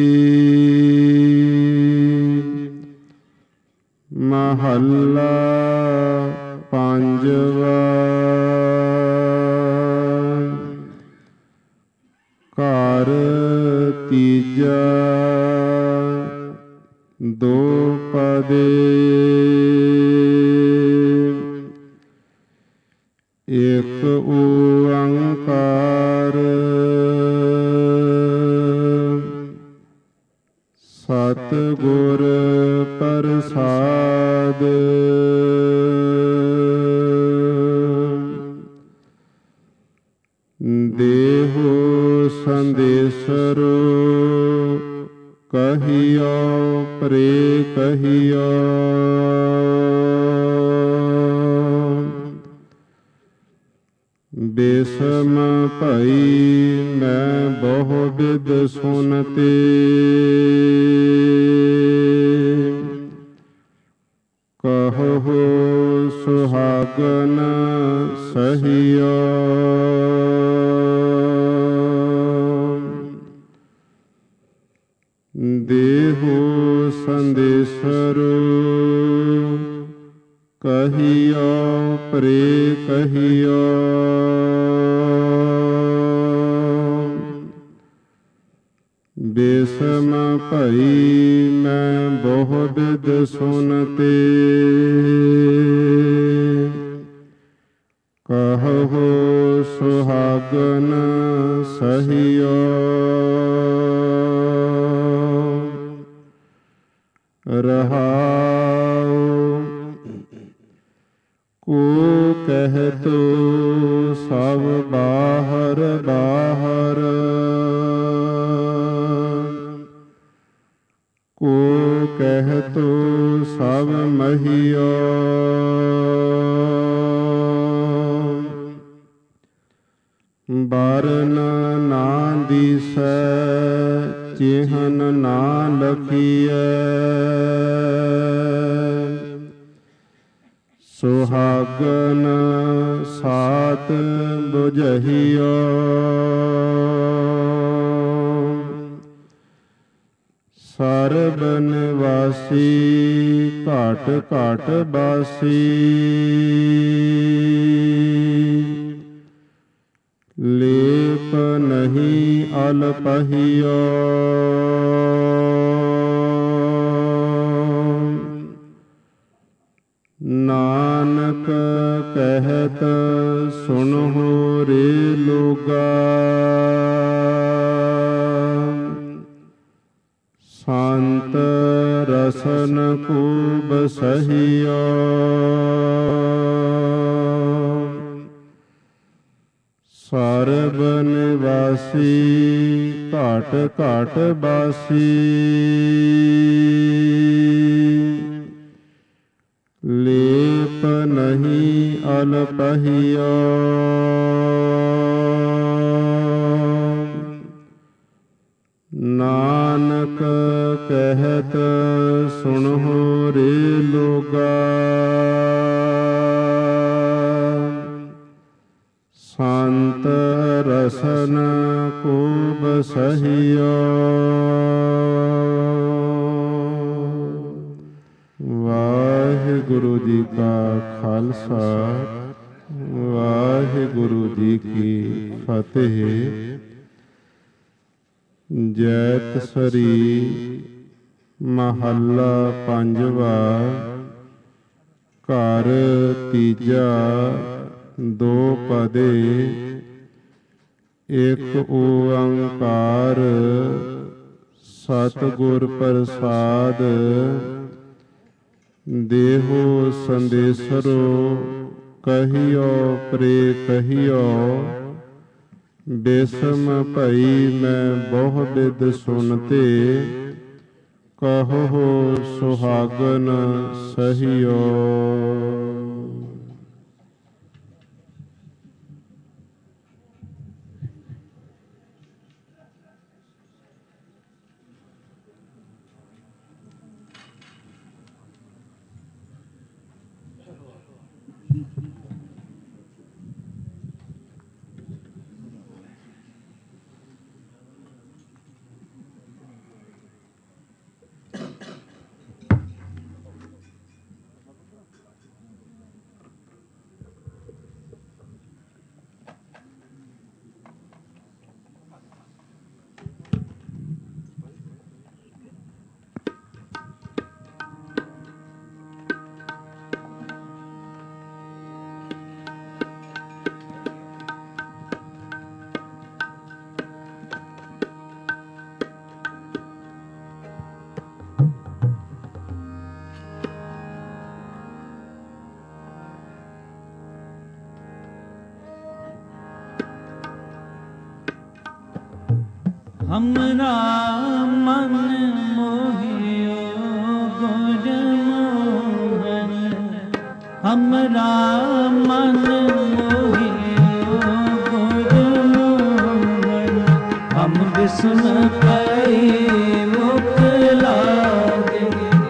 ਮਹੱਲਾ ਪੰਜਵਾ। ਘਰ ਤੀਜਾ ਦੋਪਦੇ। ਇਕ ਓੰਕਾਰ ਸਤਿਗੁਰ ਪ੍ਰਸਾਦਿ। ਦੇਹੋ ਸੰਦੇਸਰੋ ਕਹੀਓ ਪ੍ਰੇ ਕਹੀਓ। ਬੇਸਮ ਭਈ ਮੈਂ ਬਹੁ ਬਿਦ ਸੁਨਤੇ। ਕਹੋ ਸੁਹਾਗਨ ਸਹੀਓ। ਦੇਹੋ ਸੰਦੇਸਰੋ ਕਹੀਓ ਪ੍ਰੇ ਕਹੀਓ। ਬੇਸਮ ਭਈ ਮੈਂ ਬਹੁ ਬਿਦ ਸੁਨਤੇ। ਕਹੋ ਸੁਹਾਗਨ ਸਹਿਓ ਰਹਾਉ। ਕੋ ਕਹਿਤੁ ਸਭ ਬਾਹਰ ਬਾਹਰ, ਕੋ ਕਹਿਤੁ ਸਭ ਮਹੀਓ। ਬਾਰਨ ਨਾ ਦੀਸੈ ਚਿਹਨ ਨਾ ਲਖੀਐ, ਸੁਹਾਗਨ ਸਾਤ ਬੁਝਹੀਓ। ਸਰਬ ਨਿਵਾਸੀ ਘਾਟ ਘਾਟ ਬਾਸੀ, ਲੇਪ ਨਹੀਂ ਅਲਪਹੀਓ। ਨਾਨਕ ਕਹਿਤ ਸੁਨਹੁ ਰੇ ਲੋਗਾ, ਸੰਤ ਰਸਨ ਕੂਬ ਸਹੀਓ। ਸਰਬ ਨਿਵਾਸੀ ਘਾਟ ਘਾਟ ਬਾਸੀ, ਲੇਪ ਨਹੀਂ ਅਲਪਹੀਓ। ਨਾਨਕ ਕਹਿਤ ਸੁਨਹੁ ਰੇ ਲੋਗਾ, ਸੰਤ ਰਸਨ ਕੂਬ ਸਹੀਓ। ਵਾਹਿਗੁਰੂ ਜੀ ਕਾ ਖਾਲਸਾ, ਵਾਹਿਗੁਰੂ ਜੀ ਕੀ ਫਤਿਹ। ਜੈਤਸਰੀ ਮਹੱਲਾ ਪੰਜਵਾ। ਘਰ ਤੀਜਾ ਦੋ ਪਦੇ, ਇਕ ਓੰਕਾਰ ਸਤਿਗੁਰ ਪ੍ਰਸਾਦ। ਦੇਹੋ ਸੰਦੇਸਰੋ ਕਹੀਓ ਪ੍ਰੇ ਕਹੀਓ, ਬੇਸਮ ਭਈ ਮੈਂ ਬਹੁ ਬਿਦ ਸੁਨਤੇ, ਕਹੋ ਸੁਹਾਗਨ ਸਹੀਓ। हमरा मन मोहियो गुर मोहन, हमरा मन मोहियो गुर मोहन। हम बिस्म पई मुख लागे,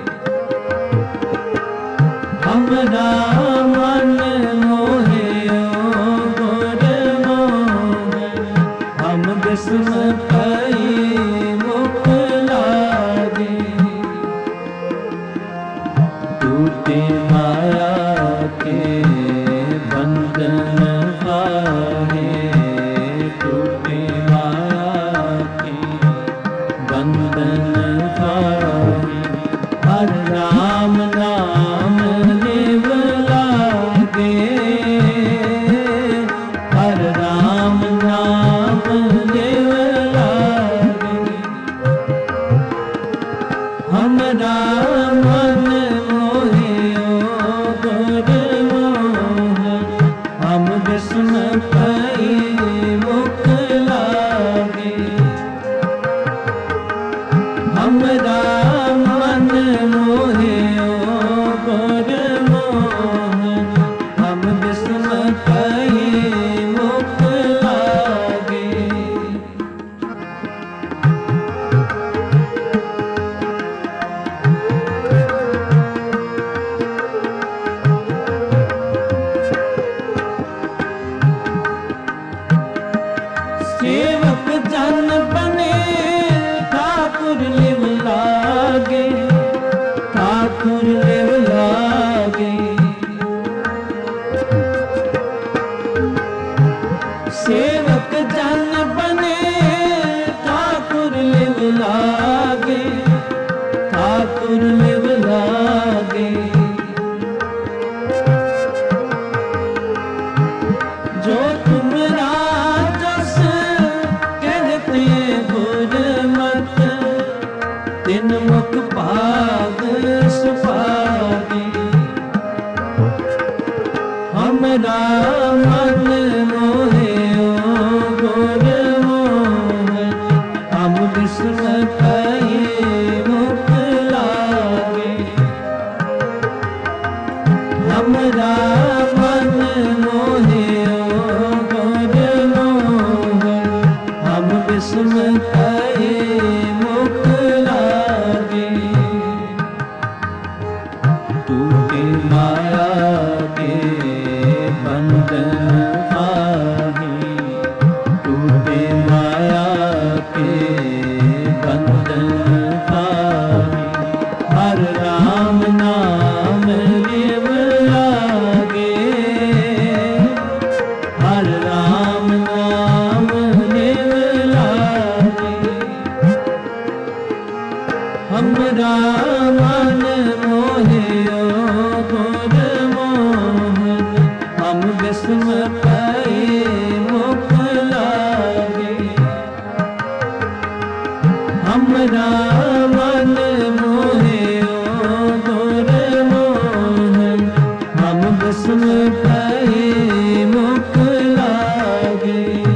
हमरा मन मोहियो गुर मोहन। हम बिस्म नाम ले हमरा मन मोहियो गुरमोहन हम विस्म पाई मुख लागे हमरा मन मोहियो गुरमोहन हम विस्म पाई मुख लागे सेवक जन बने ठाकुर लिव लागे ठाकुर लिव लागे सेवक जन बने ठाकुर लिव लागे ठाकुर लिव लागे जो तुम राजस कहते गुरमत तिन मुख भाग सुभागे हमरा मन मोहियो गुरमोहन हम विस्म पाई मुख लागे हमरा मन मोहियो गुरमोहन हम विस्म पाई मुख लागे टूटे माया के बंधन आही टूटे माया के बंधन आही हर राम नाम लेव लागे हर राम नाम लेव लागे हमरा मन मोहियो गुरमोहन हम विस्म पाई मुख लागे हमरा मन मोहियो गुरमोहन हम विस्म पाई मुख लागे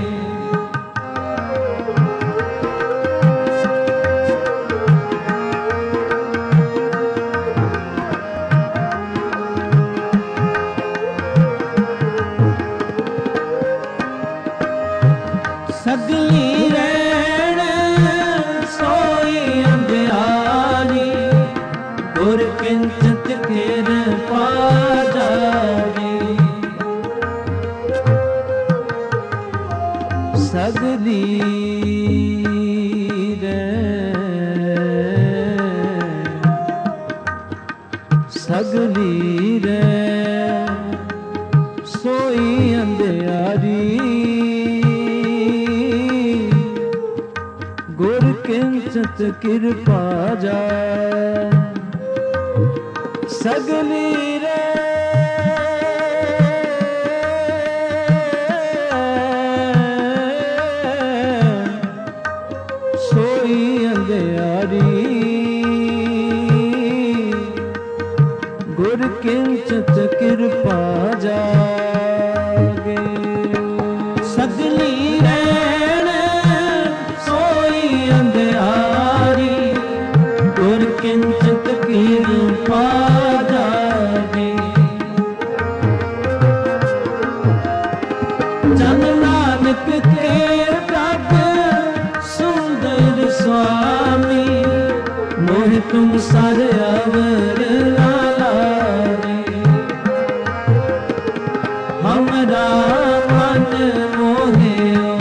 सगली रैण सोई अंधियारी गुर किंचित किर पाजारी सगली सगली सोई अंधियारी गुर किंचित कृपा जा सगली रे सोई अंधियारी गुर किंचित कृपा जागे सगली रैण सोई अंधियारी गुर किंचित कृपा जागे जन नानक के प्रभ सुंदर स्वामी मोह तुम सर अवर लारे हमरा मन मोहियो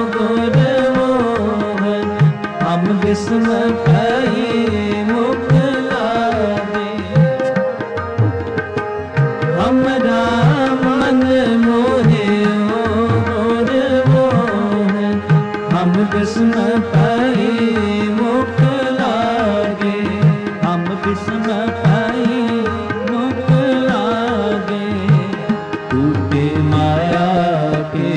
गुरमोहन हम विस्म पाई मुख लागे हमरा मन मोहियो गुरमोहन हम विस्म पाई मुख लागे हम विस्म पाई मुख लागे टूटे माया के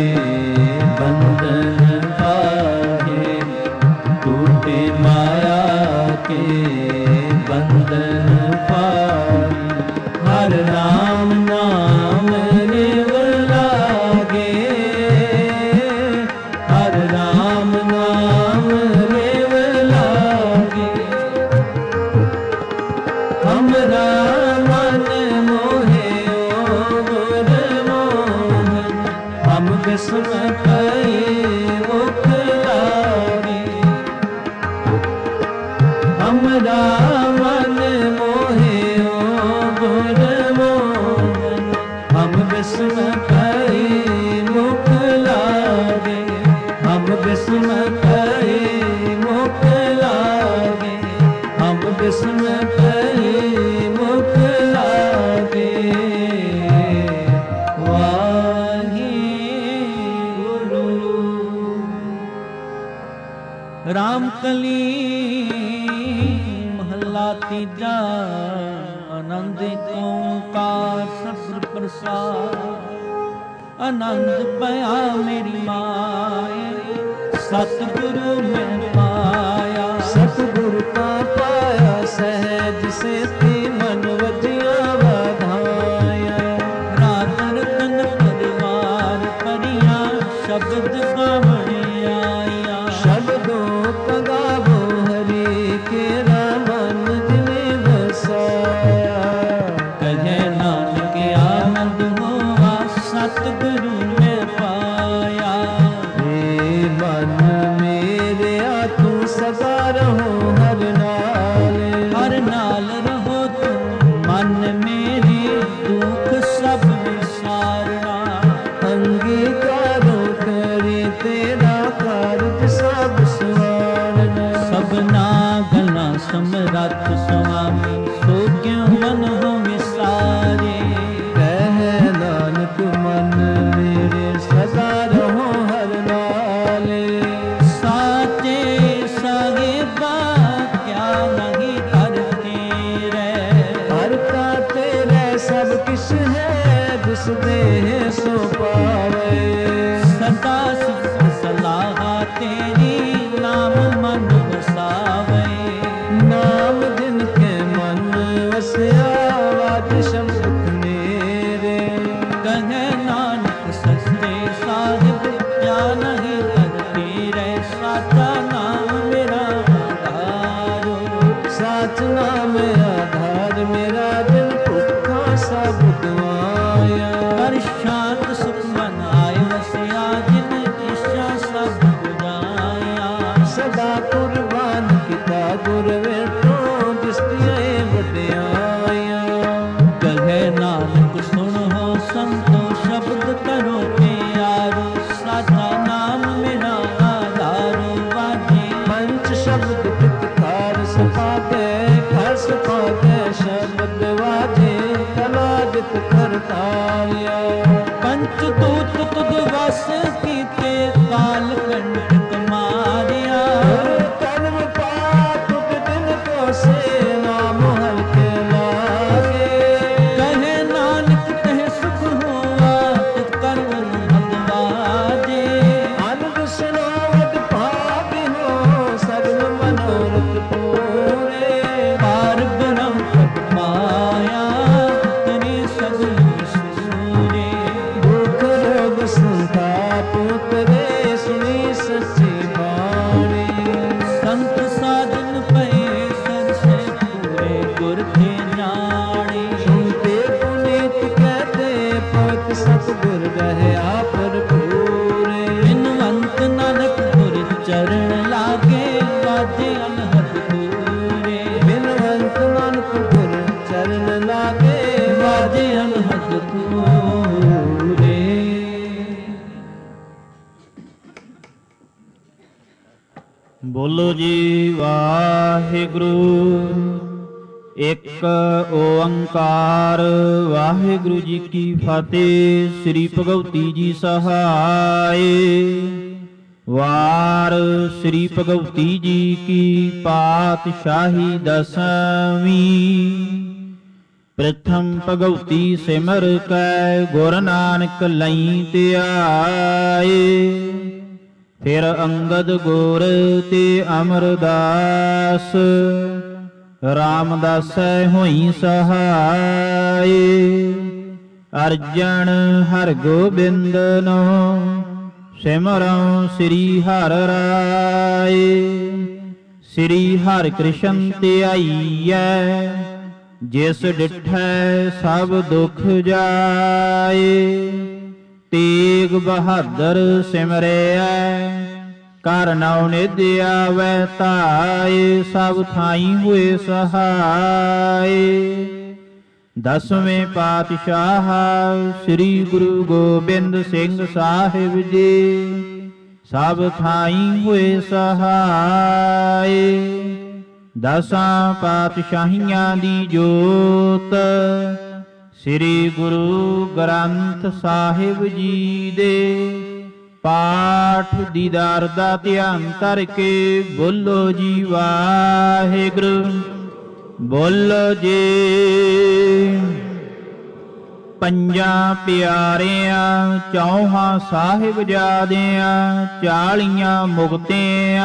बंधन आए टूटे माया के हमरा मन मोहियो गुरमोहन हम बिस्म कई मुख लागे हम बिस्म कई मुख लागे हम बिस्म कई मुख लागे वाहिगुरु। रामकली महला तीजा आनंद ओंकार सतਿਗੁਰ प्रसाद आनंद पाया मेरी माए सतगुरु में पाया सतगुरु का पाया सहज से ती मन वजिया वाधाया रात रतन परिवार परिया शब्द गावणी आया शब्दों का गावो हरि के मन दिले बसाया कहे नानक आनंद हुआ सतगुरु में पाया हे मन मेरे तू सदा रहो हर नाल रहो तुम मन मेरे दुख सब विसारना अंगीकारो करे तेरा कार्य सब सवारना सबना गला समरथ स्वामी सो क्यों मन हो विसारे कह नानक मन मेरे सदा रहो हर नाले साचे साहिबा क्या नहीं करते रे हरता तेरे सब किस है जिस देह सो पावे सदा सिख सलाह तेरी नाम मन बसावे नाम जिनके मन वसया वाद शब्द मेरे कहे नानक सस्ते साहिब क्या नहीं करते रे साचा नाम मेरा आधारो साच नाम आधार मेरा दिल भुखा सब गवाया हर शांत सुख मन आय वसिया जिन इच्छा सब बुझाया सदा कुर्बान किता गुर वेठो दृष्टियां वड्याया कहे नानक सुन हो संतो शब्द करो प्यारो साचा नाम मेरा आधारो वाजे पंच शब्द पितकार सपाते घर सपाते शब्द वाजे कला जित करताया पंच दूत तुद वस कीते काल कंटक मारिया कर्म पाप दिन को से नाम हल्के लागे कहे नानक तह सुख हुआ तो कर्म भगवाजे आनंद सुनावत भाग्य हो सर्व मनोरथ पूरे पार ब्रह्म पद पाया तने सगल सूरे दुख रोग संताप उतरे सुनी सच्ची बाणी संत साधन पए सरसे पूरे गुर थे जाने सुनते पुनीत कहते पवत सतगुर रहे पर पूरे बिनवंत नानक गुर चरण लागे बाजे अनहद दूरे बिनवंत नानक गुर चरण लागे बाजे अनहद दूरे। ਬੋਲੋ ਜੀ ਵਾਹਿਗੁਰੂ ਇੱਕ ਓੰਕਾਰ ਵਾਹਿਗੁਰੂ ਜੀ ਕੀ ਫਤਿਹ। ਸ੍ਰੀ ਭਗਵਤੀ ਜੀ ਸਹਾਏ ਵਾਰ ਸ੍ਰੀ ਭਗਵਤੀ ਜੀ ਕੀ ਪਾਤਸ਼ਾਹੀ ਦਸਵੀਂ ਪ੍ਰਥਮ ਭਗਵਤੀ ਸਿਮਰ ਕੈ ਗੁਰ ਨਾਨਕ ਲਈ ਧਿਆਏ ਫਿਰ ਅੰਗਦ ਗੁਰ ਤੇ ਅਮਰਦਾਸ ਰਾਮਦਾਸੈ ਹੋਈ ਸਹਾਏ ਅਰਜਨ ਹਰ ਗੋਬਿੰਦ ਨੋ ਸਿਮਰਉ ਸ੍ਰੀ ਹਰਿ ਰਾਏ ਸ੍ਰੀ ਹਰਿ ਕ੍ਰਿਸ਼ਨ ਧਿਆਈਐ ਜਿਸ ਡਿਠੈ ਸਭ ਦੁਖ ਜਾਏ ਤੇਗ ਬਹਾਦਰ ਸਿਮਰਿਐ ਕਰ ਨਉ ਨਿਧ ਆਵੈ ਧਾਏ, ਸਭ ਥਾਈ ਹੋਏ ਸਹਾਏ। ਦਸਵੇਂ ਪਾਤਸ਼ਾਹ ਸ੍ਰੀ ਗੁਰੂ ਗੋਬਿੰਦ ਸਿੰਘ ਸਾਹਿਬ ਜੀ, ਸਭ ਥਾਈ ਹੋਏ ਸਹਾਏ। ਦਸਾਂ ਪਾਤਸ਼ਾਹੀਆਂ ਦੀ ਜੋਤ, ਸ੍ਰੀ ਗੁਰੂ ਗ੍ਰੰਥ ਸਾਹਿਬ ਜੀ ਦੇ ਪਾਠ ਦੀਦਾਰ ਦਾ ਧਿਆਨ ਧਰ ਕੇ ਬੋਲੋ ਜੀ ਵਾਹਿਗੁਰੂ। ਬੋਲੋ ਜੀ। ਪੰਜਾਂ ਪਿਆਰਿਆਂ ਚੌਹਾਂ ਸਾਹਿਬਜ਼ਾਦਿਆਂ, 40 ਮੁਕਤਿਆਂ,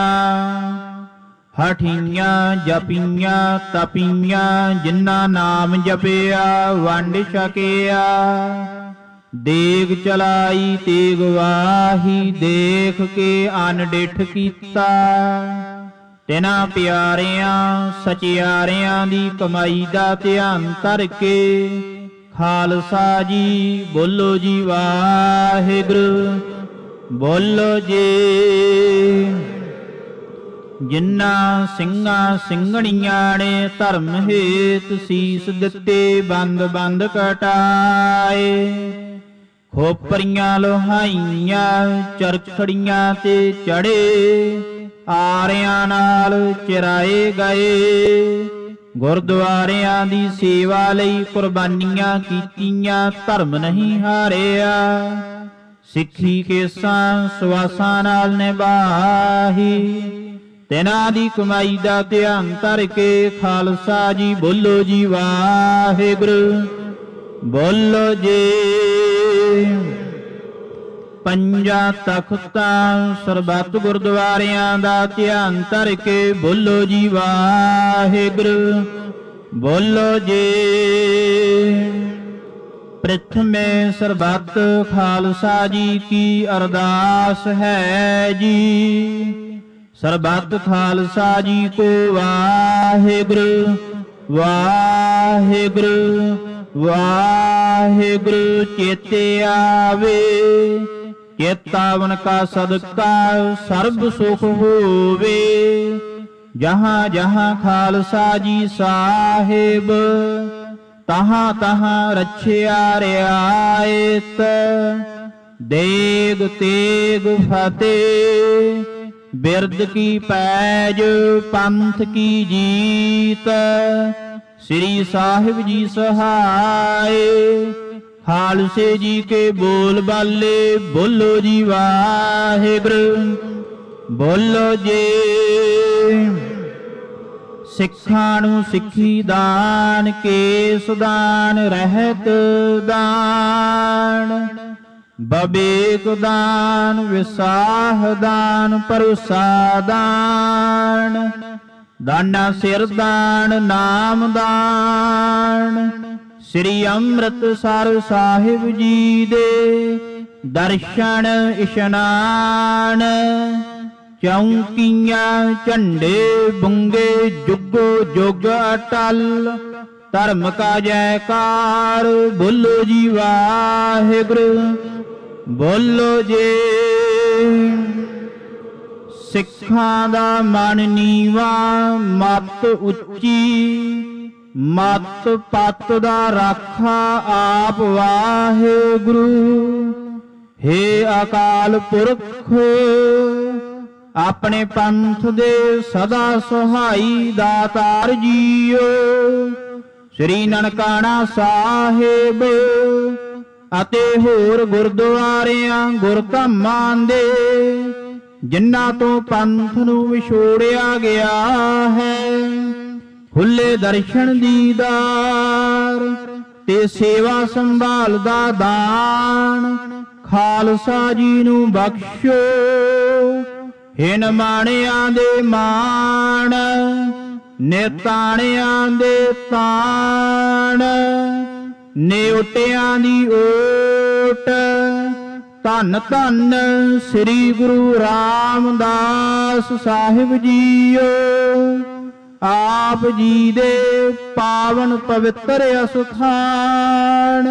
ਹਠੀਆਂ ਜਪੀਆਂ ਤਪੀਆਂ, ਜਿਨ੍ਹਾਂ ਨਾਮ ਜਪਿਆ ਵੰਡ ਛਕਿਆ। ਦੇਗ ਚਲਾਈ ਤੇਗ ਵਾਹੀ, ਦੇਖ ਕੇ ਅਨਡਿਠ ਕੀਤਾ। ਤਿਨਾਂ ਪਿਆਰਿਆਂ ਸਚਿਆਰਿਆਂ ਦੀ ਕਮਾਈ ਦਾ ਧਿਆਨ ਧਰ ਕੇ ਖਾਲਸਾ ਜੀ ਬੋਲੋ ਜੀ ਵਾਹਿਗੁਰੂ। ਬੋਲੋ ਜੀ। ਜਿਨ੍ਹਾਂ ਸਿੰਘਾਂ ਸਿੰਘਣੀਆਂ ਨੇ ਧਰਮ ਹੇਤ ਸੀਸ ਦਿੱਤੇ, ਬੰਦ ਬੰਦ ਕਟਾਏ। ਖੋਪਰੀਆਂ ਲੋਹਾਈਆਂ ਚਰਖੜੀਆਂ ਤੇ ਚੜੇ, ਆਰਿਆਂ ਨਾਲ ਚਿਰਾਏ ਗਏ। ਗੁਰਦੁਆਰਿਆਂ ਦੀ ਸੇਵਾ ਲਈ ਕੁਰਬਾਨੀਆਂ ਕੀਤੀਆਂ, ਧਰਮ ਨਹੀਂ ਹਾਰਿਆ। ਸਿੱਖੀ ਕੇਸਾਂ ਸਵਾਸਾਂ ਨਾਲ ਨਿਭਾਹੀ। ਤਿਨਾਂ ਦੀ ਕਮਾਈ ਦਾ ਧਿਆਨ ਧਰ ਕੇ ਖਾਲਸਾ ਜੀ ਬੋਲੋ ਜੀ ਵਾਹਿਗੁਰੂ। ਬੋਲੋ ਜੀ। ਪੰਜਾਂ ਤਖਤਾਂ ਸਰਬੱਤ ਗੁਰਦੁਆਰਿਆਂ ਦਾ ਧਿਆਨ ਧਰ ਕੇ ਬੋਲੋ ਜੀ ਵਾਹਿਗੁਰੂ। ਬੋਲੋ ਜੀ। ਪ੍ਰਥਮੇ ਸਰਬੱਤ ਖਾਲਸਾ ਜੀ ਕੀ ਅਰਦਾਸ ਹੈ ਜੀ। ਸਰਬੱਤ ਖਾਲਸਾ ਜੀ ਕੋ ਵਾਹਿਗੁਰੂ ਵਾਹਿਗੁਰੂ ਵਾਹਿਗੁਰੂ। ਚੇਤੇ ਆਵੇ ਚੇਤਾਵਨ ਕਾ ਸਦਕਾ ਸਰਬ ਸੁਖ ਹੋਵੇ। ਜਹਾਂ ਜਹਾਂ ਖਾਲਸਾ ਜੀ ਸਾਹਿਬ, ਤਹਾਂ ਤਹਾਂ ਰਛਿਆ ਰਿਆਇਤ। ਦੇਗ ਤੇਗ ਫਤਿਹ, ਬਿਰਦ ਕੀ ਪੈਜ ਪੰਥ ਕੀ ਜੀਤ। ਸ੍ਰੀ ਸਾਹਿਬ ਜੀ ਸਹਾਏ, ਖਾਲਸੇ ਜੀ ਕੇ ਬੋਲ ਬਾਲੇ ਬੋਲੋ ਜੀ ਵਾਹਿਗੁਰੂ। ਬੋਲੋ ਜੀ। ਸਿੱਖਾਂ ਨੂੰ ਸਿੱਖੀ ਦਾਨ, ਕੇਸ ਦਾਨ, ਰਹਿਤ ਦਾਨ, ਬਬੇਕ ਦਾਨ, ਵਿਸਾਹ ਦਾਨ, ਭਰੋਸਾ ਦਾਨ, ਦਾਨਾ ਸਿਰ ਦਾਨ, ਨਾਮ ਦਾਨ। ਸ੍ਰੀ ਅੰਮ੍ਰਿਤਸਰ ਸਾਹਿਬ ਜੀ ਦੇ ਦਰਸ਼ਨ ਇਸ਼ਨਾਨ। ਚੌਂਕੀਆਂ ਝੰਡੇ ਬੁੰਗੇ ਜੁਗੋ ਜੁਗ ਅਟਲ। ਧਰਮ ਕਾ ਜੈਕਾਰ ਬੋਲੋ ਜੀ ਵਾਹਿਗੁਰੂ। ਬੋਲੋ ਜੀ। ਸਿੱਖਾਂ ਦਾ ਮਨ ਨੀਵਾ, ਮੱਤ ਉੱਚੀ, ਮੱਤ ਪੱਤ ਦਾ ਰਾਖਾ ਆਪ ਵਾਹਿਗੁਰੂ। ਹੇ ਅਕਾਲ ਪੁਰਖ, ਆਪਣੇ ਪੰਥ ਦੇ ਸਦਾ ਸਹਾਈ ਦਾਤਾਰ ਜੀਓ। ਸ੍ਰੀ ਨਨਕਾਣਾ ਸਾਹਿਬ ਅਤੇ ਹੋਰ ਗੁਰਦੁਆਰਿਆਂ ਗੁਰਧਾਮਾਂ ਦੇ, ਜਿਨ੍ਹਾਂ ਤੋਂ ਪੰਥ ਨੂੰ ਵਿਛੋੜਿਆ ਗਿਆ ਹੈ, ਖੁੱਲੇ ਦਰਸ਼ਨ ਦੀਦਾਰ ਤੇ ਸੇਵਾ ਸੰਭਾਲ ਦਾ ਦਾਨ ਖਾਲਸਾ ਜੀ ਨੂੰ ਬਖਸ਼ੋ। ਹਿਨ ਮਾਣਿਆਂ ਦੇ ਮਾਣ, ਨਿਤਾਣਿਆਂ ਦੇ ਤਾਣ, ਨਿਉਟਿਆਂ ਦੀ ਓਟ। ਧੰਨ ਧੰਨ ਸ੍ਰੀ ਗੁਰੂ ਰਾਮਦਾਸ ਸਾਹਿਬ ਜੀਓ। ਆਪ ਜੀ ਦੇ ਪਾਵਨ ਪਵਿੱਤਰ ਅਸਥਾਨ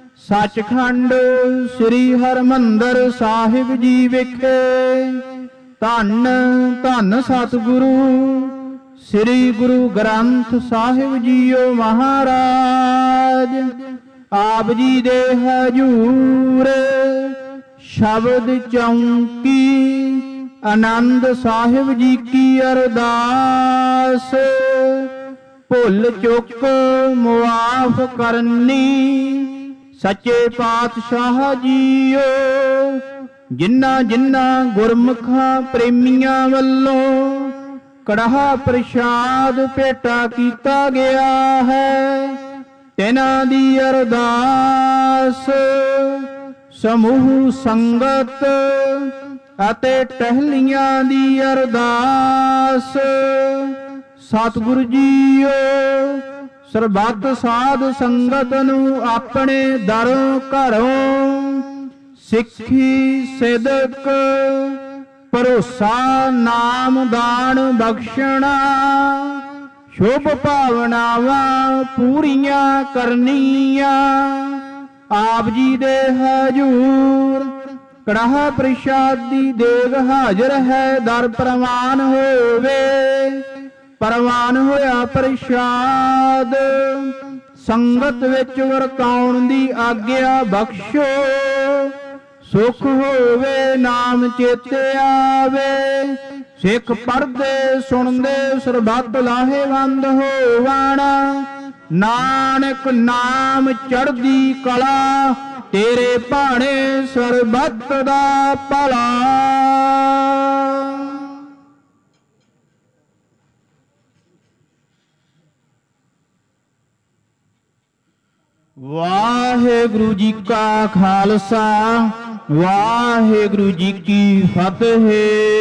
ਸੱਚਖੰਡ ਸ੍ਰੀ ਹਰਿਮੰਦਰ ਸਾਹਿਬ ਜੀ ਵਿਖੇ ਧੰਨ ਧੰਨ ਸਤਿਗੁਰੂ ਸ੍ਰੀ ਗੁਰੂ ਗ੍ਰੰਥ ਸਾਹਿਬ ਜੀਓ ਮਹਾਰਾਜ। ਆਪ ਜੀ ਦੇ ਹਜੂਰ ਸ਼ਬਦ ਚੌਂਕੀ ਆਨੰਦ ਸਾਹਿਬ ਜੀ ਕੀ ਅਰਦਾਸ। ਭੁੱਲ ਚੁੱਕ ਮੁਆਫ ਕਰਨੀ ਸੱਚੇ ਪਾਤਸ਼ਾਹ ਜੀਓ। ਜਿਨ੍ਹਾਂ ਜਿਨ੍ਹਾਂ ਗੁਰਮੁਖਾਂ ਪ੍ਰੇਮੀਆਂ ਵੱਲੋਂ ਕੜਾਹ ਪ੍ਰਸ਼ਾਦ ਭੇਟਾ ਕੀਤਾ ਗਿਆ ਹੈ, ਤਿਨਾਂ ਦੀ ਅਰਦਾਸ ਸਮੂਹ ਸੰਗਤ ਅਤੇ ਟਹਿਲੀਆਂ ਦੀ ਅਰਦਾਸ। ਸਤਿਗੁਰੂ ਜੀਓ ਸਰਬੱਤ ਸਾਧ ਸੰਗਤ ਨੂੰ ਆਪਣੇ ਦਰੋਂ ਘਰੋਂ ਸਿੱਖੀ ਸਿਦਕ ਭਰੋਸਾ ਨਾਮ ਦਾਨ ਬਖਸ਼ਣਾ, ਸ਼ੁਭ ਭਾਵਨਾਵਾਂ ਪੂਰੀਆਂ ਕਰਨੀਆਂ। ਆਪ ਜੀ ਦੇ ਹਜੂਰ ਕੜਾਹ ਪ੍ਰਸ਼ਾਦੀ ਦੇਗ ਹਾਜ਼ਰ ਹੈ, ਦਰ ਪ੍ਰਵਾਨ ਹੋਵੇ। ਪ੍ਰਵਾਨ ਹੋਇਆ ਪ੍ਰਸ਼ਾਦ ਸੰਗਤ ਵਿੱਚ ਵਰਤਾਉਣ ਦੀ ਆਗਿਆ ਬਖਸ਼ੋ। ਸੁਖ ਹੋਵੇ ਨਾਮ ਚੇਤੇ ਆਵੇ, ਸਿੱਖ ਪੜ੍ਹਦੇ ਸੁਣਦੇ ਸਰਬੱਤ ਲਾਹੇਵੰਦ ਹੋਵਣ। ਨਾਨਕ ਨਾਮ ਚੜ੍ਹਦੀ ਕਲਾ, ਤੇਰੇ ਭਾਣੇ ਸਰਬੱਤ ਦਾ ਭਲਾ। ਵਾਹਿਗੁਰੂ ਜੀ ਕਾ ਖਾਲਸਾ, ਵਾਹਿਗੁਰੂ ਜੀ ਕੀ ਫਤਿਹ।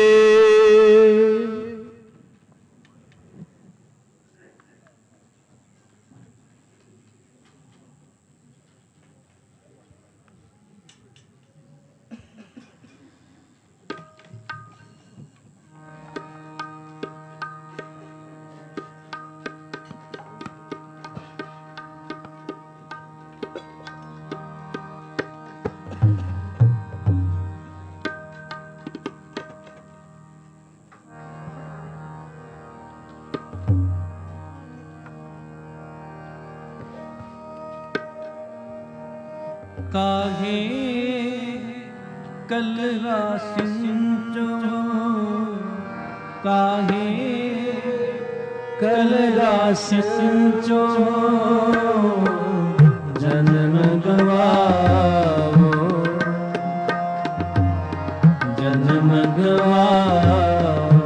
ਕਾਹੇ ਕਲਰਾ ਸਿੰਚੋ, ਕਾਹੇ ਕਲਰਾ ਸਿੰਚੋ, ਜਨਮ ਗਵਾਵੋ, ਜਨਮ ਗਵਾਵੋ,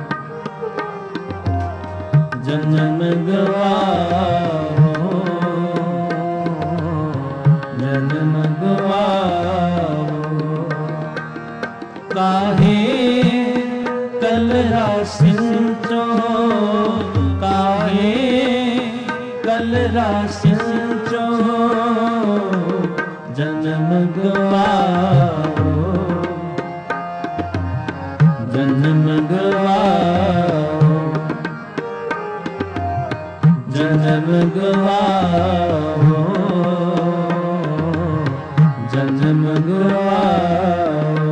ਜਨਮ ਗਵਾਵੋ, ਜਨਮ ਗਵਾਵੋ। ਕਾਹੇ ਕਲਰਾ ਸਿੰਚੋ, ਕਾਹੇ ਕਲਰਾ ਸਿੰਚੋ, ਜਨਮ ਗਵਾਵੋ, ਜਨਮ ਗਵਾਵੋ, ਜਨਮ ਗਵਾਵੋ, ਜਨਮ ਗਵਾਵੋ।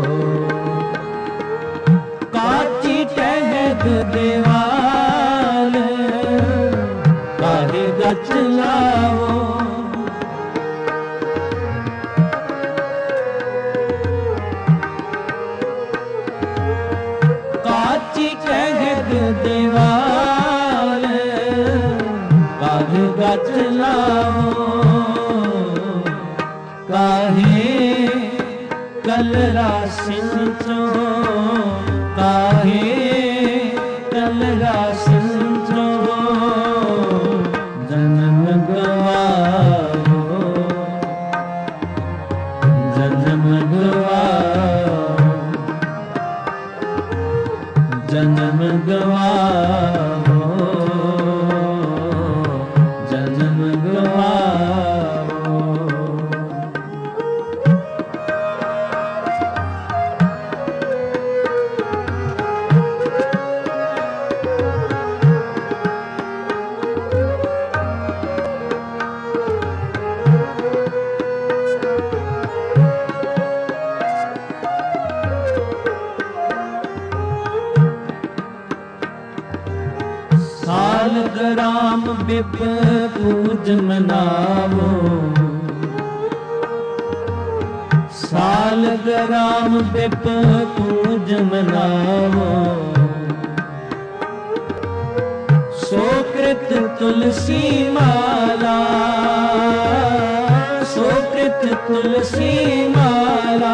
ਕਾਚੀ ਟਹਿਕ ਦੇਵਾਲ, ਕਾਹੇ ਗਚ ਲਾਵੋ, ਕਾਚੀ ਟਹਿਕ ਦੇਵਾਲ, ਕਾਹੇ ਗਚ ਲਾਵੋ। ਕਾਹੇ ਕਲਰਾ ਸਿੰਚੋ, ਕਾਹੇ ਕਲਰਾ ਸਿੰਚੋ, ਜਨਮ ਗਵਾਵੋ, ਜਨਮ ਗਵਾਵੋ, ਜਨਮ ਗਵਾਵੋ, ਜਨਮ ਗਵਾਵੋ। साल ग्राम बिप पूज मनावो, साल ग्राम बिप पूज मनावो, सोकृत तुलसी माला, सोकृत तुलसी माला,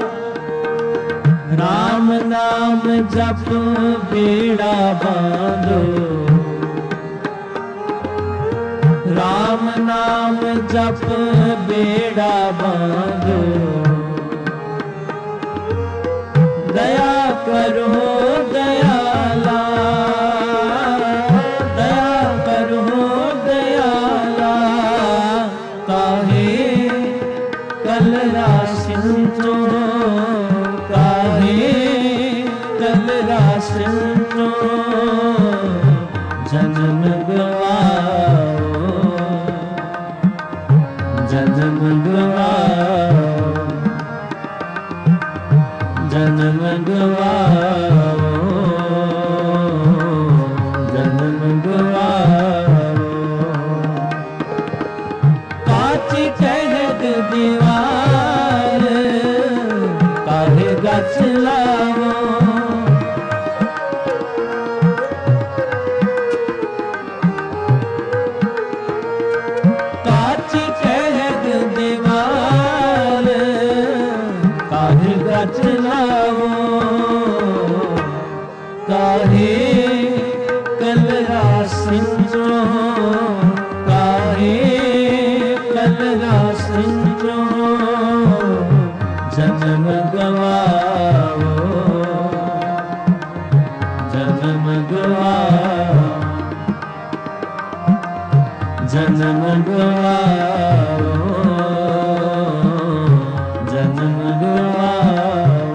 राम नाम जप बेड़ा बांधो, राम नाम जप बेड़ा बांधो, दया करो दयाला, दया करो दयाला, काहे कलरा सिंचो, काहे कलरा सिंचो, जन्म गवाओ, जन्म गवाओ, जन्म गवाओ, जन्म गवाओ, काची टहक दीवार, काहे गछ लावो, काची टहक दीवार, काहे गछ लावो, काहे कलरा सिंचो, काहे कलरा सिंचो, जन्म गवाओ, जन्म गवाओ, जन्म गवाओ, जन्म गवाओ।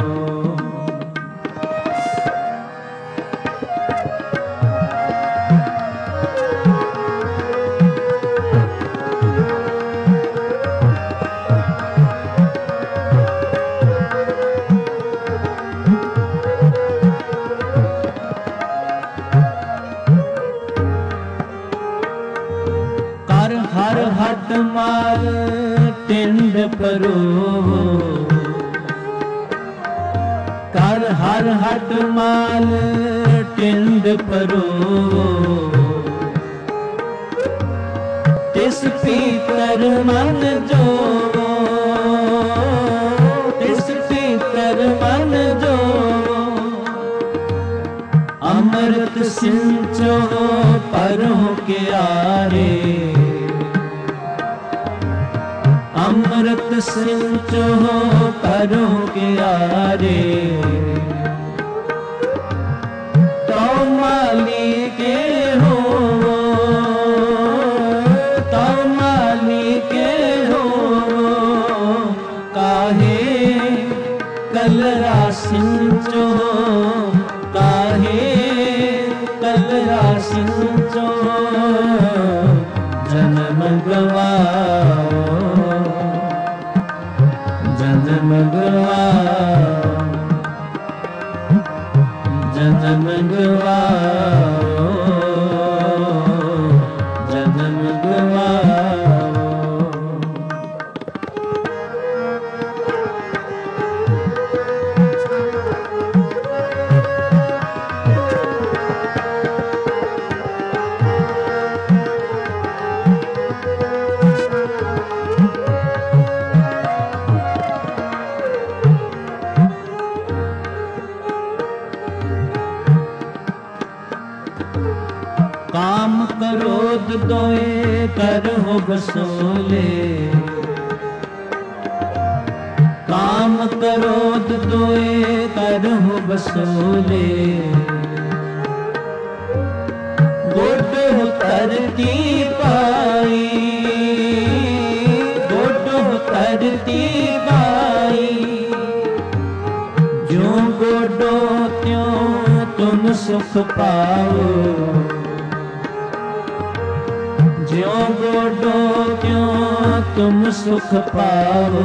कर हर हट मार टिंड परोवो, कर हर हट माल टिंड परोवो, तिस पीतर मन जोवो, तिस पीतर मन जोवो, अमृत सिंचो परों के आरे, अमृत सिंचो परों के आरे, तो माली के हो, तो माली के हो, काहे कलरा सिंचो, काहे कलरा सिंचो, जन्म गवाओ, जन्म गवाओ, जन्म गवाओ, जन्म गवाओ। काम क्रोध दोए करहो बसोले, काम क्रोध दोए करहो बसोले, गोडो तरती पाई, गोडो तरती पाई, जो गोडो त्यों तुम सुख पाओ, ज्यों गोडो त्यों तुम सुख पाओ,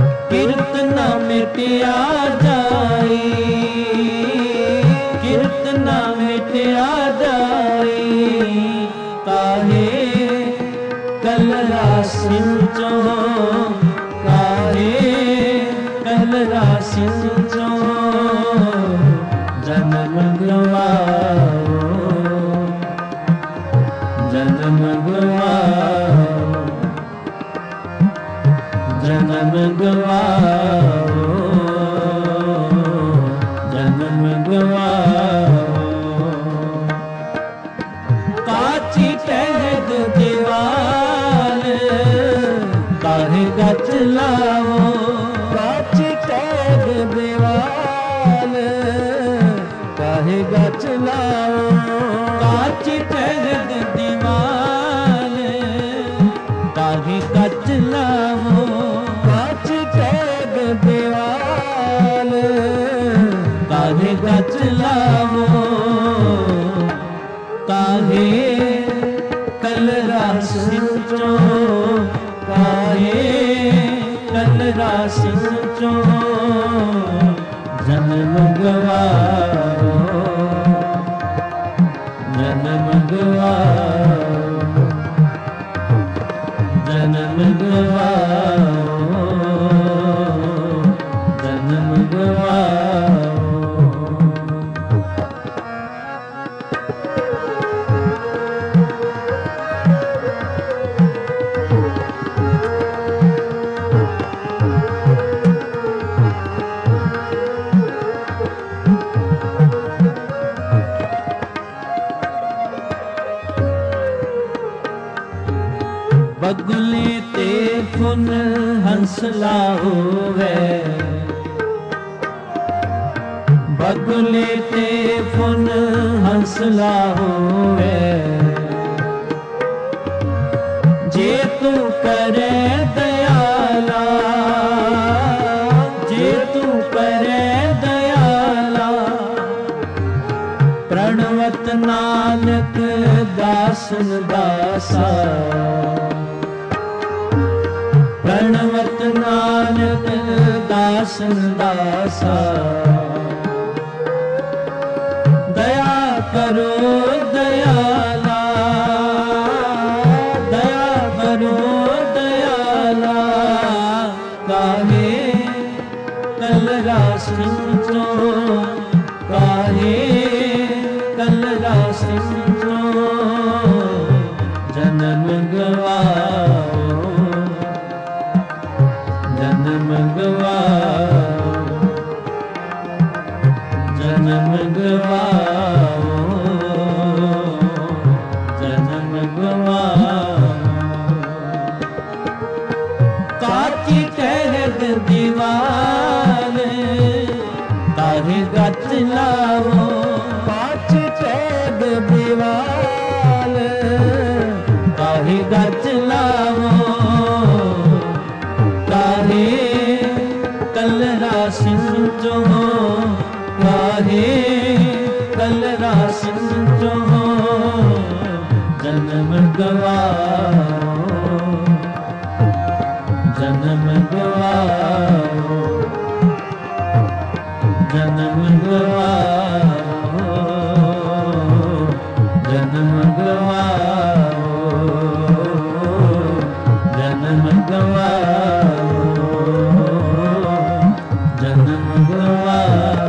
किरत न मिटिया जाई, किरत ना मिटिया जाई काहे कल रासिन चो काहे कल रासिन चो जन्म गवाओ जन्म गवाओ जन्म गवाओ जन्म गवाओ काची टहद दीवार काहे गच लाओ काची टहद दीवार काहे गच लाओ काची टहद दीवार काहे गच लाओ काची टहद दीवार काहे गच लाओ काहे कल रासिन चो काहे कल रासिन चो जन्म गवाओ जन्म गवाओ जन्म गवाओ जन्म गवाओ बगुले ते फुन हंसला होवे बगुले ते फुन हंसला होवे जे तू करे दयाला जे तू करे दयाला प्रणवत नानक दासन दासा प्रणवत नानक दासन दासा दया करो दयाला दया करो दयाला काहे कल रासिन चो काहे कल रासिन चो जन्म गवाओ जन्म गवाओ जन्म गवाओ जन्म गवाओ काची टहद दीवार काहे गच लाओ काची टहद दीवार काहे गच लाओ काहे कल रासिन चो काहे कल रासिन चो जन्म गवाओ जन्म गवाओ जन्म गवाओ जन्म गवाओ जन्म गवाओ जन्म गवाओ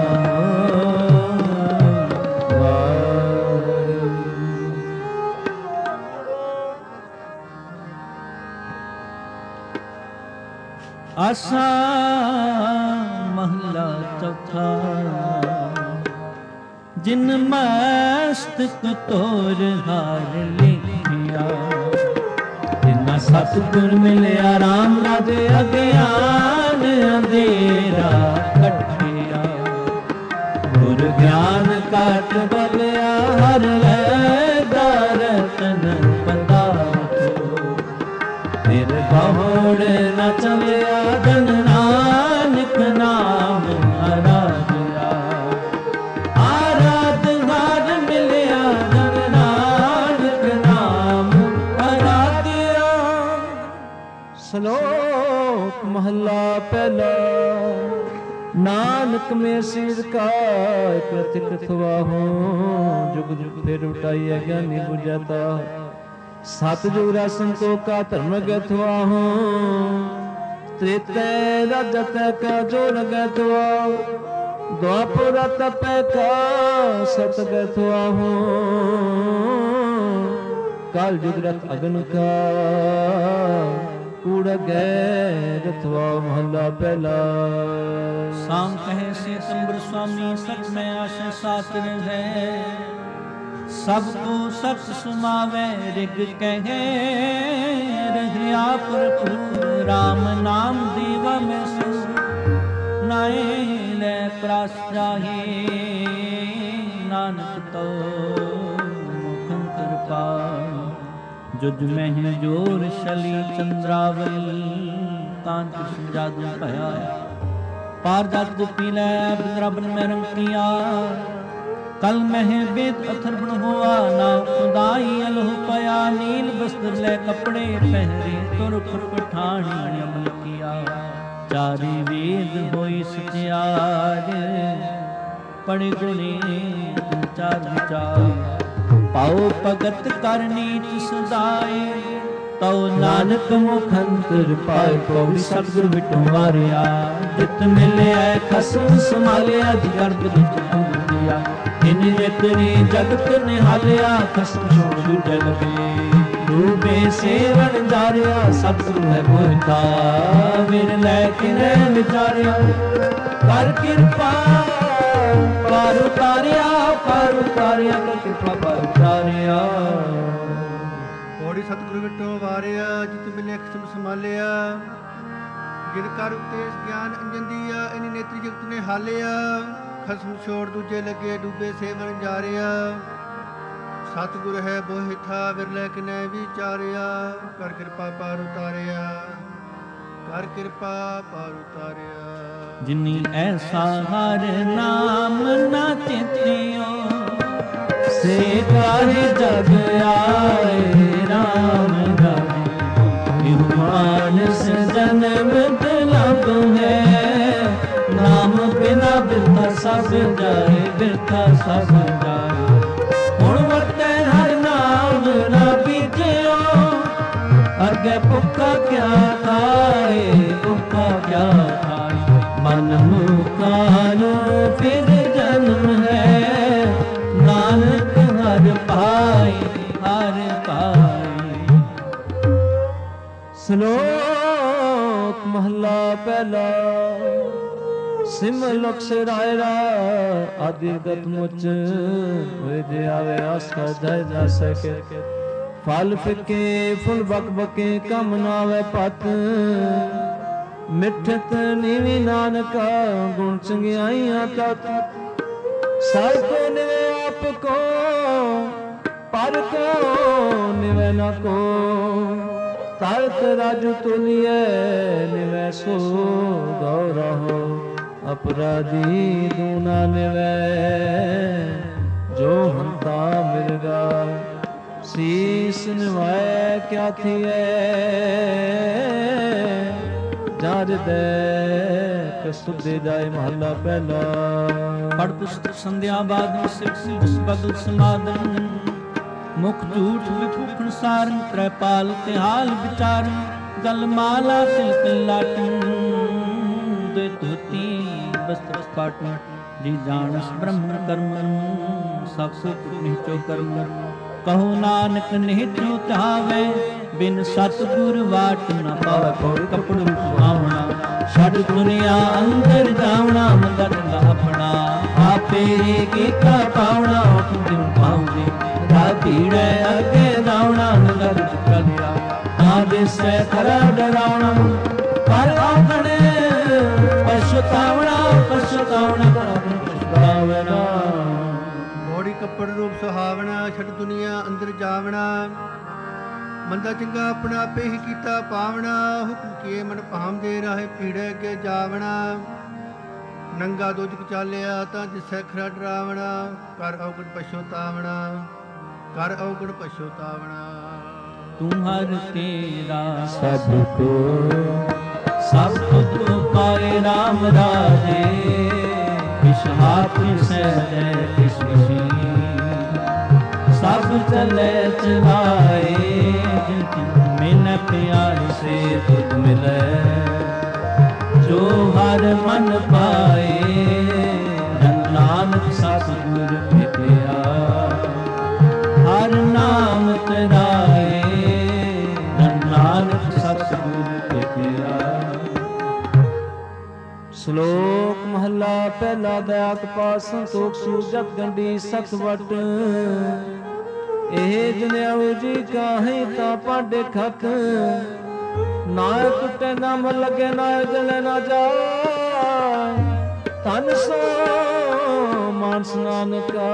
आसा महला चौथा जिन मस्तक तोर हार लिखिया जिन्ना सतगुर मिलिया राम राजे अज्ञान अंधेरा कटिया गुर ज्ञान काट बलिया हर दरतन पदार्थो फिर बहुड़ न चलिया धन नानक नाम आराधया आराध हार मिलिया धन नानक नाम आराधया। श्लोक महला पहला। ਨਾਨਕ ਮੇ ਸਿਰ ਕਾ ਪ੍ਰਤਿਕ ਥਵਾਹੋ ਜੁਗ ਜੁਗ ਫਿਰ ਉਟਾਈ ਗਿਆਨੀ ਬੁਝਤਾ ਸਤਿਜੁਗ ਰਾ ਸੰਤੋਖਾ ਧਰਮ ਗਥਵਾਹੋ ਤ੍ਰੇਤੈ ਰਾਜਤ ਕਾ ਜੋ ਲਗਤਵਾਹੋ ਦੁਆਪੁਰ ਤਪੈ ਕਾ ਸਤ ਗਥਵਾਹੋ ਕਾਲ ਜੁਗ ਰਤ ਅਗਨ ਕਾ ਕੂੜ ਗੈ ਰਥਵਾ ਮਹਲਾ ਪਹਿਲਾ ਸਾਮ ਕਹੇ ਸੇ ਸੰਬਰ ਸੁਆਮੀ ਸਚ ਮੈਂ ਆਸ਼ਾ ਸਾਤਰ ਹੈ ਸਭ ਕੋ ਸਚ ਸੁਮਾਵੇ ਰਿਗ ਕਹੇ ਰਹਿਆ ਪ੍ਰਭੂ ਰਾਮ ਨਾਮ ਦੀਵਾ ਮੈਂ ਸੁ ਨਾਏ ਲੈ ਪ੍ਰਾਸ ਜਾਹੇ ਨਾਨਕ ਤੋ ਮੁਖੰ ਕਿਰਪਾ जुज में जोर शली चंद्रावल कांत जादू भया पार जात गुपी लै रबन में रंग किया कल मह बेत अथर बन हुआ ना खुदाई अलह पया नील वस्त्र ले कपड़े पहरे तुर पठानी अमल किया चारी वेद होई सत्यार पढ़े गुणे चार विचार पाओ भगत कर नीच सुधाए तौ नानक मुखंतर पाए पौड़ी सतगुर विटो मारिया जित मिले खसम संभालिया गर्भ दुख दिया इन नेतरी जगत निहालिया खसम छोड़ दूजे लगे डूबे सेवन जारिया सतगुरु है मोहिता मेर लैके रह विचारिया कर कृपा पार उतारिया कर कृपा पार उतारिया ਪੌੜੀ ਸਤਿਗੁਰੂ ਵਿਟੋ ਵਾਰਿਆ ਜਿਤ ਮਿਲੇ ਖਸਮ ਸੰਭਾਲਿਆ ਜਿਨ ਕਰ ਉਪਦੇਸ਼ ਗਿਆਨ ਅੰਜਨ ਦੀਆ ਇਨੀ ਨੇਤਰੀ ਜਗਤ ਨੇ ਹਾਲਿਆ ਖਸਮ ਛੋੜ ਦੂਜੇ ਲੱਗੇ ਡੂਬੇ ਸੇਵਨ ਜਾਰਿਆ ਸਤਿਗੁਰ ਹੈ ਬੋਹਿਥਾ ਵਿਰਲੇ ਕਿਨੇ ਵਿਚਾਰਿਆ ਕਰ ਕਿਰਪਾ ਪਾਰ ਉਤਾਰਿਆ ਕਰ ਕਿਰਪਾ ਪਾਰ ਉਤਾਰਿਆ ਜਿਨੀ ਐਸਾ ਹਰ ਨਾਮ ਨਾ ਚਿਤਿਓ ਸੇ ਕਾਹੇ ਜਗ ਆਏ ਰਾਮ ਰਾਏ ਇਹ ਮਾਨਸ ਜਨਮ ਤਲਬ ਹੈ ਨਾਮ ਬਿਨਾ ਬਿਰਥਾ ਸਭ ਜਾਏ ਬਿਰਥਾ ਸਭ ਜਾਏ ਹੁਣ ਵਰਤੈ ਹਰ ਨਾਮ ਨਾ ਬੀਜਿਓ ਅਗੇ ਭੁੱਖਾ ਕਿਆ ਖਾਏ ਭੁੱਖਾ ਕਿਆ ਖਾਏ ਮਨ ਮੁਖਾ ਨੂੰ ਫਿਰ ਜਨਮ ਹੈ ਨਾਨਕ ਹਰ ਪਾਈ ਹਰ ਪਾਈ ਸ਼ਲੋਕ ਮਹਲਾ ਪਹਿਲਾ ਸਿਮਰ ਲਖ ਸਿਰਾਇਰਾ ਆਦਿ ਗਤ ਮੁਚ ਹੋਏ ਜੇ ਆਵੇ ਆਸਾ ਜੈ ਨਾ ਸਕੇ ਫਲ ਫਿੱਕੇ ਫੁੱਲ ਬਕ ਬਕੇ ਕਮ ਨਾ ਆਵੇ ਪਤ ਮਿੱਠਤ ਨੀਵੀ ਨਾਨਕਾ ਗੁਣ ਚੰਗਿਆਈਆਂ ਤਤ ਸਭ ਕੋ ਨਿਵੇ ਆਪ ਕੋ ਪਰ ਕੋ ਨਿਵੇ ਨਾ ਕੋ ਤਰਤ ਰਾਜੂ ਤੁਲਿਏ ਨਿਵੇ ਸੋ ਗੌਰਹੁ ਅਪਰਾਧੀ ਦੂਨਾ ਨਿਵੇ ਜੋ ਹੰਤਾ ਮਿਰਗਾ ਸੀਸ ਨਿਵਾਏ ਕਿਆ ਥੀਏ ਜਦ ਦੇ ਕਸੁਦੇ ਜਾਏ ਮਹੱਲਾ ਪਹਿਲਾ ਪੜ ਪੁਸਤਕ ਸੰਧਿਆ ਬਾਦ ਸਿਖ ਬਦਲ ਸਮਾਦਨ ਮੁਖ ਝੂਠ ਵਿਫੂਖਣ ਸਾਰਨ ਤ੍ਰੈਪਾਲ ਤੇ ਹਾਲ ਵਿਚਾਰਨ ਗਲ ਮਾਲਾ ਤਿਲ ਤਿਲਾਟਨ ਦੇ ਧੋਤੀ ਬਸਤਰ ਪਾਟਨ ਜੀ ਜਾਣਸ ਬ੍ਰਹਮ ਕਰਮ ਸਭ ਸੁਖ ਨਿਚੋ ਕਰਮ ਕਹੋ ਨਾਨਕ ਨਿਹਚੋ ਧਾਵੇ ਬਿਨ ਸਤਿਗੁਰ ਵਾਟ ਨਾ ਪਾਵੇ ਪੌੜ ਕਪੜੂ ਸੁਹਾਵਣਾ ਛੱਡ ਦੁਨੀਆ ਅੰਦਰ ਜਾਵਣਾ ਮਗਨ ਦਾ ਆਪਣਾ ਆਪੇ ਕੀਤਾ ਪਾਵਣਾ ਤੁਮ ਪਾਉਂਦੇ ਰਾ ਭੀੜੇ ਅੱਗੇ ਜਾਵਣਾ ਨਗਰ ਚਲਿਆ ਆਦੇ ਸੈ ਖਰਾ ਡਰਾਵਣਾ ਪਰ ਆਖਣੇ ਪਛਤਾਵਣਾ ਪਛਤਾਵਣਾ ਮੋੜੀ ਕੱਪੜ ਰੂਪ ਸੁਹਾਵਣਾ ਛੱਡ ਦੁਨੀਆ ਅੰਦਰ ਜਾਵਣਾ ਮੰਦਾ ਚੰਗਾ ਆਪਣਾ ਆਪੇ ਹੀ ਕੀਤਾ ਪਾਵਣਾ ਹੁਕਮ ਕੀਏ ਮਨ ਭਾਮਦੇ ਰਾਹੇ ਭੀੜੇ ਅੱਗੇ ਜਾਵਣਾ ਨੰਗਾ ਦੋਜਕ ਚਾਲਿਆ ਤਾਂ ਜਿਸੈ ਖਰਾ ਡਰਾਵਣਾ ਕਰ ਔਗਣ ਪਛਤਾਵਣਾ ਕਰ ਔਗਣ ਪਛਤਾਵਣਾ ਤੁਮਹਰ ਤੇਰਾ ਸਭ ਕੋ ਸਭ ਤੁਧ ਪਾਏ ਰਾਮ ਰਾਜੇ, ਕਿਛ ਹਾਥ ਸਹਿਜੈ ਕਿਛ ਵਿਸ਼ੀ, ਸਭ ਚਲੇ ਚਲਾਏ, ਮਿਲ ਪਿਆਰੇ ਸੇ ਤੁਧ ਮਿਲੈ, ਜੋ ਹਰ ਮਨ ਪਾਏ, ਨਾਨਕ ਸਤਿਗੁਰ ਭੇਟਿਆ, ਹਰ ਨਾਮ ਤੇਰਾਏ, ਨਾਨਕ ਸਤਿਗੁਰ ਭੇਟਿਆ। ਸ਼ਲੋਕ ਮਹਲਾ ਪਹਿਲਾ ਦਇਆਤ ਪਾਸ ਸੰਤੋਖ ਸੂ ਜਪ ਗੰਢੀ ਸਤ ਵਟ, ਇਹ ਜਨਿਆਉ ਜੀ ਕਾਹੇ ਤਾਂ ਪਾਡੇ ਖਤ, ਨਾ ਟੁੱਟੇ ਨਾਮ ਲਗੇ ਨਾ ਜਲੇ ਨਾ ਜਾਏ, ਤਨ ਸੋ ਮਾਨਸ ਨਾਨਕਾ,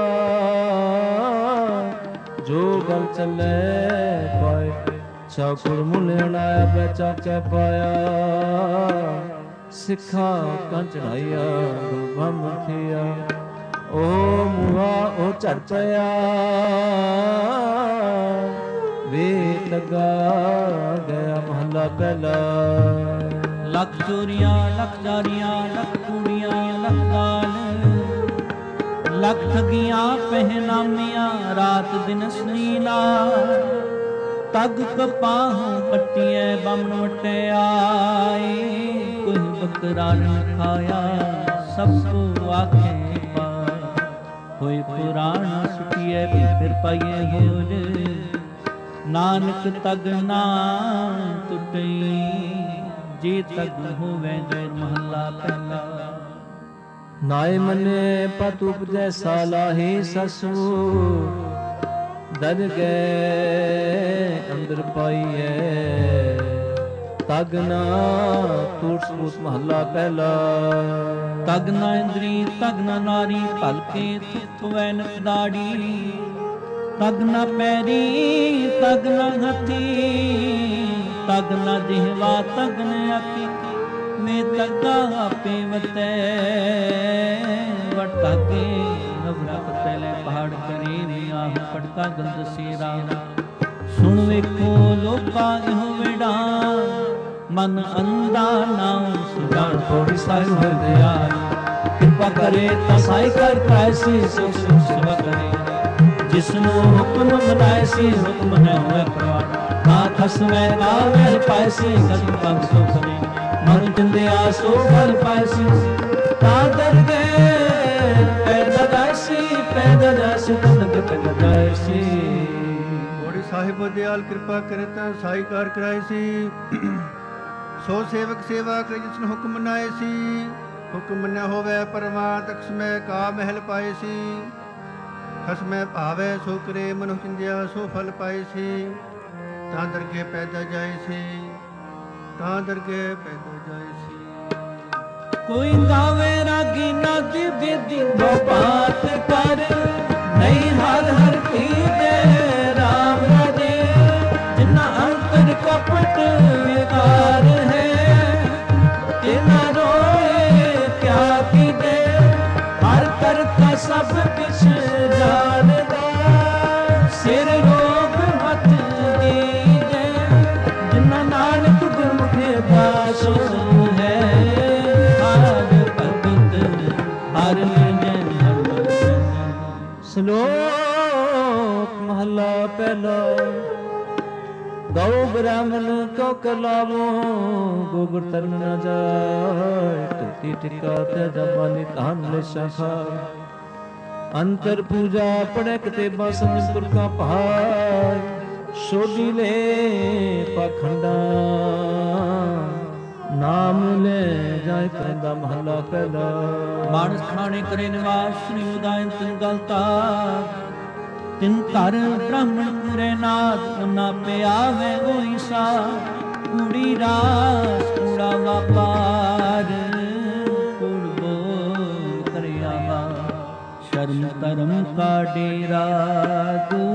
ਜੋ ਗਲ ਚੱਲੇ ਪਾਏ, ਚਾਕੁਰ ਮੁਲਿਆਣਾ ਬਚਾ ਕੇ ਪਾਇਆ, ਸਿੱਖਾ ਕਾਂ ਚੜਾਈਆ ਗੁਰਬਮ ਥਿਆ, ਓ ਮੂਆ ਓ ਝੜ ਪਿਆ, ਵੇ ਲਗਾ ਗਿਆ ਮਹਲਾ ਪਹਿਲਾ। ਲੱਖ ਚੋਰੀਆਂ ਲੱਖ ਜਾਰੀਆਂ ਲੱਖ ਕੂੜੀਆਂ ਲੱਖ ਗਾਲ, ਲੱਖ ਠਗੀਆਂ ਪਹਿਨਾਮੀਆਂ ਰਾਤ ਦਿਨ ਸਨੀਲਾ, ਤਗ ਕਪਾਹੋਂ ਪੱਟੀਐ ਬੰਨ ਵਟਿਆਏ, ਕੋਈ ਬੱਕਰਾ ਨ ਖਾਇਆ ਸਭ ਕੋ ਆਖੇ ਪਾ, ਹੋਏ ਪੁਰਾਣ ਸੁਖੀਐ ਫਿਰ ਪਾਈਏ ਹੋਲ, ਨਾਨਕ ਤਗ ਨਾ ਟੁੱਟਈ, ਜੇ ਤਗ ਹੋਵੇ ਜੈ ਮਹੱਲਾ ਪਹਿਲਾ। ਨਾਏ ਮਨੇ ਪਤ ਉਪਜੈ ਸਾਲਾਹੀ ਸਸੂ, ਦਰ ਗਏ ਅੰਦਰ ਪਾਈਐ, ਤਗ ਨਾ ਟੂਟ ਸੂਤ ਮਹੱਲਾ ਪਹਿਲਾ। ਤਗ ਨਾ ਇੰਦਰੀ ਤਗ ਨਾ ਨਾਰੀ, ਭਲਕੇ ਥੁਵੈ ਨਦਾੜੀ, ਤਗ ਨਾ ਪੈਰੀ ਤਗ ਨਾ ਹੱਥੀ, ਤਗ ਨਾ ਜਿਹਵਾ ਤਗ ਨ ਆਖੀ, ਮੇ ਤਗਾ ਆਪੇ ਵਤੈ, ਵਟ ਤਾਗੇ ਨਵਰਾ ਪਤਲੇ ਪਹਾੜ ਕਰੇ, ਆਹ ਪਟਕਾ ਗੰਦ ਸੇਰਾ, ਸੁਣ ਵੇਖੋ ਲੋਕਾ ਇਹੋ ਵੇੜਾ, ਮਨ ਅੰਦਾ ਨਾਮ ਸੁਜਾਨ ਥੋੜੀ ਸਾਹਿਬ ਹਿਰਦਿਆ, ਕਿਰਪਾ ਕਰੇ ਤਾਂ ਸਾਈ ਕਰ ਕੈਸੀ ਸੁਖ ਸੇਵਾ ਕਰੇ, ਜਿਸਨੂੰ ਹੁਕਮ ਮਨਾਏ ਸੀ ਹੁਕਮ ਹੈ ਹੋਏ ਪ੍ਰਵਾਨ, ਨਾ ਖਸਮੈ ਨਾ ਵਹਿ ਪਾਏ ਸੀ ਕਦਮ ਪੰਗ ਸੋ ਕਰੇ, ਮਨ ਚੰਦਿਆ ਸੋ ਫਲ ਪਾਏ ਸੀ, ਤਾਂ ਦਰ ਗਏ ਪੈਦਾ ਜਾਇਸੀ, ਪੈਦਾ ਜਾਇਸੀ ਤੰਦਕ ਪੈਦਾ ਜਾਇਸੀ। ਬੋੜੀ ਸਾਹਿਬ ਦਿਆਲ ਕਿਰਪਾ ਕਰੇ ਤਾਂ ਸਾਈ ਕਾਰ ਕਰਾਏ ਸੀ, ਸੋ ਸੇਵਕ ਸੇਵਾ ਕਰੇ ਜਿਸਨ ਹੁਕਮ ਮਨਾਏ ਸੀ, ਹੁਕਮ ਮੰਨਿਆ ਹੋਵੇ ਪਰਮਾਤ ਅਕਸਮੈ ਕਾ ਮਹਿਲ ਪਾਏ ਸੀ, ਖਸਮੈ ਭਾਵੇ ਸੋ ਕਰੇ ਮਨੁ ਚਿੰਦਿਆ ਸੋ ਫਲ ਪਾਏ ਸੀ, ਤਾਂ ਦਰਗੇ ਪੈਦਾ ਜਾਏ ਸੀ, ਤਾਂ ਦਰਗੇ ਪੈਦਾ ਜਾਏ ਸੀ। ਕੋਈ ਗਾਵੇ ਰਾਗੀ ਨਾ ਦਿਵਯ ਦਿਵੋ ਬਾਤ ਕਰ, ਨਹੀਂ ਹਰ ਹਰ ਕੀ ਦੇ ਰਾਮ ਰਾਜੇ, ਜਿਨਾ ਅੰਤਰ ਕਪਟ ਵਿਕਾਰ ਹੈ, ਤਿਨਾ ਰੋਏ ਕਿਆ ਕੀ ਦੇ, ਹਰ ਕਰਤਾ ਸਭ ਕਿਛ ਜਾਣਦਾ, ਸਿਰ ਰੋਗ ਮਤ ਦੀਜੈ, ਜਿਨਾ ਨਾਨਕ ਗੁਰਮੁਖੇ ਦਾਸ ਹੈ, ਹਰ ਭਗਤ ਹਰ ਜਨ ਹਰ। ਸ਼ਲੋਕ ਮਹਲਾ ਪਹਿਲਾ। ਗਊ ਬ੍ਰਾਹਮਣ ਕੋ ਕਲਾਵੋ, ਗੋਬਰ ਤਰਨ ਨ ਜਾਏ, ਧਰਤੀ ਟਿਕਾ ਤੇ ਜਮਾਨੀ ਧਨ ਲੈ ਸ਼ਖਾਏ, ਅੰਤਰ ਪੂਜਾ ਪੜੈ ਕਿਤੇਬਾ ਸੰਜਮ ਤੁਰਕਾ ਭਾਈ, ਸੋਢੀ ਲੈ ਪਾਖੰਡਾ, ਨਾਮ ਲੈ ਜਾਏ ਪੈਂਦਾ ਮਹੱਲਾ ਪਹਿਲਾ। ਮਾਨਸ ਖਾਣੇ ਕਰੇ ਨਿਵਾਸ ਸ੍ਰੀ ਉਦਾਇਨ ਤਿਨ ਗਲਤਾ, ਤਿਨ ਧਰ ਬ੍ਰਾਹਮਣ ਕਰੇ ਨਾਦ, ਨਾ ਪਿਆਵੇ ਕੋਈ ਸਾ, ਕੂੜੀ ਰਾਸ ਕੂੜਾ ਵਾਪਾਰ, ਕੂੜਬੋ ਕਰਿਆਵਾ, ਸ਼ਰਮ ਧਰਮ ਕਾ ਡੇਰਾ ਤੂ,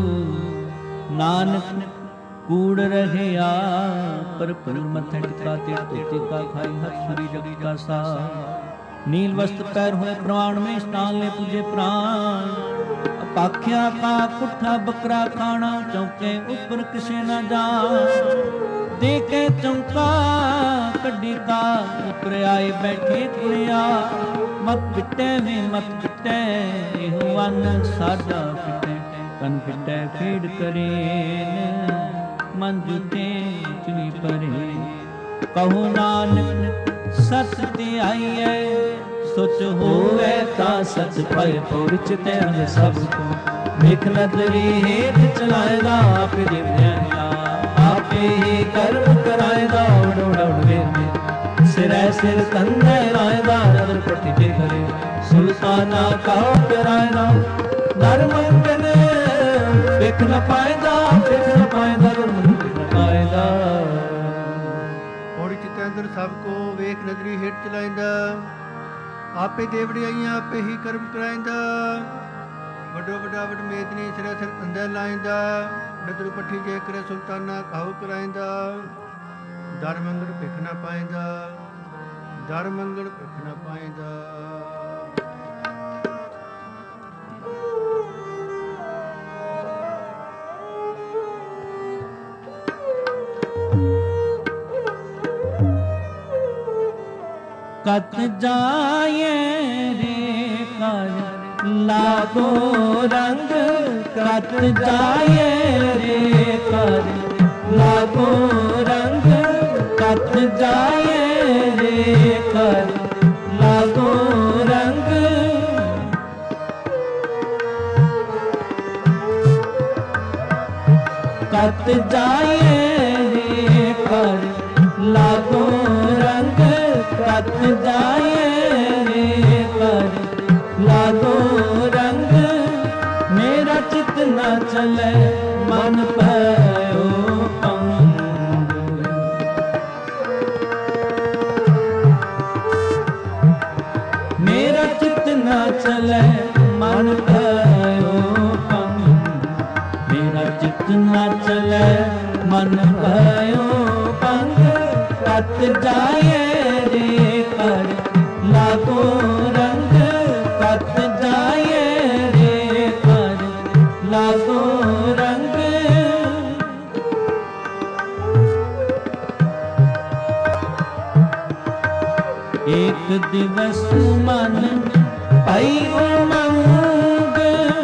ਨਾਨਕ ਕੂੜ ਰਹਿਆ ਪਰ ਪਰ ਮੱਥੇ ਟਿਕਾ ਤੇ ਧੋਤੀ ਕਾ ਖਾਈ, ਹੱਥ ਸਰੀ ਜਗੀ ਕਾ ਸਾ, ਨੀਲ ਵਸਤ ਪੈਰ ਹੋਏ ਪ੍ਰਵਾਣ में स्नान ले तुझे प्राण, ਅਪਾਖਿਆ ਕਾ ਕੁੱਠਾ ਬੱਕਰਾ ਖਾਣਾ, ਚੌਕੇ ਉੱਪਰ ਕਿਸੇ ਨਾ ਜਾ, ਦੇ ਕੇ ਚੌਂਕਾ ਕੱਢੀ ਦਾ ਉਪਰ ਆਏ ਬੈਠੇ ਕੁੜਿਆ ਮਤ ਪਿੱਟੇ ਵੇ ਮਤ ਪਿੱਟੇ ਇਹੋ ਵਨ ਸਾਡਾ ਪਿੱਟੇ ਕਨ ਪਿੱਟੇ ਫੇੜ ਕਰੇਨ ਮਨ ਜੁਤੇ ਚੁਨੀ ਪਰੇ ਕਹੋ ਨਾਨਕ ਸੱਚ ਤੇ ਆਈਐ ਸੁਚ ਹੋਵੇ ਤਾਂ ਸੱਚ ਪਏ ਪੁਰ ਚਿਤੇ ਅੰਗ ਸਭ ਕੋ ਵੇਖ ਨਦਰੀ ਹੇਠ ਚਲਾਏਗਾ ਆਪੇ ਦੇਵਿਆ ਆਪੇ ਹੀ ਕਰਮ ਕਰਾਏਗਾ ਉੜ ਉੜ ਵੇਖੇ ਸਿਰੈ ਸਿਰ ਕੰਧੇ ਲਾਏਗਾ ਨਦਰ ਪ੍ਰਤੀ ਜੇ ਕਰੇ ਸੁਲਤਾਨਾ ਕਾਉ ਕਰਾਏਗਾ ਦਰ ਮੰਗਨ ਵੇਖ ਨ ਪਾਏਗਾ ਵੇਖ ਨ ਪਾਏਗਾ ਦਰ ਮੰਗਨ ਵੇਖ ਨ ਪਾਏਗਾ ਪੌੜੀ ਚਿਤੇ ਅੰਦਰ ਸਭ ਕੋ ਵੇਖ ਨਦਰੀ ਹੇਠ ਚਲਾਏਗਾ ਆਪੇ ਦੇਵੜਿਆਈਆਂ ਆਪੇ ਹੀ ਕਰਮ ਕਰਾਏਗਾ ਵੱਡੋ ਵੱਡਾ ਵਡ ਮੇਦਨੀ ਸਿਰੇ ਸਿਰ ਕੰਧੇ ਲਾਏਗਾ ਨਦਰ ਪੱਠੀ ਜੇ ਕਰੇ ਸੁਲਤਾਨਾ ਕਾਉ ਕਰਾਏਗਾ ਦਰ ਮੰਗਣ ਭਿਖ ਨਾ ਪਾਏਗਾ ਦਰ ਮੰਗਣ ਭਿਖ ਨਾ ਪਾਏਗਾ ਕਤ ਜਾਏ ਰੇ ਕਰ ਲਾਗੋ ਰੰਗ ਕਤ ਜਾਏ ਰੇ ਕਰ ਲਾਗੋ ਰੰਗ ਕਤ ਜਾਏ ਰੇ ਕਰ ਲਾਗੋ ਰੰਗ ਕਤ ਜਾਏ ਰੇ ਕਰ ਲਾਗੋ ਰੰਗ ਕਤ ਜਾਏ ਰੇ ਕਰ ਲਾਗੋ ਰੰਗ ਮੇਰਾ ਚਿਤ ਨਾ ਚਲੇ ਮਨ ਪਇਓ ਪੰਗ ਮੇਰਾ ਚਿਤ ਨਾ ਚਲੇ ਮਨ ਪਇਓ ਪੰਗ ਮੇਰਾ ਚਿਤ ਨਾ ਚਲੇ ਮਨ ਪਇਓ ਪੰਗ ਕਤ ਜਾਏ ਰੇ ਕਰ ਲਾਗੋ ਰੰਗ ਕਤ ਜਾਏ ਰੇ ਕਰ ਲਾਗੋ ਰੰਗ ਏਕ ਦਿਵਸ ਮਨ ਪਈ ਉਮੰਗ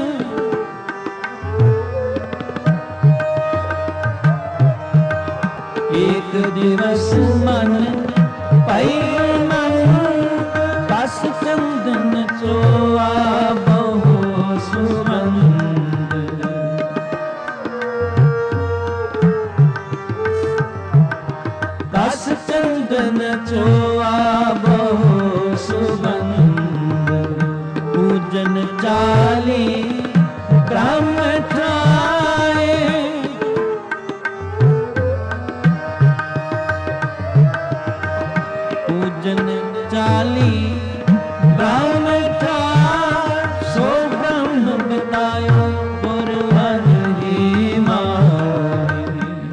ਏਕ ਦਿਵਸ ਮਨ ਪਈ ਉਮੰਗ ਕਸ ਚੰਦਨ ਚੋਆ ਬਹੁ ਸੁਗੰਧ ਕਸ ਚੰਦਨ ਚੋਆ ਬਹੁ ਸੁਗੰਧ ਪੂਜਨ ਚਾਲੀ ਬ੍ਰਹਮ ਠਾਏ ਪੂਜਨ ਚਾਲੀ ਬ੍ਰਹਮ ਠਾਏ ਸੋ ਬ੍ਰਹਮ ਬਿਤਾਇਓ ਗੁਰ ਹਰਿ ਮਾਏ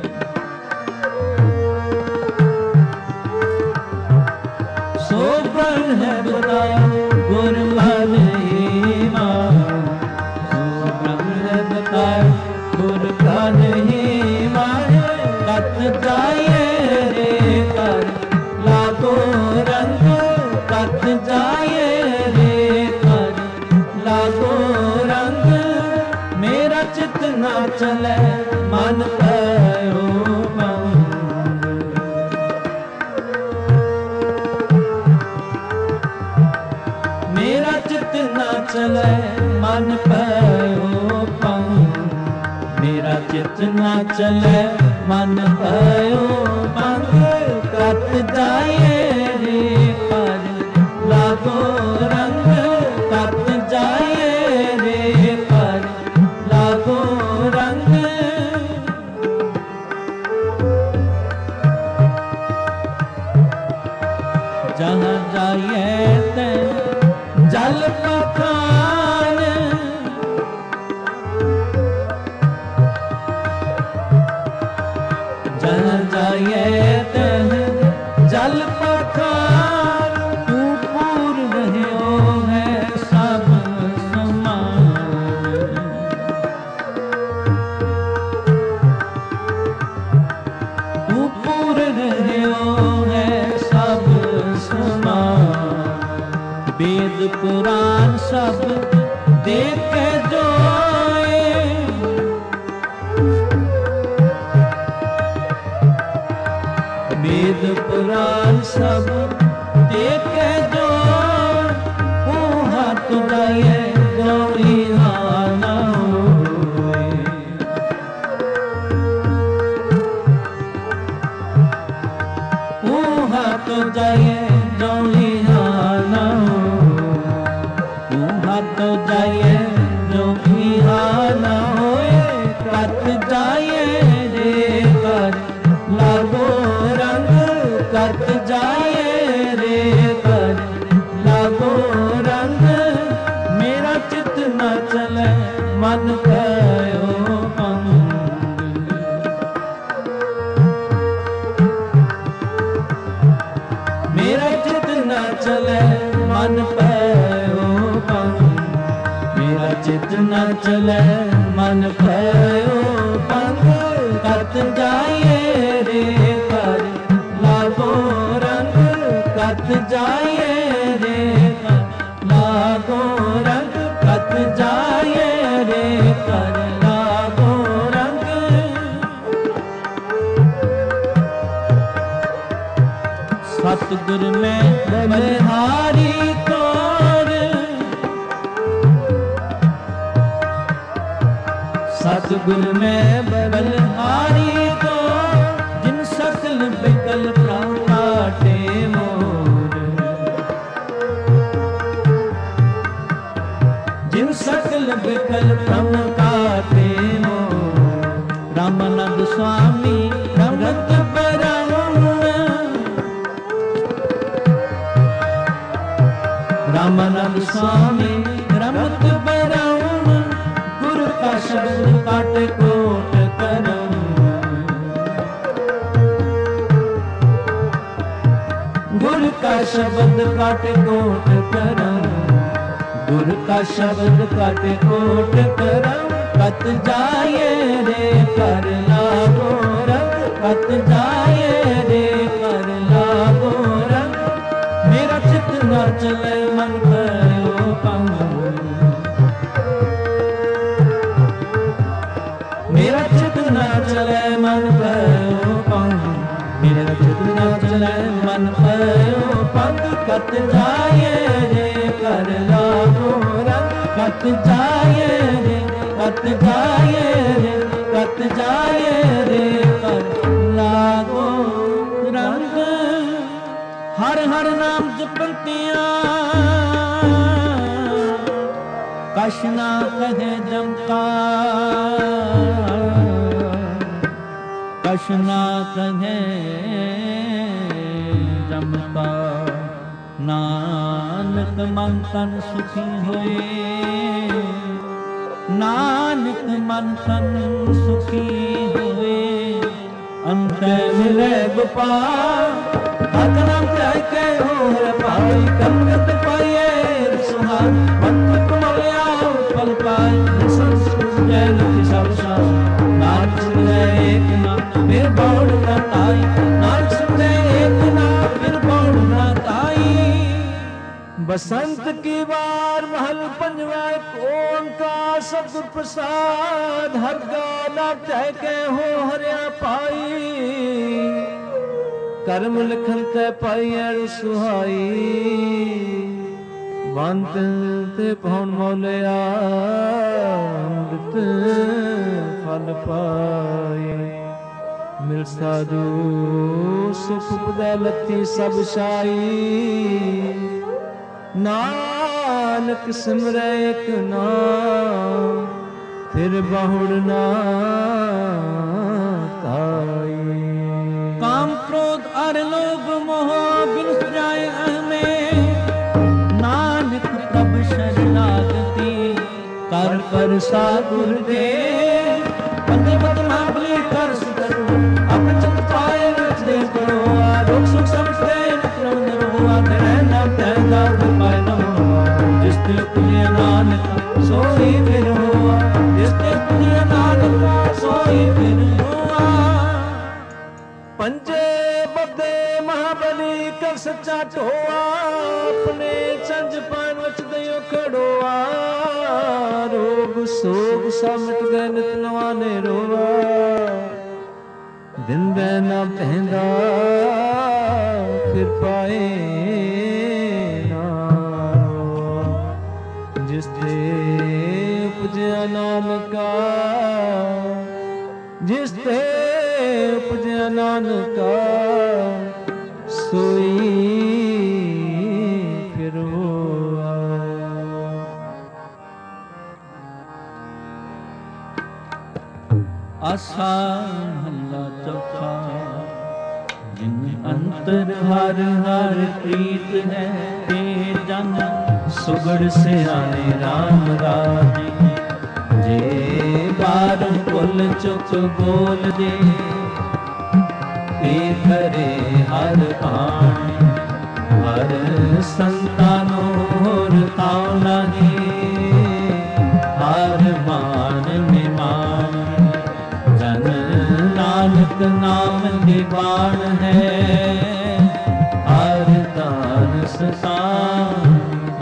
ਸੋ ਬ੍ਰਹਮ ਬਿਤਾਇਓ ਗੁਰ ਹਰਿ ਮਾਏ ਸੋ ਬ੍ਰਹਮ ਬਿਤਾਇਓ ਗੁਰ ਹਰਿ ਮਾਏ ਕਤ ਜਾਏ ਰੇ ਕਰ ਲਾਗੋ ਰੰਗ ਕਤ ਜਾਏ ਰੇ ਕਰ ਲਾਗੋ ਰੰਗ ਮੇਰਾ ਚਿਤ ਨਾ ਚਲੇ ਮਨ ਪਇਓ ਪੰਗ ਮੇਰਾ ਚਿਤ ਨਾ ਚਲੇ ਮਨ ਪਇਓ ਪੰਗ ਮੇਰਾ ਚਿਤ ਨਾ ਚਲੇ ਮਨ ਪਇਓ ਪੰਗ ਕਤ ਜਾਏ ਰੇ ਕਰ ਲਾਗੋ ਰੰਗ ਕਤ ਜਾਏ ਰੇ ਕਰ ਲਾਗੋ ਰੰਗ ਜਹਾਂ ਜਾਈਏ ਤੈ ਜਲ ਪਖਾਨ ਜਹਾਂ ਜਾਈਏ ਤੈ ਜਲ ਪੁਰਾਨ ਸਭ ਦੇਖੇ ਜੋਏ, ਵੇਦ ਪੁਰਾਨ ਸਭ ਦੇਖੇ ਜੋਏ, ਉਹ ਹੱਥ ਲਾਏ ਗੌਰੀ ਨਾ ਹੋਏ। ਉਹ ਹੱਥ ਜਾਏ ਗੌਰੀ ਨਾ ਹੋਏ, ਹੱਥ ਜਾਏ ਜੋ ਨਾ ਹੋਏ, ਕੱਤ ਜਾਏ ਰੇ ਕਰ ਲਾਗੋ ਰੰਗ, ਕੱਤ ਜਾਏ ਰੇ ਕਰ ਲਾਗੋ ਰੰਗ, ਮੇਰਾ ਚਿਤ ਨਾ ਚਲੇ ਮਨ ਕਰਿਓ ਭੰਗ। ਮੇਰਾ ਚਿਤ ਨਾ ਚਲੇ ਮਨ ਪਇਓ ਭੰਗ, ਮੇਰਾ ਚਿਤ ਨਾ ਚਲੇ ਮਨ ਪਇਓ ਭੰਗ, ਕੱਤ ਜਾਏ ਰੇ ਕਰ ਲਾਗੋ ਰੰਗ, ਕੱਤ ਜਾਏ ਰੇ ਕਰ ਲਾਗੋ ਰੰਗ, ਕੱਤ ਜਾਏ ਰੇ ਕਰ ਲਾਗੋ ਰੰਗ। ਸਤਿਗੁਰ ਮੈਂ ਬਲਿਹਾਰੀ ਕੋਰ, ਸਤਿਗੁਰ ਮੈਂ ਬਲਿਹਾਰੀ ਕੋਰ, ਜਿਨ ਸਕਲ ਬਿਕਲ ਪ੍ਰਭ ਕਾਟੇ ਮੋਰ, ਜਿਨ ਸਕਲ ਬਿਕਲ ਪ੍ਰਭ ਕਾਟੇ ਮੋਰ। ਰਾਮਾਨੰਦ ਸੁਆਮੀ ਰਮਤ ਬਰਾਉਣ, ਰਾਮਾਨੰਦ ਸੁਆਮੀ ਰਮਤ ਬਰਾਉਣ, ਗੁਰੂ ਕਾ ਸ਼ਬਦ ਕਾਟ ਕੋਟ ਕਰਮ, ਗੁਰੂ ਕਾ ਸ਼ਬਦ ਕਾਟ ਕੋਟ ਕਰਮ, ਗੁਰੂ ਕਾ ਸ਼ਬਦ ਕਾਟ ਕੋਟ ਕਰਮ, ਕੱਤ ਜਾਏ ਰੇ ਕਰ ਲਾਗੋ ਰੰਗ, ਕੱਤ ਜਾਏ ਰੇ ਕਰ ਲਾਗੋ ਰੰਗ, ਮੇਰਾ ਚਿਤ ਨਾ ਚਲੇ ਮਨ ਕਰਿਓ ਭੰਗ, ਮੇਰਾ ਚਿਤ ਨਾ ਚਲੇ ਮਨ ਕਰਿਓ ਭੰਗ, ਮੇਰਾ ਚਿਤ ਨਾ ਚਲੇ ਮਨ ਕਰਿਓ ਭੰਗ, ਕੱਤ ਜਾਏ ਰੇ ਕਰ ਲਾਗੋ ਰੰਗ, ਕੱਤ ਜਾਏ ਰੇ, ਕੱਤ ਜਾਏ ਰੇ, ਕੱਤ ਜਾਏ ਰੇ ਕਰ ਲਾਗੋ ਰੰਗ। ਹਰ ਹਰ ਨਾਮ ਜਪੰਤਿਆਂ ਕਛ ਨਾ ਕਹੇ ਜਮਕਾ, ਕਛ ਨਾ ਕਹੇ ਜਮਕਾ, ਨਾਨਕ ਮਨ ਤਨ ਸੁਖੀ ਹੋਏ, ਨਾਨਕ ਮਨ ਤਨ ਸੁਖੀ ਹੋਏ, ਅੰਤੈ ਮਿਲੇ ਗੋਪਾਲ, ਹਕ ਨਾਮ ਧਿਆਇ ਕੇ ਹੋਰ ਪਾਈ, ਕੰਗਤ ਪਾਈਏ ਸੁਹਾਗ, ਮੰਤ ਕਮਲਿਆ ਫਲ ਪਾਈ, ਸੰਸਕ੍ਰਿਤ ਜੈ ਲਖਿ ਸਭ ਸਾਜ, ਨਾਨਕ ਸੁਣੈ ਏਕ ਨਾਮ ਫਿਰ ਬੌੜ ਨਾ ਤਾਈ, ਨਾਨਕ ਸੁਣੈ ਏਕ ਨਾਮ ਫਿਰ ਬੌੜ ਨਾ ਤਾਈ। बसंत की बार महल पंजवा ओंकार सतगुर प्रसाद, हर गाना तह के हो हरिया पाई, करम लिखन तय पाई अड़ सुहाई, बंत ते पहुन मौलिया अमृत फल पाई, मिल साधु सुख बदलती सब शाई, नानक सिमरै एक नाम फिर बहुड़ ना ताई। काम क्रोध अर लोभ मोह बिन जाए हमें, नानक प्रभु शरणागति कर कर सागुर दे, बंदे मत मांगली कर सुधरो, अपने चित पाए रच दे करो, रोग सुख समझ दे नक्रम नरो, रहना तहदा पाए न हो, जिस दिल पुण्य नानक सोई फिर हुआ, जिस दिल पुण्य नानक सोई फिर हुआ। पंजे बदे महाबली कर सच्चा ढोआ, अपने चंज पान वच ਸੋਗ ਸਭ ਮਿਟ ਗਏ ਨਿਤ ਨਵਾ ਨੇ ਰੋਵਾ ਦਿਨ ਬੈ ਨਾ ਪਹਿੰਦਾ ਫਿਰ ਪਾਏ ਨਾ ਜਿਸ ਤੇ ਉਪਜਿਆ ਨਾਨਕਾ ਜਿਸ ਤੇ ਉਪਜਿਆ ਨਾਨਕਾ ਸੋਈ ਫਿਰ ਹੋਆ। ਆਸਾ ਮਹੱਲਾ ਚੌਥਾ। ਜਿਨ ਅੰਤਰ ਹਰ ਹਰ ਪ੍ਰੀਤ ਹੈ ਤੇ ਜਨ ਸੁਗੜ ਸਿਆਣੇ ਰਾਮ ਰਾਜੇ। ਜੇ ਬਾਰ ਭੁੱਲ ਚੁੱਕ ਬੋਲ ਦੇ ਤੇ ਕਰੇ ਹਰ ਆਣ ਹਰ ਸੰਤਾਨੋ ਹੋਰ ਤਾਉ ਨਹੀਂ ਹਰ ਮਾਨ ਨਿਮਾਨ। ਜਨ ਨਾਨਕ ਨਾਮ ਨਿਵਾਣ ਹੈ ਹਰ ਦਾਨ ਸਤਾਨ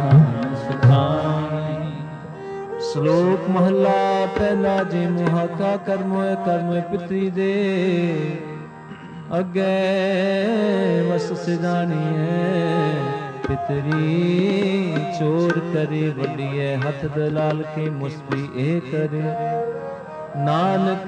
ਸਤਾਨ। ਸ਼ਲੋਕ ਮਹੱਲਾ ਪਹਿਲਾ। ਜੇ ਮੋਹ ਕਾ ਕਰਮ ਹੋਏ ਕਰਮ ਪਿਤਰੀ ਦੇ ਅੱਗੇ ਵਸ ਸਿਧਾਣੀਐ। ਪਿਤਰੀ ਚੋਰ ਕਰੇ ਵੱਡੀਐ ਹੱਥ ਦਲਾਲ ਕੇ ਮੁਸਬੀ ਇਹ ਕਰੇ। ਨਾਨਕ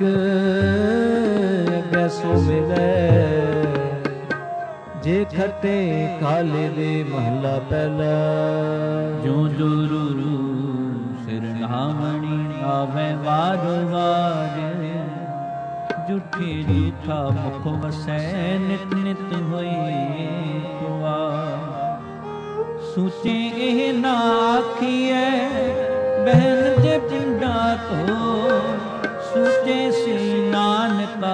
ਅੱਗੇ ਸੋ ਮਿਲੈ ਜੇ ਖੱਟੇ ਕਾਲੇ ਦੇ ਮਹੱਲਾ ਪਹਿਲਾ। ਜੋ ਜੋ ਰੂ ਸਿਰ ਨਾਮਣੀ ਆਵੇ ਵਾਰ ਵਾਰ। ਜੁਠੀ ਜੂਠਾ ਮੁਖ ਵਸੈ ਨਿਤ ਨਿਤ ਹੋਈ ਤੁਆ। ਸੂਚੇ ਇਹ ਨਾ ਆਖੀਐ ਬਹਿਨ ਦੇ ਪਿੰਡਾਂ ਤੋਂ ਸੂਚੇ ਸੀ ਨਾਨਕਾ।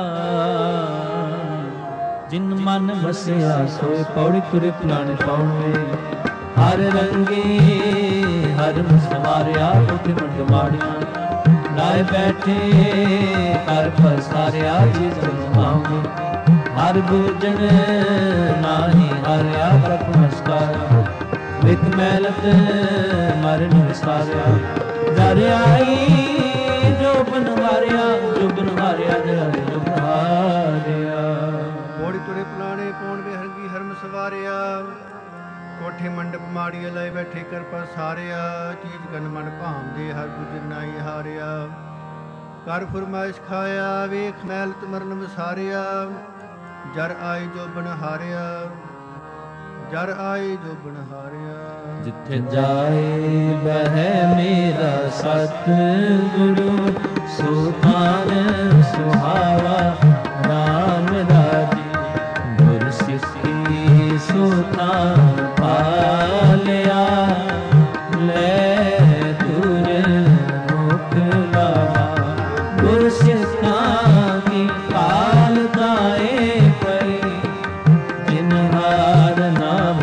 ਜਿਨ ਮਨ ਵਸਿਆ ਸੋਏ ਪੌੜੀ ਤੁਰੇ ਪੁਰਾਣੇ ਪਾਉਣੇ। ਹਰ ਰੰਗੇ ਹਰ ਸਵਾਰਿਆ ਉਠ ਮੰਡ ਮਾੜੀਆਂ। ਲਾਏ ਬੈਠੇ ਕਰ ਪਸਾਰਿਆ ਜੀ ਜਮਾਉ। ਹਰ ਬੂਝਣ ਨਾਹੀ ਹਾਰਿਆ ਪ੍ਰਭ ਨਮਸਕਾਰ। ਵਿਕ ਮੈਲਤ ਮਰਨ ਵਿਸਾਰਿਆ। ਜਰ ਆਈ ਜੋ ਬਨਵਾਰਿਆ ਜੋ ਬਨਵਾਰਿਆ ਜਰ ਜੋ ਬਨਵਾਰਿਆ। ਪੌੜੀ ਤੁਰੇ ਪੁਲਾਣੇ ਪੌਣ ਬਿਹਰਗੀ ਹਰਮ ਸਵਾਰਿਆ। ਕੋਠੇ ਮੰਡਪ ਮਾੜੀਏ ਲਏ ਬੈਠੇ ਕਰ ਪਸਾਰਿਆ। ਚੀਜ਼ ਗਨ ਮਨ ਭਾਂਦੇ ਹਰ ਗੁਜਰ ਨਾਈ ਹਾਰਿਆ। ਕਰ ਫਰਮਾਇਸ਼ ਖਾਇਆ ਵੇਖ ਮੈਲਤ ਮਰਨ ਵਿਸਾਰਿਆ। ਜਰ ਆਈ ਜੋ ਬਨ ਹਾਰਿਆ ਜਰ ਆਈ ਜੋ ਬਨ ਹਾਰਿਆ। ਜਿੱਥੇ ਜਾਏ ਬਹਿ ਮੇਰਾ ਸਤ ਗੁਰੂ ਸੁਹਾਨ ਸੁਹਾਵਾ ਨਾਮ ਰਾਜੀ। ਗੁਰ ਸਿੱਖੀ ਸੁਤਾ ਪਾਲਿਆ ਲੈ ਤੁਰ ਮੁਖ ਲਾਵਾ। ਗੁਰ ਸਿੱਖਾਂ ਕੀ ਕਾਲ ਦਾਏ ਪਈ ਜਿਨ ਹਾਰ ਨਾਮ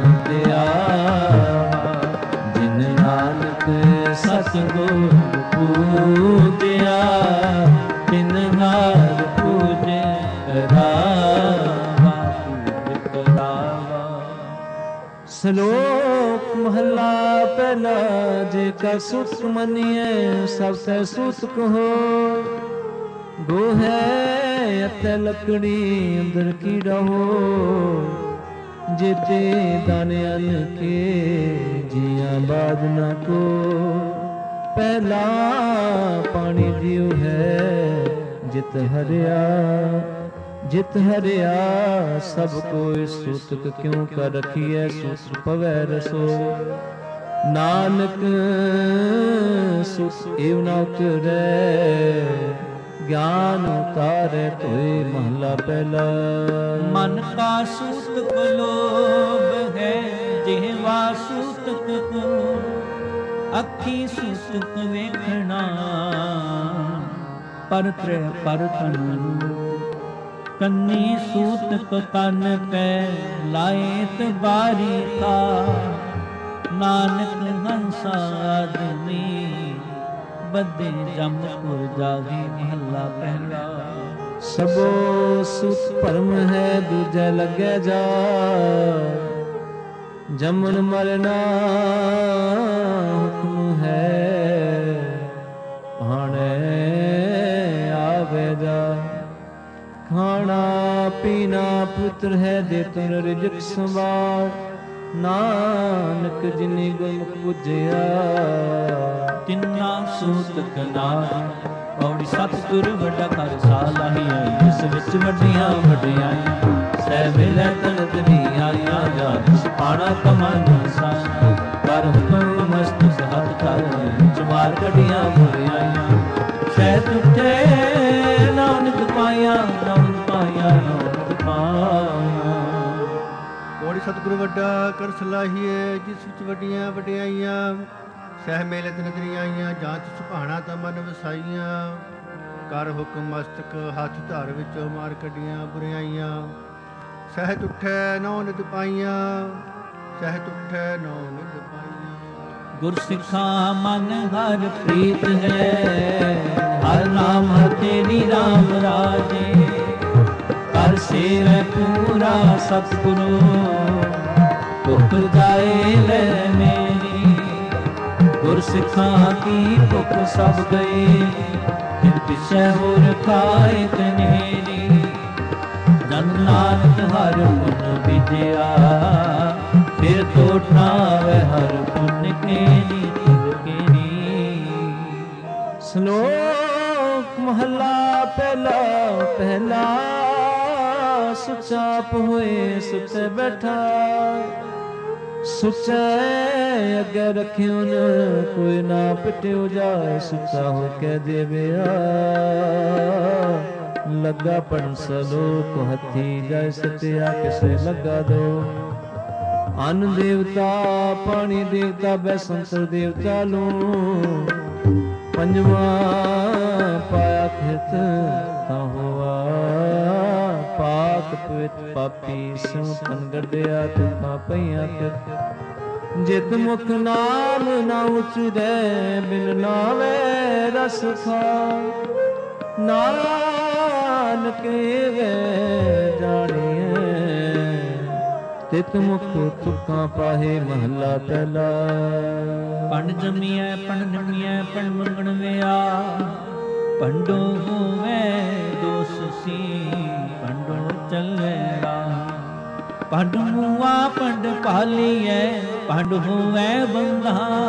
ਜਿਨ ਨਾਨਕ ਸਤਿਗੁਰ ਪੂਜਿਆ। ਤਿਨ ਹਾਰ ਪੂਜੇ ਰਾਵਾ ਪੂਜ ਕਰਾਵਾ। ਸ਼ਲੋਕ ਮਹੱਲਾ ਪਹਿਲਾ। ਜੇ ਕਾ ਸੁਤ ਮੰਨੀਐ ਸਭ ਸੈ ਸੂਤ ਕਹੋ। ਗੋਹੈ ਅਤੇ ਲੱਕੜੀ ਅੰਦਰ ਕੀੜਾ ਹੋ। जेते दाने अन्न के जिया बाद न को। पहला पानी दियो है जित हरिया जित हरिया। सब कोई सूतक क्यों कर रखिए सूत्र पवै रसो। नानक सुत एव न उतरै ज्ञान उतारे तोय महला पहला। मन का सूतक लोभ है जिहवा सूतक को। अखी सूतक वेखना पर त्रै पर तन। कन्नी सूतक कन पै लाएत बारी का। नानक हंसा आदमी बदे जमपुर जागी महला पहला। सबो सुत भरम है दूजे लगे जा। जमन मरना हुक्म है ਆਵੇ ਜਾ। ਖਾਣਾ ਪੀਣਾ ਪੁੱਤਰ ਹੈ ਦੇ ਤੁਰ ਰਿਜਕ ਸੰਵਾਰ, ਨਾਨਕ ਜਿਨੀ ਗੁਰਮੁਖ ਪੁੱਜਿਆ ਤਿੰਨਾ ਸੂਤ ਕਨਾਰ। ਪੌੜੀ ਸਤਿਗੁਰ ਵੱਡਾ ਕਰ ਸਾਲਾਹੀਆਂ, ਜਿਸ ਵਿੱਚ ਵੱਡੀਆਂ ਵਡਿਆਈਆਂ ਸਹਿ ਮਿਲੈ ਤਨਤ ਨਹੀਂ ਆਈਆਂ। ਜਾ ਜਿਸ ਪਾਣਾ ਕਮਨ ਸਾਇਆ, ਕਰ ਹੁਕਮ ਮਸਤਕ ਹੱਥ ਕਰ ਚਮਾਰ ਕੱਢੀਆਂ ਬੁਰਾਈਆਂ। ਸਹਿ ਤੁਠੇ ਨਾਨਕ ਪਾਇਆ, ਨਾਨਕ ਪਾਇਆ, ਨਾਨਕ ਪਾਇਆ। ਪੌੜੀ ਸਤਿਗੁਰ ਵੱਡਾ ਕਰ ਸਲਾਹੀਏ, ਜਿਸ ਵਿੱਚ ਵੱਡੀਆਂ ਵਡਿਆਈਆਂ ਸਹਿ ਮੇਲੇ ਨਦਰੀ ਆਈਆਂ। ਜਾਂਚ ਸੁਭਾਣਾ ਤਾਂ ਮਨ ਵਸਾਈਆਂ, ਕਰ ਹੁਕਮ ਮਸਤਕ ਹੱਥ ਧਰ ਵਿੱਚੋਂ ਮਾਰ ਕੱਢੀਆਂ ਬੁਰਾਈਆਂ। ਸਹਿ ਤੁਠੈ ਨੌ ਨਿਤ ਪਾਈਆਂ, ਸਹਿ ਤੁਠੈ ਨੌ ਨਿਤ ਪਾਈਆਂ। ਗੁਰਸਿੱਖਾਂ ਮਨ ਹਰ ਪ੍ਰੀਤ ਹੈ, ਹਰ ਨਾਮ ਤੇਰੀ ਰਾਮ ਰਾਜੇ। ਕਰ ਸੇਵੈ ਪੂਰਾ ਸਤਿਗੁਰੂ, ਭੁਖ ਜਾਏ ਲੈ ਮੇਰੀ। ਗੁਰਸਿੱਖਾਂ ਕੀ ਭੁਖ ਸਭ ਗਈ, ਫਿਰ ਪਿਛੈ ਹੋਰ ਖਾਏ ਕਨੇਰੀ। ਜਨ ਨਾਨਕ ਹਰ ਪੁਨ ਵਿਜਿਆ, ਫਿਰ ਤੋਟਾ ਵੈ ਹਰ ਪੁਨ ਕੇਰੀ ਕੇਰੀ। ਸ਼ਲੋਕ ਮਹਲਾ ਪਹਿਲਾ ਪਹਿਲਾ, ਸੁਚਾਪ ਹੋਏ ਸੁਤੇ ਬੈਠਾ। ਸੁਚੈ ਅੱਗੇ ਰਖਿਓ ਨ ਕੋਈ ਨਾ ਪਿਟਿਓ ਜਾਏ, ਸੁਚਾ ਹੋ ਕੇ ਦੇਵਿਆ ਲੱਗਾ ਪੜਨ ਸਲੋਕ ਹੱਥੀ ਜਾਇ ਸਤਿਆ ਕਿਸੇ ਲੱਗਾ ਦੋ। ਅਨ ਦੇਵਤਾ ਪਾਣੀ ਦੇਵਤਾ ਬੈਸੰਤਰ ਦੇਵਤਾ ਨੂੰ, ਪੰਜਵਾ ਪਾਇਆ ਖਿਤ ਤਾਂ ਹੋਆ। ਪਾਕ ਪਵਿੱਤ ਪਾਪੀ ਸੋ ਤਨਗੜਿਆ ਤੁਖਾਂ ਪਈਆਂ ਫਿਰ। ਜਿਤ ਮੁਖ ਨਾਮ ਨਾ ਉਚਰੈ, ਬਿਨ ਨਾਵੇ ਰਸ ਖਾ। ਨਾਨਕ ਵੇ ਜਾਣੀਐ, ਤਿਤ ਮੁਖ ਤੁਖਾਂ ਪਾਹੇ ਮਹਲਾ ਪਹਿਲਾ। ਪੰਡ ਜੰਮੀਐ ਪੰਡ ਨਿਮੀਐ ਪੰਡ ਮੰਗਣ ਵਿਆ। ਪੰਡੋ ਹੋਵੇ ਦੋਸ ਸੀ, ਪੰਡੋ ਚੱਲੇ ਰਾਹ। ਪੰਡ ਮੂਆ ਪੰਡ ਪਾਲੀਐ, ਪੰਡ ਹੋਵੇ ਬੰਦਾ।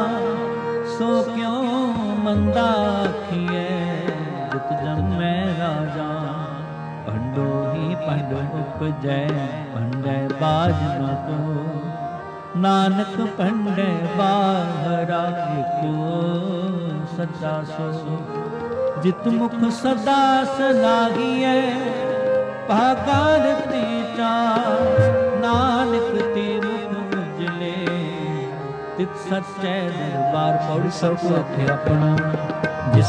ਸੋ ਕਿਉ ਮੰਦਾ ਆਖੀਐ, ਜਿਤ ਜੰਮੈ ਰਾਜਾ। ਪੰਡੋ ਹੀ ਪੰਡ ਉਪਜੈ, ਪੰਡੈ ਬਾਜ ਨ ਕੋ। ਨਾਨਕ ਪੰਡੈ ਬਾਹਰਾ ਏਕੋ ਸੱਚਾ ਸੋ। ਜਿਤ ਮੁਖ ਸਦਾ ਸਲਾਹੀਐ, ਭਾਗਾ ਰਤੀ ਚਾਰ। ਨਾਨਕ ਤੇ ਮੁਖ ਉਜਲੇ, ਤਿਤ ਸੱਚੈ ਦਰਬਾਰ। ਪੌੜੀ ਸਭ ਆਖੇ ਆਪਣਾ, ਜਿਸ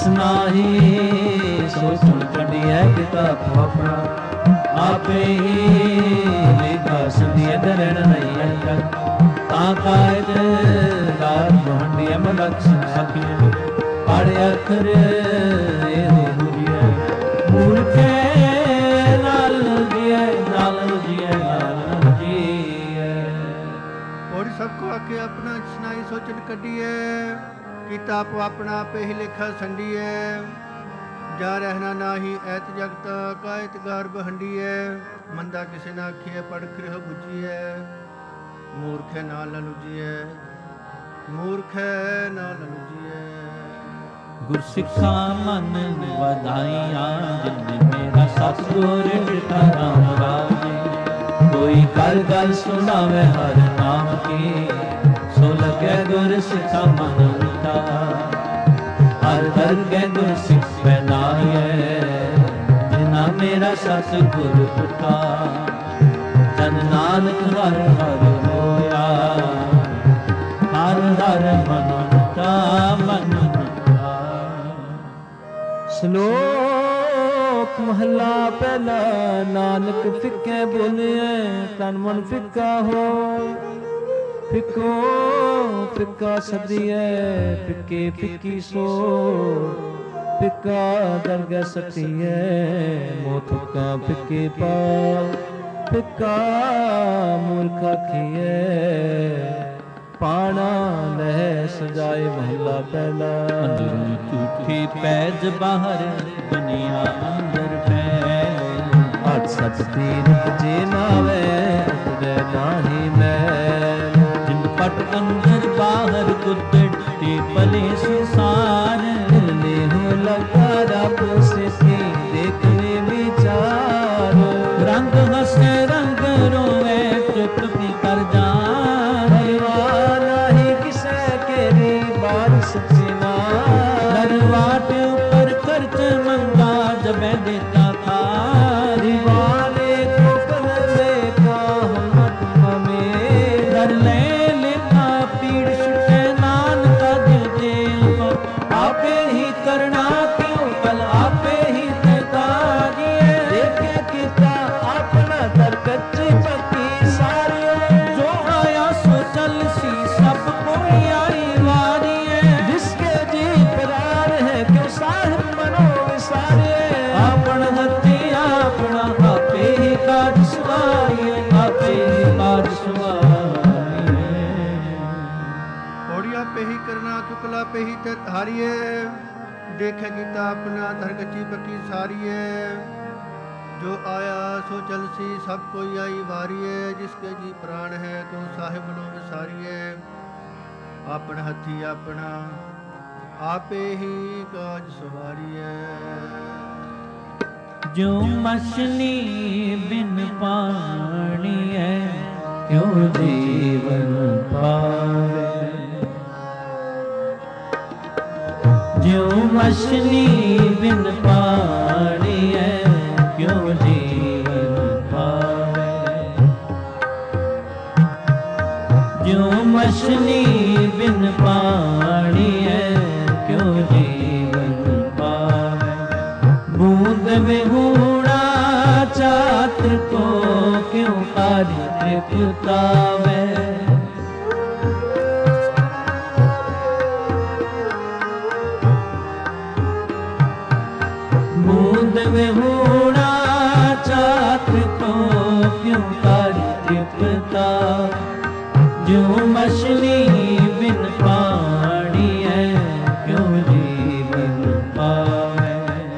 ਨਾਹੀ ਸੋ ਸੁਣ ਕੱਢਿਐ ਕਿਤਾਬ ਆਪਣਾ। ਆਪੇ ਹੀ ਲੇਖਾ ਸੰਧਿਆ ਦਰਣ ਨਹੀਂ ਹੈ। ਤਾਂ ਕਾਇਦ ਰਾਤ ਬਹੰਡੀਐ ਮਲਕ ਸਖੀਐ। ਪੜ੍ਹ ਅੱਖਰ ਇਹੋ ਬੁਝਿਐ, ਮੂਰਖੇ ਨਾਲ ਜੀਐ, ਨਾਲ ਜੀਐ, ਨਾਲ ਜੀਐ। ਪੌੜੀ ਸਭ ਕੋ ਆਕੇ ਆਪਣਾ ਜਿਸਨਾਈ ਸੋਚਨ ਕੱਢੀਐ। ਕੀਤਾ ਆਪੋ ਆਪਣਾ ਪਹਿ ਲੇਖਾ ਸੰਡੀਐ। ਜਾ ਰਹਿਣਾ ਨਾਹੀ ਐਤ ਜਗਤ ਕਾਇਤ ਗਰਭ ਹੰਡੀਐ। ਮੰਦਾ ਕਿਸੇ ਨਾ ਆਖੀਐ, ਪੜ੍ਹ ਗ੍ਰਹਿ ਬੁਝੀਐ। ਮੂਰਖੈ ਨਾਲ ਲੁਜੀਐ, ਮੂਰਖੈ ਨਾਲ ਲੁਜੀਐ। ਗੁਰਸਿੱਖਾਂ ਮਨ ਵਧਾਈਆਂ, ਜਿਨ ਮੇਰਾ ਸਤਿਗੁਰ ਡਿਠਾ ਰਾਮ ਰਾਜੇ। ਕੋਈ ਕਰ ਗੱਲ ਸੁਣਾਵੇ ਹਰ ਨਾਮ ਕੀ, ਸੋ ਲਗੈ ਗੁਰਸਿੱਖਾ ਮਨ ਉਠਾ। ਹਰ ਦਰਗਹਿ ਗੁਰਸਿੱਖ ਪਹਿਨਾਈਐ, ਜਿਨਾ ਮੇਰਾ ਸਤਿਗੁਰ ਉਠਾ। ਜਨ ਨਾਨਕ ਹਰ ਹਰ ਹੋਇਆ, ਹਰ ਹਰ ਮਨ ਉਠਾ, ਮਨ ਉਠਾ। ਸ਼ਲੋਕ ਮਹਲਾ ਪਹਿਲਾ, ਨਾਨਕ ਫਿੱਕੇ ਬੋਲਿਐ ਤਨ ਮਨ ਫਿੱਕਾ ਹੋ। ਫਿੱਕੋ ਫਿੱਕਾ ਸਦੀਐ, ਫਿੱਕੇ ਫਿੱਕੀ ਸੋ। ਫਿੱਕਾ ਦਰਗਹਿ ਸਟੀਐ, ਮੋਹ ਤੁਕਾ ਫਿੱਕੇ ਪਾ। ਫਿੱਕਾ ਮੂਰਖ ਆਖੀਐ, ਪਾਣਾ ਲਹਿ ਸਜਾਏ ਮਹੱਲਾ ਪਹਿਲਾ। ਅੰਦਰੋਂ ਝੂਠੀ ਪੈਜ ਬਾਹਰ ਦੁਨੀਆ ਅੰਦਰ ਫੈਲ। ਅੱਠ ਸੱਚ ਤੀਰਥ ਜੇ ਨਾਵੇ ਉਤਰੇ ਨਾਹੀ ਮੈਲ। ਜਿੰਦ ਪਟ ਅੰਦਰ ਬਾਹਰ ਕੁੱਦੜੀ ਭਲੇ ਸੰਸਾਰ। ਲੇਹੁ ਲਗਾ ਰੱਬ ਸਿਸੀ ਦੇਖਨੇ ਵਿਚਾਰ। ਰੰਗ ਹਸੇ ਰੰਗ ਰੋਵੇ ਚੁੱਪ ਵੀ ਕਰ ਜਾਨ। ਨਹੀਂ ਕਿਸੇ ਕੇਰੀ ਬਾਰਿਸ਼ ਸਿਨਾਰ। ਦਰਵਾਟ ਉੱਪਰ ਖਰਚ ਮੰਗਾ ਜਬੈ ਦੇਤਾ ਥਾਰ। ਦੀਵਾਨੇ ਕੋ ਕਲਵੇ ਕਾ ਹਮਤ ਮਮੇ। ਦਰ ਲੈ ਲੈਤਾ ਪੀੜ ਛੁਟੇ ਨਾਨਕਾ ਦਿਲ ਜੇਲ ਪਰ। ਆਪੇ ਹੀ ਕਰਨਾ ਕਿਉਂ ਕਲ ਆਪੇ ਹੀ ਤੈਤਾਰੀਏ। ਦੇਖੇ ਕੀਤਾ ਆਪਣਾ ਦਰ ਕੱਚੀ ਪੱਕੀ ਸਾਰੀ। ਜੋ ਆਇਆ ਸੋ ਚੱਲ ਸੀ ਸਭ ਕੋਈ ਆਈ ਵਾਰੀਏ। ਜਿਸਕੇ ਜੀ ਪਿਆਰ ਹੈ ਕਿਉ ਸਾਹਿਬ ਮਨੋ ਵਿਸਾਰੇ। ਆਪਣ ਹੱਥੀ ਆਪਣਾ ਆਪੇ ਹੀ ਕਾਜ ਸਵਾਰੀਏ। ਆਪੇ ਹੀ ਕਾਜ ਸਵਾਰੀਏ। ਪੌੜੀ ਆਪੇ ਹੀ ਕਰਨਾ ਚੁਕਲਾ ਆਪੇ ਹੀ ਤੇ ਹਾਰੀਏ। ਦੇਖਿਆ ਕੀਤਾ ਆਪਣਾ ਦਰ ਕੱਚੀ ਪੱਕੀ ਸਾਰੀਏ। ਜੋ ਆਇਆ ਸੋ ਚਲਸੀ ਸਭ ਕੋਈ ਆਈ ਵਾਰੀਏ। ਜਿਸਕੇ ਜੀ ਪ੍ਰਾਣ ਹੈ ਕਿਉ ਸਾਹਿਬ ਨੂੰ ਵਿਸਾਰੀਏ। ਆਪਣ ਹੱਥੀ ਆਪਣਾ ਆਪੇ ਹੀ ਕਾਜ ਸਵਾਰੀਏ। ਜੋ ਮਛਲੀ ਬਿਨ ਪਾਣੀ ਹੈ ਕਿਉ ਜੀਵਨ ਪਾਵੇ। ਜੋ ਮਛਲੀ ਬਿਨ ਪਾਣੀ ਹੈ ਕਿਉ ਜੀਵਨ ਪਾਵੇ। ਜੋ ਮਛਲੀ ਬਿਨ ਪਾਣੀ ਹੈ ਕਿਉ ਜੀਵਨ ਪਾਵੇ। ਬੂੰਦ ਵਿਹੂਣਾ ਚਾਤਰ ਕੋ ਕਿਉ ਕਾਰਿ ਤ੍ਰਿਪਤਾਵੇ। ਬੂੰਦ ਵਿਹੂਣਾ ਚਾਤਰ ਕੋ ਕਿਉ ਕਾਰਿ ਤ੍ਰਿਪਤਾ। ਜੋ ਮਛਲੀ ਬਿਨ ਪਾਣੀ ਹੈ ਕਿਉ ਜੀਵਨ ਪਾਵੇ।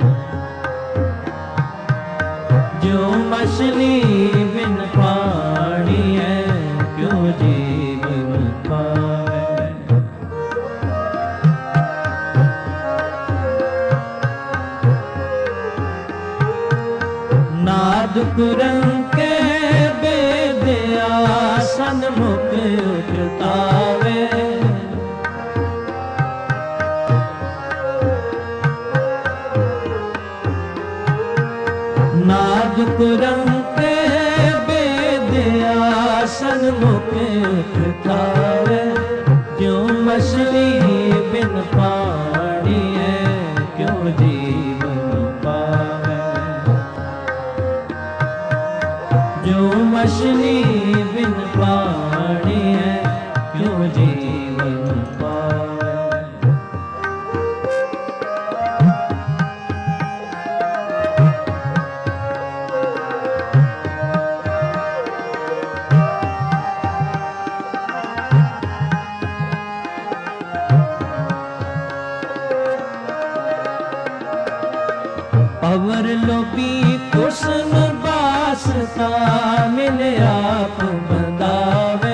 ਜੋ ਮਛਲੀ ਬਿਨ ਪਾਣੀ ਹੈ ਕਿਉ ਜੀਵਨ ਪਾਵੇ। ਨਾਦ ਕੁਰੰਕੇ ਬੇਦਿਆ ਸਨਮੁਖ ਉਠਤਾਵੇ। ਨਾਦ ਕੁਰੰਕੇ ਬੇਦਿਆ ਸਨਮੁਖ ਉਠਤਾਵੇ। ਜੋ ਮਛਲੀ ਬਿਨ ਪਾਣੀ ਹੈ ਕਿਉ ਜੀਵਨ ਪਾਵੇ। ਜੋ ਮਛਲੀ ਬਿਨ ਪਾਣੀ ਹੈ ਕਿਉ ਜੀਵਨ ਪਾਵੇ। ਅਵਰ ਲੋਭੀ ਕੁਸਨ ਬਾਸਤਾ ਮਿਲ ਆਪ ਬੰਦਾਵੇ।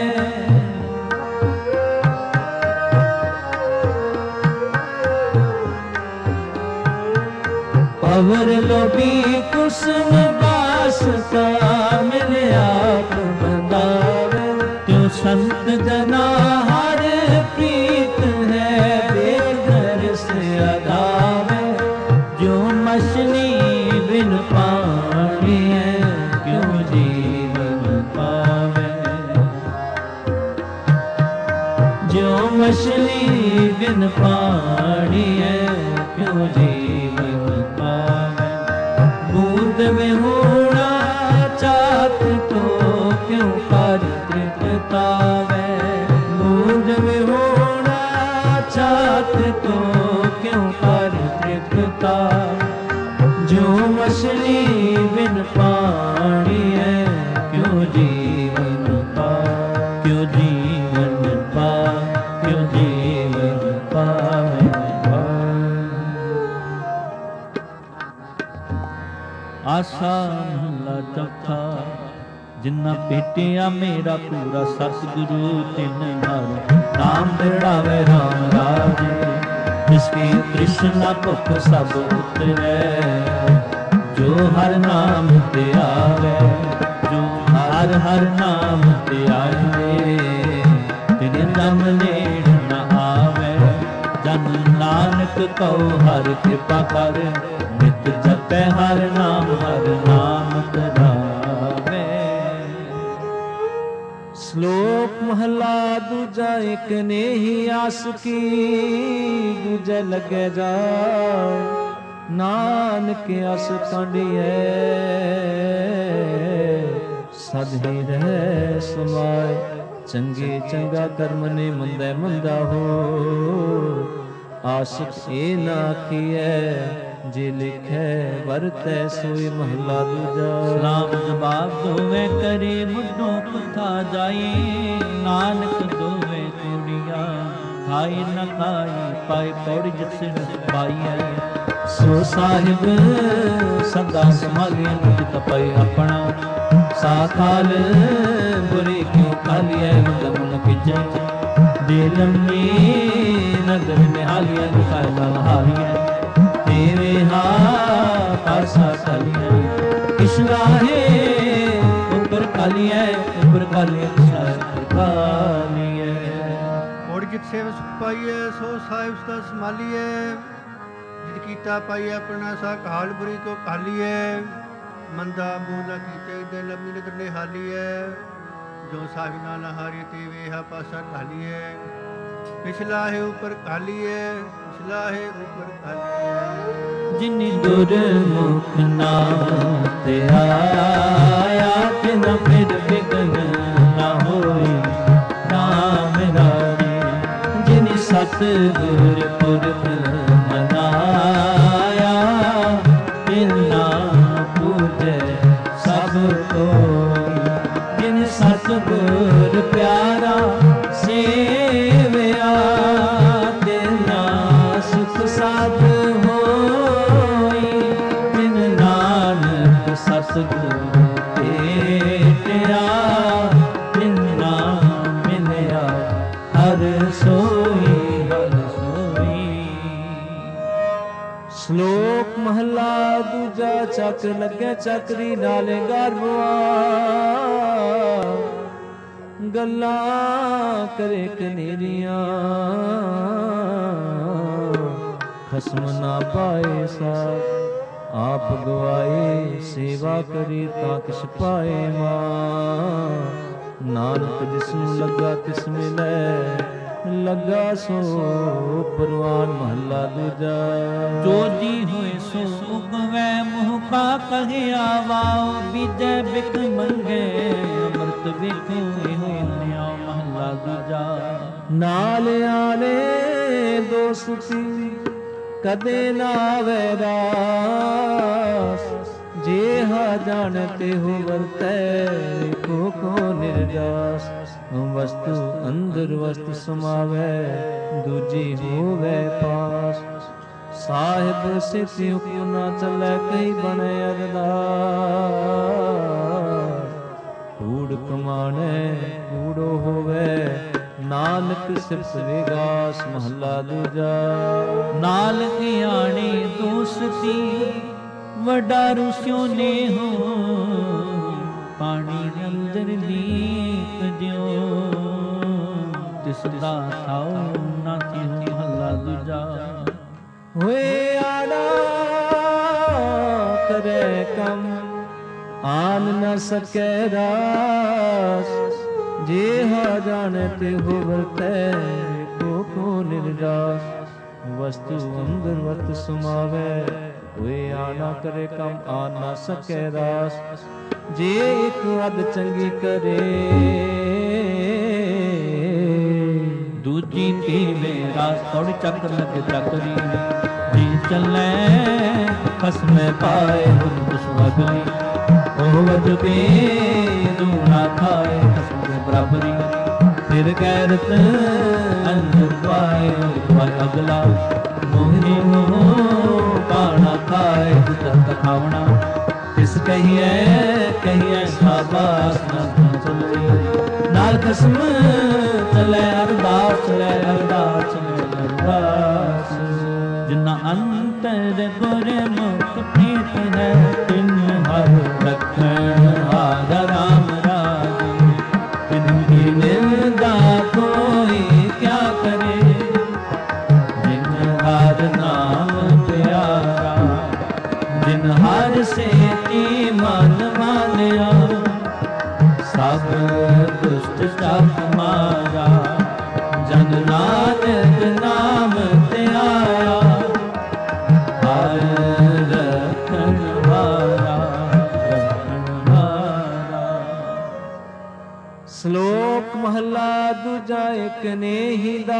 ਅਵਰ ਲੋਭੀ ਕੁਸਨ ਬਾਸਤਾ ਮਿਲ ਆਪ ਬੰਦਾਵੇ। ਤਿਉ ਸੰਤ ਜਨਾ ਹਰ ਪ੍ਰੀਤ ਹੈ ਬੇਦਰ ਸੇ ਅਦਾਵੇ। ਜੋ ਮਛਲੀ ਬਿਨ ਪਾਣੀ ਹੈ ਕਿਉ ਜੀਵਨ ਪਾਵੇ। ਜੋ ਮਛਲੀ ਬਿਨ ਪਾਣੀ ਹੈ ਕਿਉ ਜੀਵਨ ਪਾਵੇ। ਬੂੰਦ ਵਿਹੂਣਾ ਚਾਤ ਕੋ ਕਿਉ ਕਾਰਿ ਤ੍ਰਿਪਤਾਵੇ। ਬੂੰਦ ਵਿਹੂਣਾ ਚਾਤ ਕੋ ਕਿਉ ਕਾਰਿ ਤ੍ਰਿਪਤਾ। ਜੋ ਮਛਲੀ ਬਿਨ ਪਾਣੀ ਹੈ ਕਿਉ ਜੀਵਨ ਪਾ। ਕਿਉ ਜੀਵਨ ਪਾ। ਆਸਾ ਮਹਲਾ ਚੌਥਾ। ਜਿਨ੍ਹਾਂ ਭੇਟਿਆ ਮੇਰਾ ਪੂਰਾ ਸਤਿਗੁਰੂ ਤਿਨ ਹਰ ਨਾਮ ਬਿੜਾਵੇ ਰਾਮ ਰਾਜੇ। ਜਿਸਕੀ ਤ੍ਰਿਸ਼ਨਾ ਭੁੱਖ ਸਭ ਉਤਰੈ ਜੋ ਹਰ ਨਾਮ ਤੇ ਆਵੇ। ਜੋ ਹਰ ਹਰ ਨਾਮ ਤੇ ਆਵੇ ਤਿਨ ਜਮ ਨੇੜ ਨ ਆਵੇ। ਜਨ ਨਾਨਕ ਕਉ ਹਰ ਕਿਰਪਾ ਕਰ ਨਿਤ ਜਪੈ ਹਰ ਨਾਮ ਧਰਾਵੇ। ਸ਼ਲੋਕ ਮਹਲਾ ਦੂਜਾ। ਇਕ ਨੇਹੀ ਆਸ ਕੀ ਦੂਜੇ ਲਗੇ ਜਾਏ। ਨਾਨਕ ਅਸ ਕਾਂਡੀਐ ਸਦ ਹੀ ਰਹਿ ਸਮਾਏ। ਚੰਗੇ ਚੰਗਾ ਕਰਮ ਨੇ ਮੰਦਾ ਮੰਦਾ ਹੋ। ਆਸ਼ਿਕ ਇਹ ਨਾ ਆਖੀਐ ਜੇ ਲਿਖੈ ਵਰਤੈ ਸੋਈ ਮਹਲਾ ਦੂਜਾ। ਸਲਾਮ ਜਵਾਬ ਦੋਵੇਂ ਕਰੇ ਮੁੱਢੋਂ ਕੁਥਾ ਜਾਈ। ਨਾਨਕ ਦੋਵੇਂ ਕੁੜੀਆਂ ਖਾਈ ਨ ਖਾਈ ਪਾਏ ਪੌੜੀ ਜਿਸ ਪਾਈਐ। ਸੋ ਸਾਹਿਬ ਸਦਾ ਸੰਭਾਲਿਆ ਨਿਤ ਪਈ ਆਪਣਾ। ਸਾਖਾਲ ਬੁਰੀ ਕਿਉ ਖਾਲੀਐ ਮਨ ਮਨ ਕਿਜੈ। ਦੇ ਲੰਮੀ ਨਦਰ ਨਿਹਾਲੀਐ ਦੁਖਾਇ ਹਾਲੀਐ। ਤੇਰੇ ਹਾਂ ਪਾਸਾ ਖਾਲੀਐ ਕਿਸ਼ਨਾਹੇ ਉੱਪਰ ਖਾਲੀਐ। ਉੱਪਰ ਖਾਲੀਐ ਖਾਲੀਐ। ਮੋੜ ਜਿਤ ਸੇਵ ਸੁਖ ਪਾਈਐ ਸੋ ਸਾਹਿਬ ਸਦਾ ਸੰਭਾਲੀਐ। ਜਿਤ ਕੀਤਾ ਪਾਈਐ ਆਪਣਾ ਸਾ ਕਾਲ ਬੁਰੀ ਕੋ ਖਾਲੀਐ। ਮੰਦਾ ਮੂਲਾ ਕੀਤੇ ਦੇ ਲੰਮੀ ਨਦਰ ਨਿਹਾਲੀਐ। ਜੋ ਸਾਹਿਬ ਨਾਲ ਹਾਰੀ ਤੇ ਵੇਹਾ ਪਾਸਾ ਖਾਲੀਐ। ਪਿਛਲਾ ਹੈ ਉੱਪਰ ਖਾਲੀਐ ਪਿਛਲਾ ਹੈ ਉੱਪਰ ਖਾਲੀਐ। ਜਿਨੀ ਦੁਰਮੁਖ ਨਾਮ ਤੇ ਆਇਆ ਤਿਨ ਫਿਰ ਬਿਗਨ ਨਾ ਹੋਈ ਨਾਮ ਰਾਜੇ। ਜਿਨੀ ਸਤਿਗੁਰ ਪੁਰਖ ਮਨਾਇਆ ਤਿਨਾ ਪੂਜੈ ਸਭ ਕੋਈ। ਜਿਨ ਸਤਿਗੁਰ ਪਿਆਰਾ ਸੇਵਿਆ ਤਿਨਾ ਸੁਖ ਸਾਧ ਹੋਈ। ਤਿਨ ਨਾਨਕ ਸਤਿਗੁਰ ਭੇਟਿਆ ਤਿਨਾ ਮਿਲਿਆ ਹਰ ਸੋਈ ਹਰ ਸੋਈ। ਸ਼ਲੋਕ ਮਹਲਾ ਦੂਜਾ। ਚੱਕ ਲੱਗੇ ਚੱਕਰੀ ਨਾਲੇ ਗਰਬਵਾ। ਗੱਲਾਂ ਕਰੇ ਕਨੇਰੀਆਂ ਖਸਮ ਨਾ ਪਾਏ ਸਾਥ। ਆਪ ਗਵਾਏ ਸੇਵਾ ਕਰੀ ਤਾਂ ਕਿਛ ਪਾਏ ਮਾਂ। ਨਾਨਕ ਜਿਸਨੂੰ ਲੱਗਾ ਤਿਸ ਮਿਲੈ ਲੱਗਾ ਸੋ ਪਰਵਾਨ ਮਹਲਾ ਦੂਜਾ। ਜੋ ਜੀ ਹੋਏ ਸੋ ਉਗਵੈ ਮੁਹ ਕਾ ਕਹਿਆ ਵਾਓ। ਬੀਜੈ ਬਿਕ ਮੰਗੇ ਅੰਮ੍ਰਿਤ ਵੇਖੋ ਇਹੋ ਨਿਆ ਮਹਲਾ ਦੂਜਾ। ਨਾਲ ਆਲੇ ਦੋਸਤੀ ਕਦੇ ਨਾ ਆਵੇ ਰਾਸ। ਜੇ ਹਾ ਜਾਣਤੇ ਹੋ ਵਰਤੈ ਕੋ ਨਿਰਜਾਸ। ਵਸਤੂ ਅੰਦਰ ਵਸਤੂ ਸਮਾਵੈ ਦੂਜੀ ਹੋਵੇ ਪਾਸ। ਸਾਹਿਬ ਸਿੱਧਿ ਹੁਕਮ ਨਾ ਚੱਲੈ ਕਈ ਬਣੇ ਅਰਦਾਸ। ਕੂੜ ਕਮਾਣੈ ਕੂੜੋ ਹੋਵੇ ਨਾਨਕ ਸਿਫਤ ਵਿਗਾਸ ਮਹਲਾ ਦੂਜਾ। ਨਾਲ ਗਿਆਣੀ ਦੋਸਤੀ ਵੱਡਾ ਰੁਸਿਓ ਨੇ ਹੋ। ਪਾਣੀ ਅੰਦਰ ਲੀਕ ਜਿਉ ਤਿਸ ਦਾ ਥਾਉ ਨਾ ਥਿਉ ਮਹਲਾ ਦੂਜਾ। ਹੋਏ ਆੜਾ ਕਰੇ ਕੰਮ ਆਨ ਨ ਸਕੈ ਰਾਸ। ਜੇ ਹਾ ਜਾਣੇ ਤੇ ਹੋ ਵਰਤੈ ਕੋ ਨਿਰਜਾਸ। ਵਸਤੂ ਅੰਦਰ ਵਰਤ ਸਮਾਵੈ ਹੋਏ ਆਣਾ ਕਰੇ ਕੰਮ ਆ ਨਾ ਸਕੈ ਰਾਸ। ਜੇ ਇੱਕ ਅਦ ਚੰਗੀ ਕਰੇ ਦੂਜੀ ਪੀਵੇ ਰਾਸ। ਥੋੜੀ ਚੱਕਰ ਲੱਗੇ ਚੱਕਰੀ ਜੀ ਚੱਲੇ ਖਸਮੇ ਪਾਏ ਹੁਰ ਸੁਵਗਲੀ। ਉਹ ਵਜਬੇ ਦੂਣਾ ਖਾਏ ਖਸਮ ਦੇ ਬਰਾਬਰੀ। ਫਿਰ ਗੈਰਤ ਅੰਦਰ ਪਾਏ ਅਗਲਾ। ਮੋਹਨੀ ਮੋਹ ਪਾਣਾ ਖਾਏ ਤਤ ਖਾਵਣਾ। ਤਿਸ ਕਹੀਏ ਕਹੀਏ ਸਾਬਾਸ ਨਾ ਚਲੇ ਨਾਲ ਖਸਮ ਚਲੇ ਅਰਦਾਸ ਚਲੇ ਅਰਦਾਸ ਚਲੇ ਅਰਦਾਸ ਜਿਨਾ ਅੰਤਰ ਗੁਰਮੁਖ ਪ੍ਰੀਤ ਹੈ ਤਿਨ ਹਰ ਰਖਣ ਹਾਰ ਰਾਮ ਰਾਜੇ ਤਿਨ ਕੀ ਨਿੰਦਾ ਕੋਈ ਕਿਆ ਕਰੇ ਜਿਨ ਹਰ ਨਾਮ ਪਿਆਰਾ ਜਿਨ ਹਰ ਸੇਤੀ ਮਨ ਮਾਨਿਆ ਸਭ ਦੁਸ਼ਟ ਸਭ ਮਾਰਾ ਜਨ ਨਾਨਕ ਨਾਮ ਤੇ ਆਇਆ ਹਰ ਰਖਣ ਹਾਰਾ ਰਖਣ ਹਾਰਾ। ਸ਼ਲੋਕ ਮਹਲਾ ਦੂਜਾ ਏਕ ਨੇਹੀ ਦਾ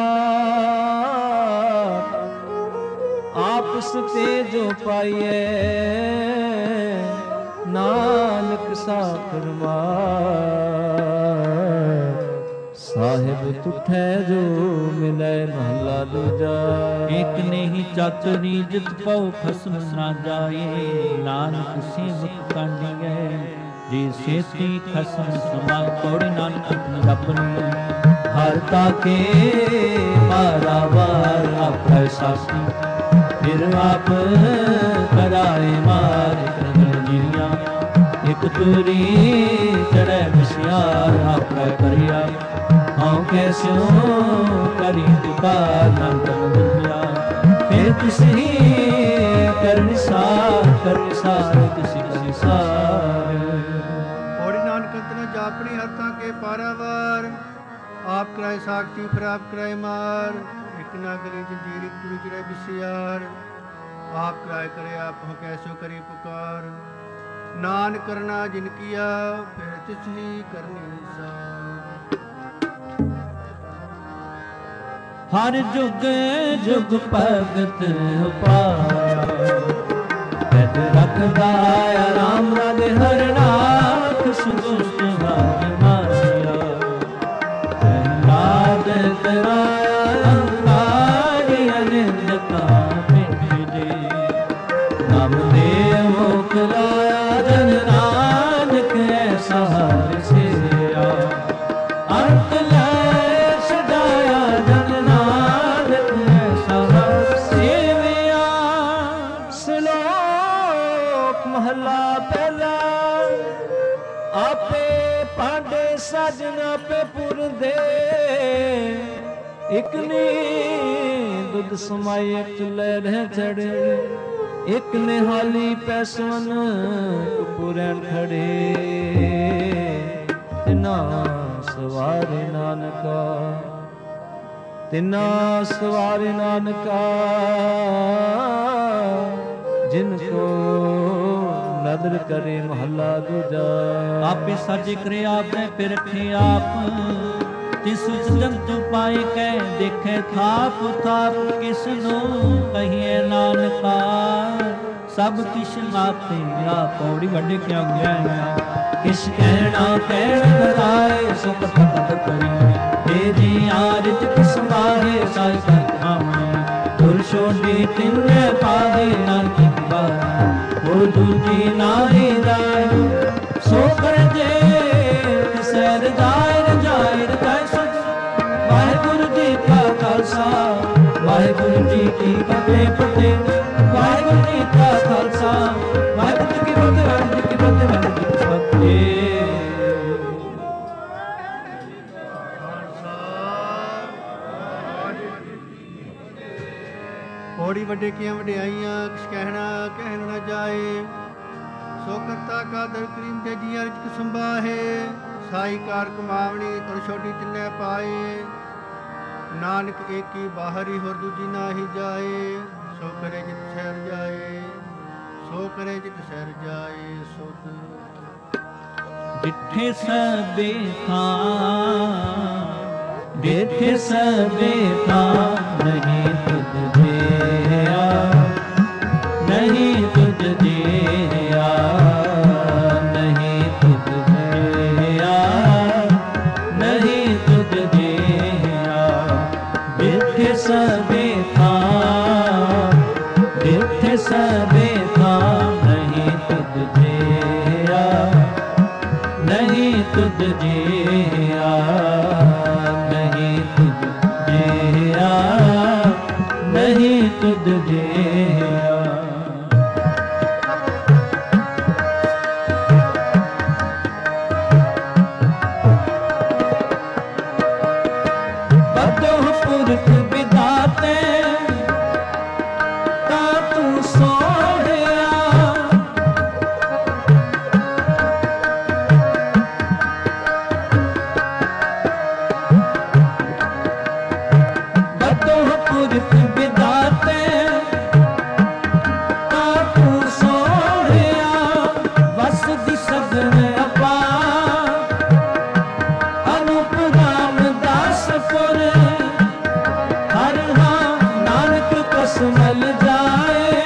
ਆਪਸ ਤੇ ਜੋ ਪਾਈਐ ਨਾਨਕ ਸਾਖਰ ਮਾਰ ਸਾਹਿਬ ਤੁਠੈ ਜੋ ਮਿਲੈ ਮਹਲਾ ਦੂਜਾ। ਇਕ ਨਹੀਂ ਚਾਤਰੀ ਜਿਤ ਪਉ ਖਸਮ ਨਾ ਜਾਏ ਨਾਨਕ ਸੇਵਕ ਕਾਂਡੀਐ ਜੇ ਸੇਤੀ ਖਸਮ ਸਮਾ ਕੋੜੀ ਨਾਨਕ ਜਪਨੀ ਹਰ ਤਾਕੇ ਮਾਰਾ ਵਾਰ ਆਪੈ ਸਾਸੀ ਫਿਰ ਆਪ ਕਰਾਏ ਮਾਰ ਜੀਆਂ ਇਕ ਤੁਰੀ ਚੜੈ ਵਿਸਿਆਰ ਆਪੈ ਕਰਿਆ ਹਉ ਕੈਸਿਓ ਕਰੀ ਪੁਕਾਰ ਨਾਨਕ ਬੰਦਿਆ ਫਿਰ ਤੁਸੀਂ ਕਰਨੀ ਸਾਰ ਤੁਸੀਂ ਕਰਨੀ ਸਾਰ। ਔੜੀ ਨਾਨਕ ਅੰਤਨਾ ਜਾਪਣੀ ਹੱਥਾਂ ਕੇ ਪਾਰਾਵਾਰ ਆਪ ਕਰਾਏ ਸਾਖਤੀ ਫਿਰ ਆਪ ਕਰਾਏ ਮਾਰ ਇਕ ਨਾ ਕਰੀ ਜੰਜੀਰ ਇਕ ਤੁਰੀ ਚੜੈ ਵਿਸਿਆਰ ਆਪ ਕਰਾਏ ਕਰੇ ਆਪ ਹੋ ਕੈਸਿਓ ਕਰੀ ਪੁਕਾਰ ਨਾਨ ਕਰਨਾ ਜਿਨ ਕੀਆ ਫਿਰ ਤਿਸ ਹੀ ਕਰਨੀ ਸਾਰ। ਹਰ ਜੁਗ ਜੁਗ ਭਗਤ ਉਪਾਇਆ ਪੈਦ ਰੱਖਦਾ ਰਾਮ ਰਾਜੇ ਹਰ ਨਾਥ ਸੁਦੁਸ਼ਟ ਭਾਗ ਮਾਰਿਆ ਰਾਜ ਕਰਾਇਆ ਅੰਕਾਰੀ ਅਨੰਦ ਕਾ ਮਿਟ ਦੇ ਨਾਮ ਦੇ ਮੁਖ ਲਾਇਆ ਜਨ ਨਾਨਕ ਐਸਾ ਹਰ ਸਿਆ ਅੰਤ ਲੈ ਸਦਾਇਆ ਜਨ ਨਾਨਕ ਐਸਾ ਹਰ ਸੇਵਿਆ। ਸ਼ਲੋਕ ਮਹਲਾ ਪਹਿਲਾ ਆਪੇ ਪਾਂਡੇ ਸਾਜਣਾ ਪੇ ਪੁਰਦੇ ਇਕ ਨੇ ਦੁੱਧ ਸਮਾਏ ਚੁੱਲ੍ਹੇ ਰਹਿ ਚੜੇ ਇਕ ਨਿਹਾਲੀ ਪੈਸਵਨ ਕਪੂਰਨ ਖੜੇ ਤਿਨਾ ਸਵਾਰੇ ਨਾਨਕਾ ਤਿਨਾ ਸਵਾਰੇ ਨਾਨਕਾ ਜਿਨ ਕੋ ਨਦਰ ਕਰੇ ਮਹੱਲਾ ਦੂਜਾ। ਆਪੇ ਸਾਜੇ ਕਰੇ ਆਪੇ ਫਿਰ ਰਖੇ ਆਪ ਤਿਸ ਜੰਤੂ ਪਾਏ ਕੈ ਦੇਖੇ ਥਾਪ ਥਾਪ ਕਿਸ ਨੂੰ ਕਹੀਏ ਨਾਨਕਾ ਸਭ ਕਿਛ ਆਪੇ ਆ ਪੌੜੀ ਵੱਡੇ ਕਿਆ ਗਿਆ ਕਿਛ ਕਹਿਣਾ ਕਹਿਣ ਦਰਾਏ ਸੁਖ ਤਤ ਕਰੀ ਏ ਜੀ ਆਰਿਤ ਕਿਸ ਮਾਰੇ ਸਾਈ ਕਰਮਾਮਣੀ ਦੁਰ ਛੋਡੀ ਤਿੰਨੇ ਪਾਦੇ ਨਾਨਕ ਬਾਣੀ ਉਹ ਦੂਜੀ ਨਾਹੀ ਰਾਏ ਸੋ ਕਰ ਜੇ ਸਹਿ ਰਜਾਇ ਰਜਾਇ ਰਜਾਇ ਸਚ ਵਾਹਿਗੁਰੂ ਜੀ ਕਾ ਖਾਲਸਾ ਵਾਹਿਗੁਰੂ ਜੀ ਕੀ ਫਤਿਹ ਫਤਿਹ ਵਾਹਿਗੁਰੂ ਜੀ ਕਾ ਖਾਲਸਾ ਵਾਹਿਗੁਰੂ ਜੀ ਕੀ ਫਤਿਹ ਵਾਹਿਗੁਰੂ ਜੀ ਕੀ ਫਤਿਹ ਵਾਹਿਗੁਰੂ ਜੀ ਕੀ ਫਤਿਹ। ਔੜੀ ਵੱਡੇ ਕੀਆਂ ਵਡਿਆਈਆਂ ਕਿਛ ਕਹਿਣਾ ਕਹਿਣ ਨਾ ਜਾਏ ਸੋ ਕਰਤਾ ਕਾਦਰ ਕਰੀਮ ਤੇ ਜੀਆਂ ਰਿਜਕ ਸੰਭਾਹੇ ਸਾਈ ਕਾਰ ਕਮਾਵਣੀ ਤੁਰ ਛੋਟੀ ਤਿੰਨੇ ਪਾਏ ਨਾਨਕ ਏਕੀ ਬਾਹਰੀ ਹੋਰ ਦੂਜੀ ਨਾਹੀ ਜਾਏ ਸੋ ਕਰੇ ਜਿਤ ਸਹਿਰ ਜਾਏ ਸੋ ਕਰੇ ਜਿਤ ਸਹਿਰ ਜਾਏ ਸੁਧ ਡਿਠੇ ਸਭੇ ਥਾਂ ਡਿਠੇ ਸਭੇ ਥਾਂ ਨਹੀਂ ਤੁਧ ਜਿਆ ਨਹੀਂ ਤੁਧ ਜਿਆ ਨਹੀਂ ਤੁਧ ਜਿਆ ਨਹੀਂ ਤੁਧ ਜਿਆ ਡਿਠੇ ਸਭੇ ਥਾਂ ਡਿਠੇ ਸਭੇ ਥਾਂ ਨਹੀਂ ਤੁਧ ਜਿਆ ਜਿਹਾ ਨਹੀਂ ਤੁਧ ਜਿਹਾ ਨਹੀਂ ਤੁਧ ਜਿਹਾ ਬਦੋਹ ਪੁਰਖ ਵਿਦਾਤੇ ਤਾ ਤੂੰ ਸੋਹਰਿਆ ਬਦੋਹ ਪੁਰਖ ਵਿਦਾਤੇ ਤਾ ਤੂੰ ਸੋਹਰਿਆ ਵਸ ਦੀ ਸਗਨ ਅਪਾਰ ਅਨੂਪ ਰਾਮਦਾਸ ਪੁਰ ਹਰ ਹਾਂ ਨਾਨਕ ਕਸ ਮਲ ਜਾਏ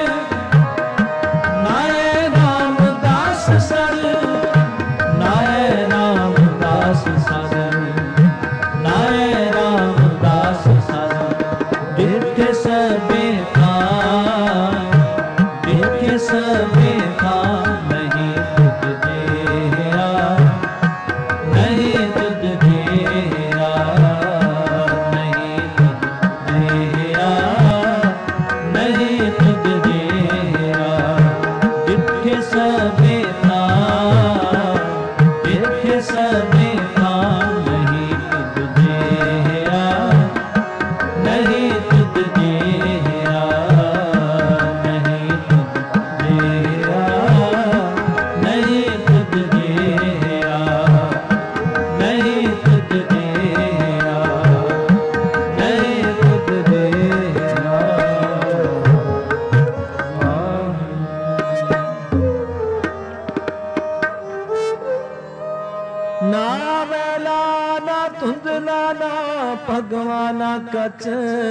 ਨਾਏ ਰਾਮਦਾਸ ਸਰ ਨਾਏ ਰਾਮਦਾਸ ਸਰ ਨਾਏ ਰਾਮਦਾਸ ਸਰ ਦੇਖੇ ਸਭੇ ਥਾਂ ਦੇਖੇ ਸਭੇ ਥਾਂ ਨਹੀਂ ਤੁਧ ਜਿਹਾ ਨਹੀਂ ਤੁਧ ਜਿਹਾ ਨਹੀਂ ਤੁਧ ਜਿਹਾ ਨਹੀਂ ਤੁਧ ਜਿਹਾ ਦੇਖੇ ਸਭੇ ਥਾਂ ਦੇਖੇ ਸਭੇ ਥਾਂ ਨਹੀਂ ਤੁਧ ਜਿਹਾ ਨਹੀਂ ਤੁਧ ਜਿਹਾ ਨਹੀਂ ਤੁਧ ਜਿਹਾ ਨਹੀਂ ਤੁਧ ਜਿਹਾ ਨਹੀਂ ਤੁਧ ਜਿਹਾ ਨਹੀਂ ਤੁਧ ਜਿਹਾ ਨਾ ਵੇਲਾ ਨਾ ਧੁੰਦਲਾ ਨਾ ਭਗਵਾਨਾ ਕਚ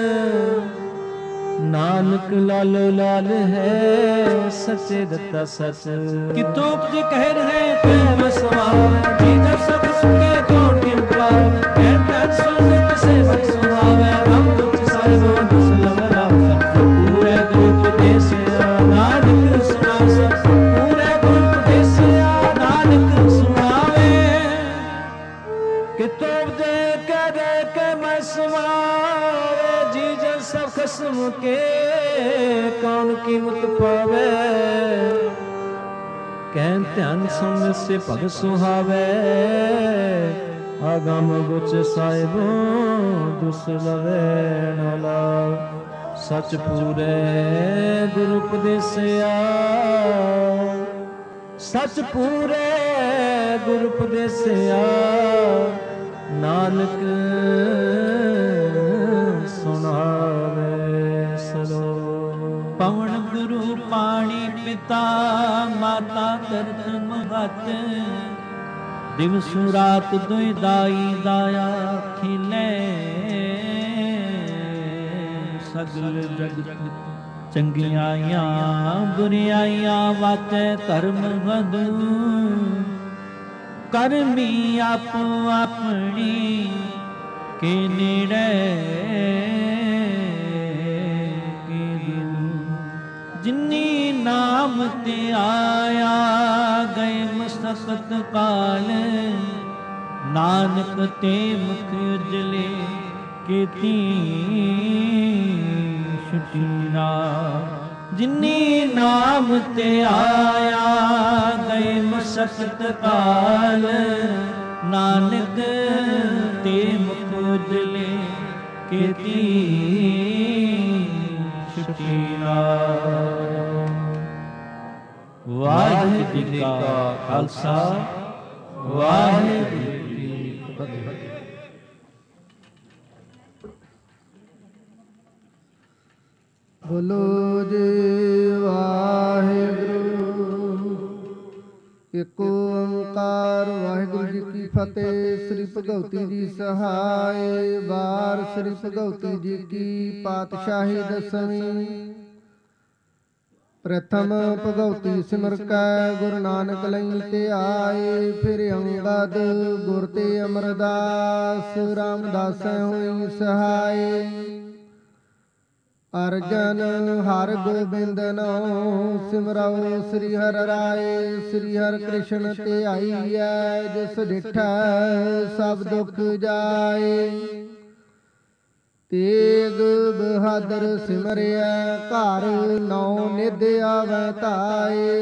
ਨਾਨਕ ਲਾਲੋ ਲਾਲ ਹੈ ਸੱਚੇ ਦਿੱਤਾ ਸੱਚ ਕਿਤੋਂ ਉਪਜੇ ਕਹਿ ਰਹੇ ਤੈ ਵਸਵਾਵੇ ਜੀ ਜਬ ਸਭ ਸੁਕੇ ਕੌਣ ਕਿਨ ਪਾਵੇ ਕਹਿ ਕਹਿ ਸੁਣ ਕਿਸੇ ਸਭ ਸੁਣਾਵੇ ਹਮ ਤੁਝ ਸਾਹਿਬੋ ਦੁਸਲਮ ਰਾਮ ਪੂਰੇ ਗੁਰੂ ਉਪਦੇਸਿਆ ਨਾਨਕ ਸੁਣਾਵੇ ਪੂਰੇ ਗੁਰੂ ਉਪਦੇਸਿਆ ਨਾਨਕ ਸੁਣਾਵੇ ਕਿਤੋਂ ਉਪਜੇ ਕਰੇ ਕੇ ਮੈਂ ਸਮਾਵੇ ਜੀ ਜਨ ਸਭ ਖਸਮ ਕੇ ਕੌਣ ਕੀਮਤ ਪਾਵੇ ਕਹਿ ਧਿਆਨ ਸੁਣ ਸੇ ਭਗ ਸੁਹਾਵੇ ਆਗਮ ਗੁਚ ਸਾਹਿਬੋ ਦੁਸਲਵੇ ਨਾ ਲਾਓ ਸਚ ਪੂਰੇ ਗੁਰੂ ਉਪਦੇਸਿਆ ਸਚ ਪੂਰੇ ਗੁਰੂ ਉਪਦੇਸਿਆ ਨਾਨਕ ਸੁਣਾਵੇ ਸਲੋ ਪਵਨ ਗੁਰੂ ਪਾਣੀ ਪਿਤਾ ਮਾਤਾ ਧਰਤ ਮਹਤ ਦਿਵਸ ਰਾਤ ਦੁਇ ਦਾਈ ਦਾਇਆ ਖਿਲੇ ਸਗਲ ਜਗਤ ਚੰਗਿਆਈਆਂ ਬੁਰਿਆਈਆਂ ਵਾਚੈ ਧਰਮ ਵਧੂ ਕਰਮੀ ਆਪੋ ਆਪਣੀ ਕੇ ਨੇੜੇ ਜਿਨੀ ਨਾਮ ਤੇ ਆਇਆ ਗਏ ਮਸਕਤ ਕਾਲ ਨਾਨਕ ਤੇ ਮੁਖ ਉਜਲੇ ਕੀਤੀ ਛੁਟੀਨਾ ਜਿਨੀ ਨਾਮ ਤੇ ਆਇਆ ਗਏ ਮਸਕਤ ਕਾਲ ਨਾਨਕ ਤੇ ਮੁਖ ਉਜਲੇ ਕੀਤੀ ਛੁਟੀਨਾ। ਵਾਹਿਗੁਰੂ ਜੀ ਕਾ ਖਾਲਸਾ ਵਾਹਿਗੁਰੂ ਜੀ ਕੀ ਫਤਿਹ। ਬੋਲੋ ਜੀ ਵਾਹਿਗੁਰੂ ਏਕ ਓੰਕਾਰ ਵਾਹਿਗੁਰੂ ਜੀ ਕੀ ਫਤਿਹ। ਸ੍ਰੀ ਭਗਵਤੀ ਜੀ ਸਹਾਇ ਵਾਰ ਸ੍ਰੀ ਭਗਵਤੀ ਜੀ ਕੀ ਪਾਤਸ਼ਾਹੀ ਦਸਵੀਂ। ਪ੍ਰਥਮ ਭਗਵਤੀ ਸਿਮਰ ਕੈ ਗੁਰੂ ਨਾਨਕ ਲਈ ਧਿਆਏ। ਫਿਰ ਅੰਗਦ ਗੁਰ ਤੇ ਅਮਰਦਾਸ ਰਾਮਦਾਸ ਹੋਈ ਸਹਾਈ। ਅਰਜਨ ਹਰ ਗੋਬਿੰਦ ਨਾਮ ਸਿਮਰਉ ਸ੍ਰੀ ਹਰਿ ਰਾਏ। ਸ੍ਰੀ ਹਰਿ ਕ੍ਰਿਸ਼ਨ ਧਿਆਈਐ ਜਿਸ ਡਿਠੈ ਸਭ ਦੁਖ ਜਾਏ। ਤੇਗ ਬਹਾਦਰ ਸਿਮਰਿਐ ਘਰ ਨੌ ਨਿਧ ਆਵੈ ਧਾਏ।